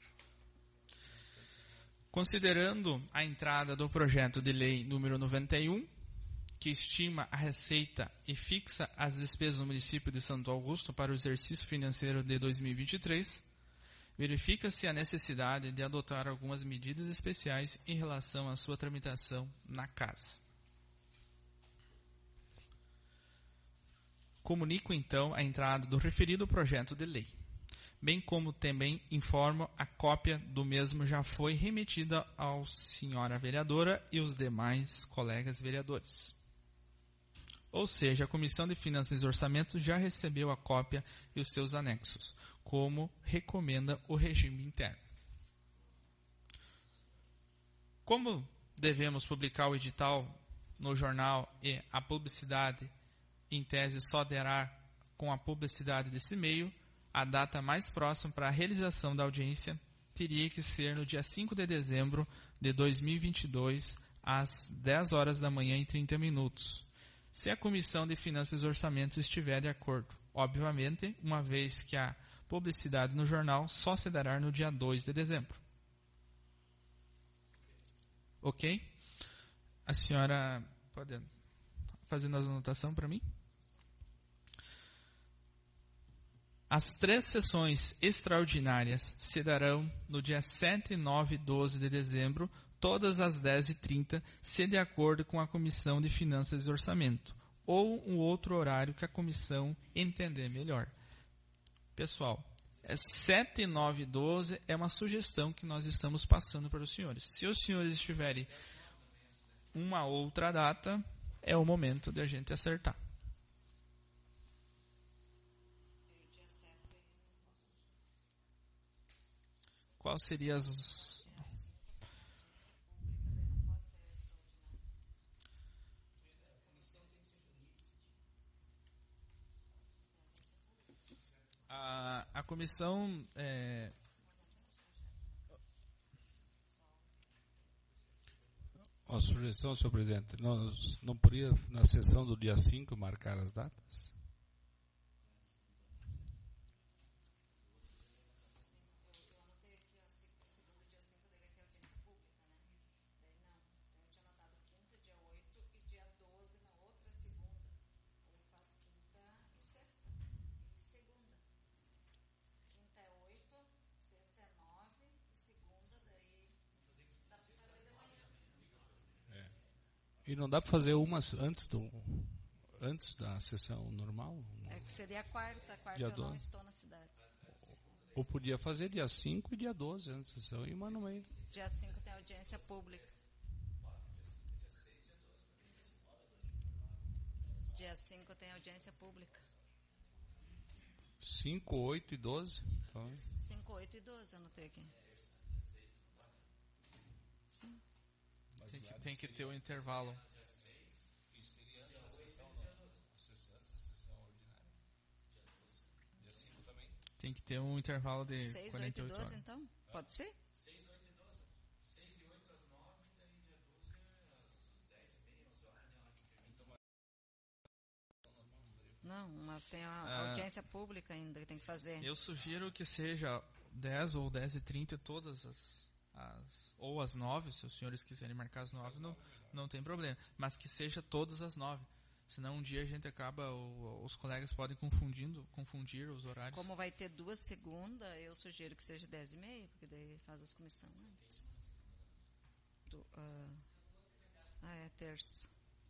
Considerando a entrada do projeto de lei número 91, que estima a receita e fixa as despesas do município de Santo Augusto para o exercício financeiro de 2023, verifica-se a necessidade de adotar algumas medidas especiais em relação à sua tramitação na Casa. Comunico, então, a entrada do referido projeto de lei, bem como também informo a cópia do mesmo já foi remetida ao senhora vereadora e os demais colegas vereadores. Ou seja, a Comissão de Finanças e Orçamento já recebeu a cópia e os seus anexos, como recomenda o regime interno. Como devemos publicar o edital no jornal e a publicidade, em tese, só dará com a publicidade desse meio, a data mais próxima para a realização da audiência teria que ser no dia 5 de dezembro de 2022, às 10 horas da manhã e 30 minutos. Se a Comissão de Finanças e Orçamentos estiver de acordo, obviamente, uma vez que a publicidade no jornal só se dará no dia 2 de dezembro. Ok? A senhora pode fazer a anotação para mim? As 3 sessões extraordinárias se darão no dia 7, 9 e 12 de dezembro, todas às 10h30, se de acordo com a Comissão de Finanças e Orçamento, ou um outro horário que a comissão entender melhor. Pessoal, 7, 9 e 12 é uma sugestão que nós estamos passando para os senhores. Se os senhores tiverem uma outra data, é o momento de a gente acertar. Qual seria as... A comissão
Uma sugestão, senhor presidente, nós não poderia, na sessão do dia 5, marcar as datas? E não dá para fazer umas antes da sessão normal?
É que seria a quarta
dia
eu
12.
não estou na cidade.
Ou podia fazer dia 5 e dia 12 antes da sessão e uma no meio.
Dia 5 tem audiência pública. Dia 5 tem audiência pública.
5, 8 e 12? Então...
5, 8 e 12 eu anotei aqui. Sim.
Tem que ter o intervalo. Tem que ter um intervalo de
6, 8 e
48
12,
horas.
então? Pode ser?
6, 8 e 12. 6 e 8 às 9, daí dia 12 às 10 e meia, 11 horas, né?
Não, mas tem a audiência pública ainda que tem que fazer.
Eu sugiro que seja 10 ou 10h30 todas ou às 9, se os senhores quiserem marcar às 9, não tem problema. Mas que seja todas às 9. Senão um dia a gente acaba, os colegas podem confundir os horários.
Como vai ter 2 segundas, eu sugiro que seja 10h30, porque daí faz as comissões antes. É terça.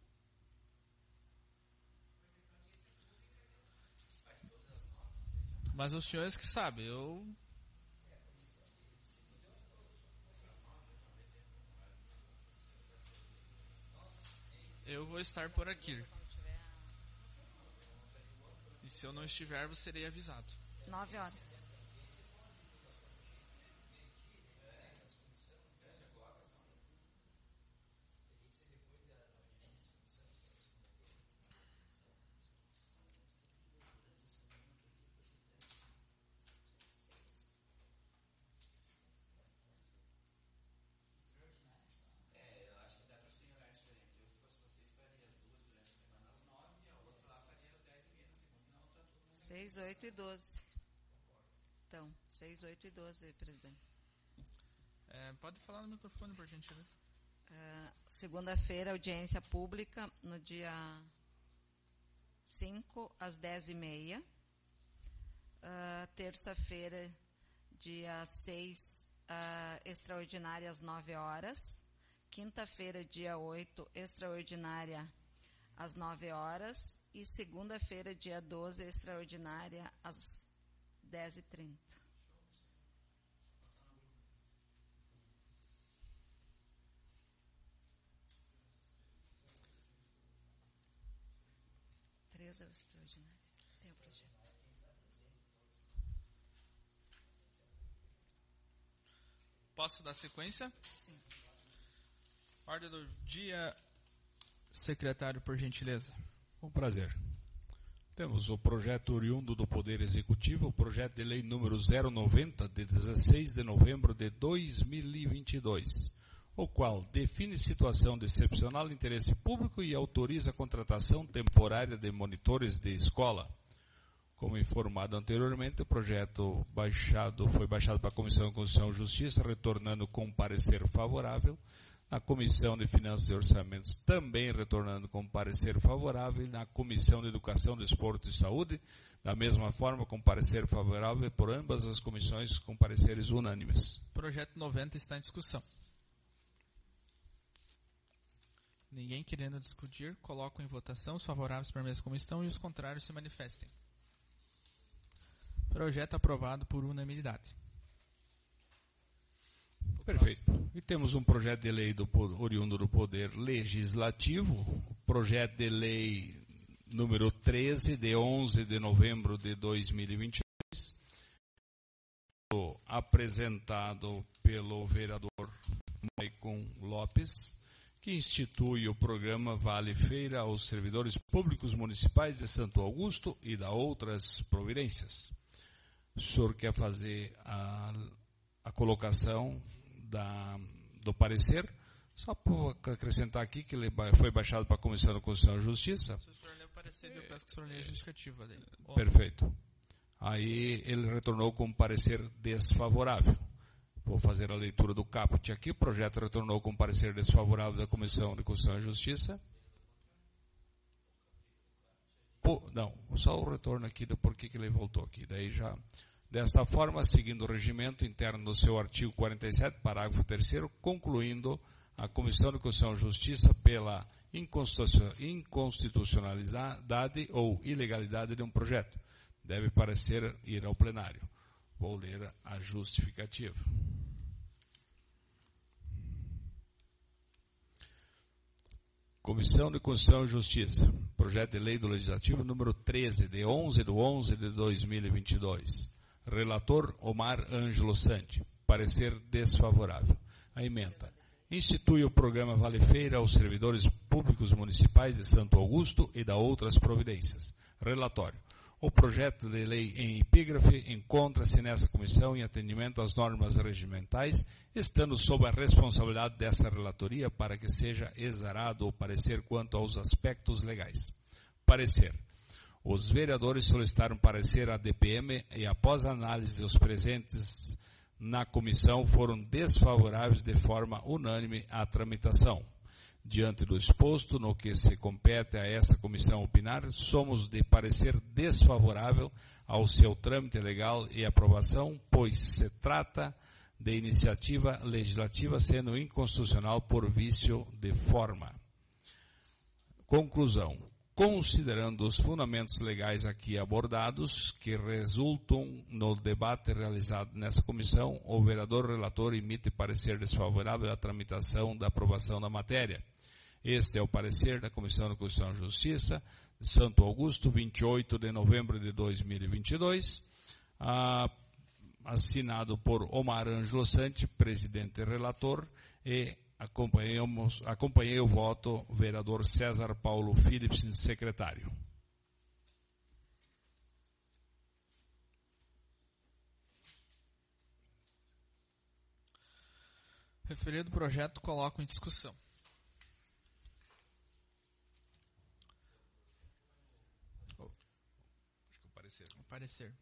Mas os senhores que sabem, eu vou estar por aqui. E se eu não estiver, eu serei avisado.
9 horas.
Eu acho que dá para ser horário diferente. Eu, se fosse vocês, faria as duas durante a semana às 9 e a outra lá faria às 10h30 na segunda. Não, tá tudo.
6, 8 e 12. Então, 6, 8 e 12, presidente.
Pode falar no microfone, por gentileza.
Segunda-feira, audiência pública, no dia 5, às 10h30. Terça-feira, dia 6, extraordinária, às 9 horas. Quinta-feira, dia 8, extraordinária, às 9 horas. E segunda-feira, dia 12, extraordinária, às 10h30. É o extraordinário. Tem o projeto.
Posso dar sequência?
Sim.
Ordem do dia, secretário, por gentileza.
Com prazer. Temos o projeto oriundo do Poder Executivo, o projeto de lei número 090, de 16 de novembro de 2022, o qual define situação de excepcional interesse público e autoriza a contratação temporária de monitores de escola. Como informado anteriormente, o projeto foi baixado para a Comissão de Constituição e Justiça, retornando com parecer favorável. Na Comissão de Finanças e Orçamentos, também retornando com parecer favorável. Na Comissão de Educação, Desporto e Saúde, da mesma forma, com parecer favorável por ambas as comissões, com pareceres unânimes.
Projeto 90 está em discussão. Ninguém querendo discutir, coloco em votação os favoráveis para a mesma comissão e os contrários se manifestem. Projeto aprovado por unanimidade.
Perfeito. E temos um projeto de lei oriundo do Poder Legislativo, projeto de lei número 13, de 11 de novembro de 2022, apresentado pelo vereador Maicon Lopes, que institui o programa Vale Feira aos servidores públicos municipais de Santo Augusto e da outras providências. O senhor quer fazer a colocação do parecer? Só para acrescentar aqui que ele foi baixado para a Comissão da Constituição e Justiça.
Se o senhor lê o parecer, eu peço que o senhor leia a justificativa dele.
Perfeito. Aí ele retornou com parecer desfavorável. Vou fazer a leitura do caput aqui. O projeto retornou com parecer desfavorável da Comissão de Constituição e Justiça. Não, só o retorno aqui do porquê que ele voltou aqui. Daí já, desta forma, seguindo o regimento interno do seu artigo 47, parágrafo 3º, concluindo a Comissão de Constituição e Justiça pela inconstitucionalidade ou ilegalidade de um projeto. Deve parecer ir ao plenário. Vou ler a justificativa. Comissão de Constituição e Justiça. Projeto de lei do Legislativo número 13, de 11 de 2022. Relator Omar Ângelo Santi. Parecer desfavorável. A emenda. Institui o programa Vale Feira aos servidores públicos municipais de Santo Augusto e da outras providências. Relatório. O projeto de lei em epígrafe encontra-se nessa comissão em atendimento às normas regimentais, estando sob a responsabilidade dessa relatoria para que seja exarado o parecer quanto aos aspectos legais. Parecer. Os vereadores solicitaram parecer à DPM e, após análise, os presentes na comissão foram desfavoráveis de forma unânime à tramitação. Diante do exposto, no que se compete a essa comissão opinar, somos de parecer desfavorável ao seu trâmite legal e aprovação, pois se trata de iniciativa legislativa sendo inconstitucional por vício de forma. Conclusão. Considerando os fundamentos legais aqui abordados, que resultam no debate realizado nessa comissão, o vereador relator emite parecer desfavorável à tramitação da aprovação da matéria. Este é o parecer da Comissão de Constituição e Justiça de Santo Augusto, 28 de novembro de 2022, assinado por Omar Ângelo Sante, presidente e relator, e acompanhei o voto, vereador César Paulo Philips, secretário.
Referido projeto, coloco em discussão. Parecer.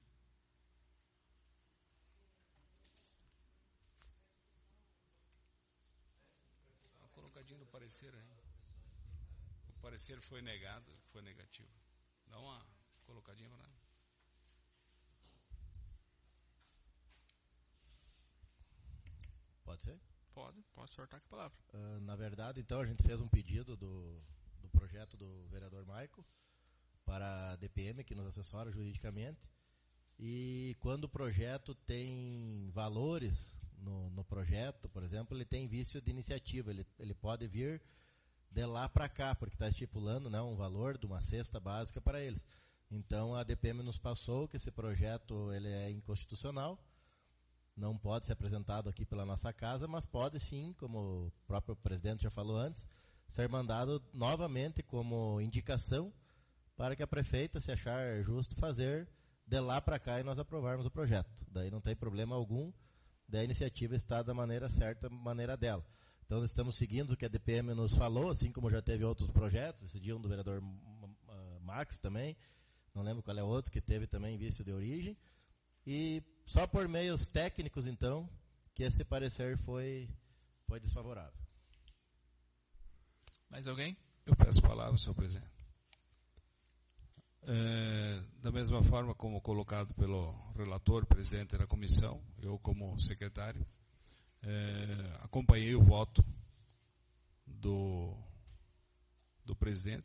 Uma colocadinha no parecer aí. O parecer foi negado, foi negativo. Dá uma colocadinha para nada.
Pode ser?
Pode sortar com a palavra.
Na verdade, então, a gente fez um pedido do projeto do vereador Maico para a DPM, que nos assessora juridicamente, e quando o projeto tem valores no projeto, por exemplo, ele tem vício de iniciativa, ele pode vir de lá para cá, porque está estipulando, né, um valor de uma cesta básica para eles. Então a DPM nos passou que esse projeto ele é inconstitucional, não pode ser apresentado aqui pela nossa casa, mas pode sim, como o próprio presidente já falou antes, ser mandado novamente como indicação para que a prefeita, se achar justo, fazer de lá para cá e nós aprovarmos o projeto. Daí não tem problema algum, da iniciativa está da maneira certa, maneira dela. Então nós estamos seguindo o que a DPM nos falou, assim como já teve outros projetos, esse dia um do vereador Max também, não lembro qual é o outro, que teve também vício de origem, e só por meios técnicos, então, que esse parecer foi desfavorável.
Mais alguém?
Eu peço a palavra, senhor presidente. Da mesma forma como colocado pelo relator, presidente da comissão, eu como secretário, acompanhei o voto do presidente.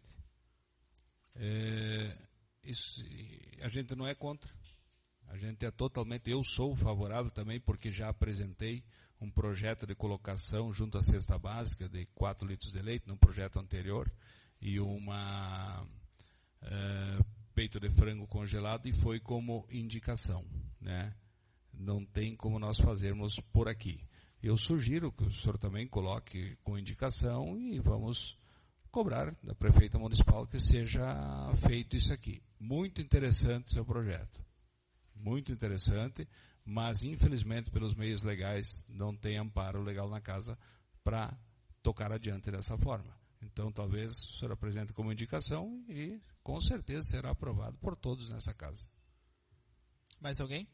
Isso, a gente não é contra, a gente é totalmente, eu sou favorável também, porque já apresentei um projeto de colocação junto à cesta básica de 4 litros de leite, num projeto anterior, e uma peito de frango congelado, e foi como indicação, né? Não tem como nós fazermos por aqui. Eu sugiro que o senhor também coloque com indicação e vamos cobrar da prefeita municipal que seja feito isso aqui. Muito interessante o seu projeto. Muito interessante, mas infelizmente pelos meios legais não tem amparo legal na casa para tocar adiante dessa forma. Então talvez o senhor apresente como indicação e com certeza será aprovado por todos nessa casa.
Mais alguém?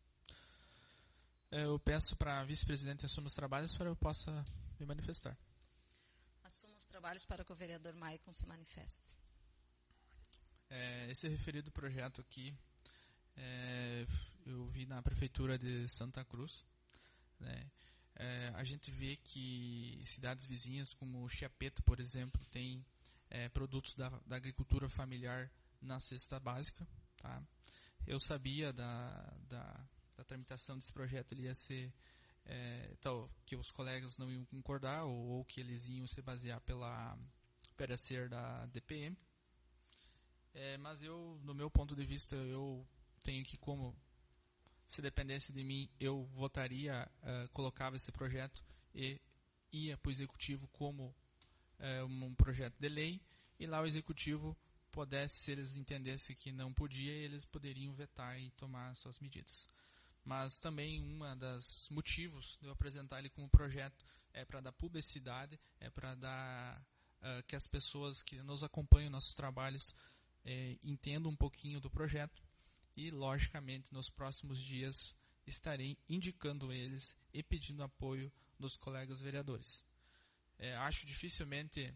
Eu peço para a vice-presidente assumir os trabalhos para eu possa me manifestar.
Assumo os trabalhos para que o vereador Maicon se manifeste.
Esse referido projeto aqui, eu vi na prefeitura de Santa Cruz, né? A gente vê que cidades vizinhas como Chiapeto, por exemplo, tem produtos da agricultura familiar na cesta básica, tá? Eu sabia da tramitação desse projeto, ele ia ser que os colegas não iam concordar ou que eles iam se basear pela parecer da DPM, mas eu, no meu ponto de vista, eu tenho que, como se dependesse de mim, eu votaria, colocava esse projeto e ia para o executivo como um projeto de lei, e lá o executivo se eles entendessem que não podia, eles poderiam vetar e tomar suas medidas. Mas também dos motivos de eu apresentar ele como projeto é para dar publicidade, é para dar que as pessoas que nos acompanham, nossos trabalhos, entendam um pouquinho do projeto e, logicamente, nos próximos dias estarei indicando eles e pedindo apoio dos colegas vereadores. Acho dificilmente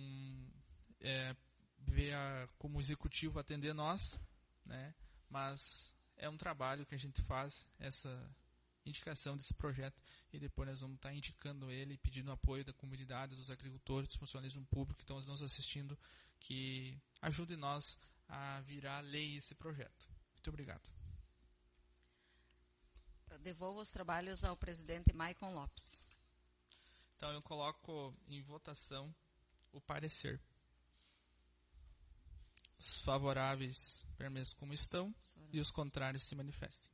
ver como executivo atender nós, né? Mas é um trabalho que a gente faz, essa indicação desse projeto, e depois nós vamos estar indicando ele, pedindo apoio da comunidade, dos agricultores, do funcionalismo público que estão nos assistindo, que ajudem nós a virar lei esse projeto. Muito obrigado.
Eu devolvo os trabalhos ao presidente Maicon Lopes.
Então eu coloco em votação o parecer. Os favoráveis permaneçam como estão e os contrários se manifestem.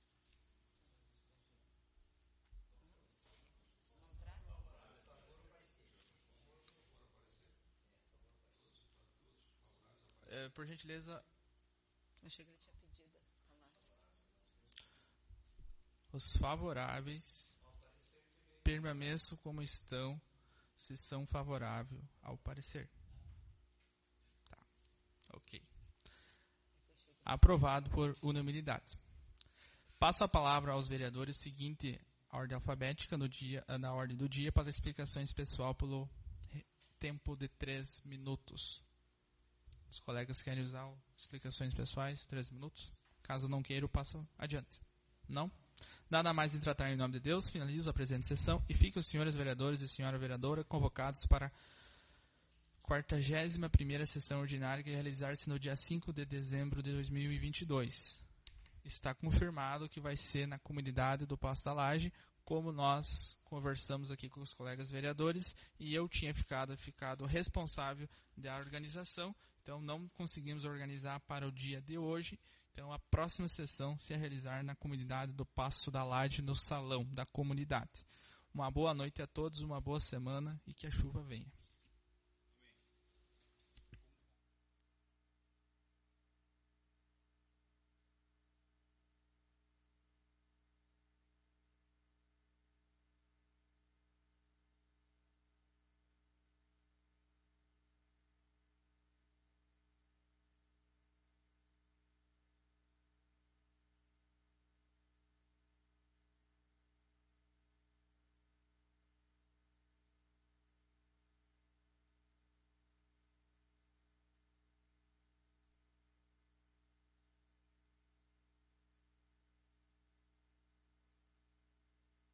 Por gentileza.
Eu achei que ele tinha pedido.
Os favoráveis permaneçam como estão, se são favoráveis ao parecer. Tá. Ok. Aprovado por unanimidade. Passo a palavra aos vereadores seguinte a ordem alfabética na ordem do dia para explicações pessoal pelo tempo de 3 minutos. Os colegas querem usar explicações pessoais, 3 minutos? Caso não queiram, eu passo adiante. Não? Nada mais em tratar em nome de Deus, finalizo a presente sessão e fiquem os senhores vereadores e senhora vereadora convocados para a 41ª sessão ordinária que realizar-se no dia 5 de dezembro de 2022. Está confirmado que vai ser na comunidade do Passo da Laje, como nós conversamos aqui com os colegas vereadores, e eu tinha ficado responsável da organização, então não conseguimos organizar para o dia de hoje. Então a próxima sessão se realizar na comunidade do Passo da Laje, no salão da comunidade. Uma boa noite a todos, uma boa semana e que a chuva venha.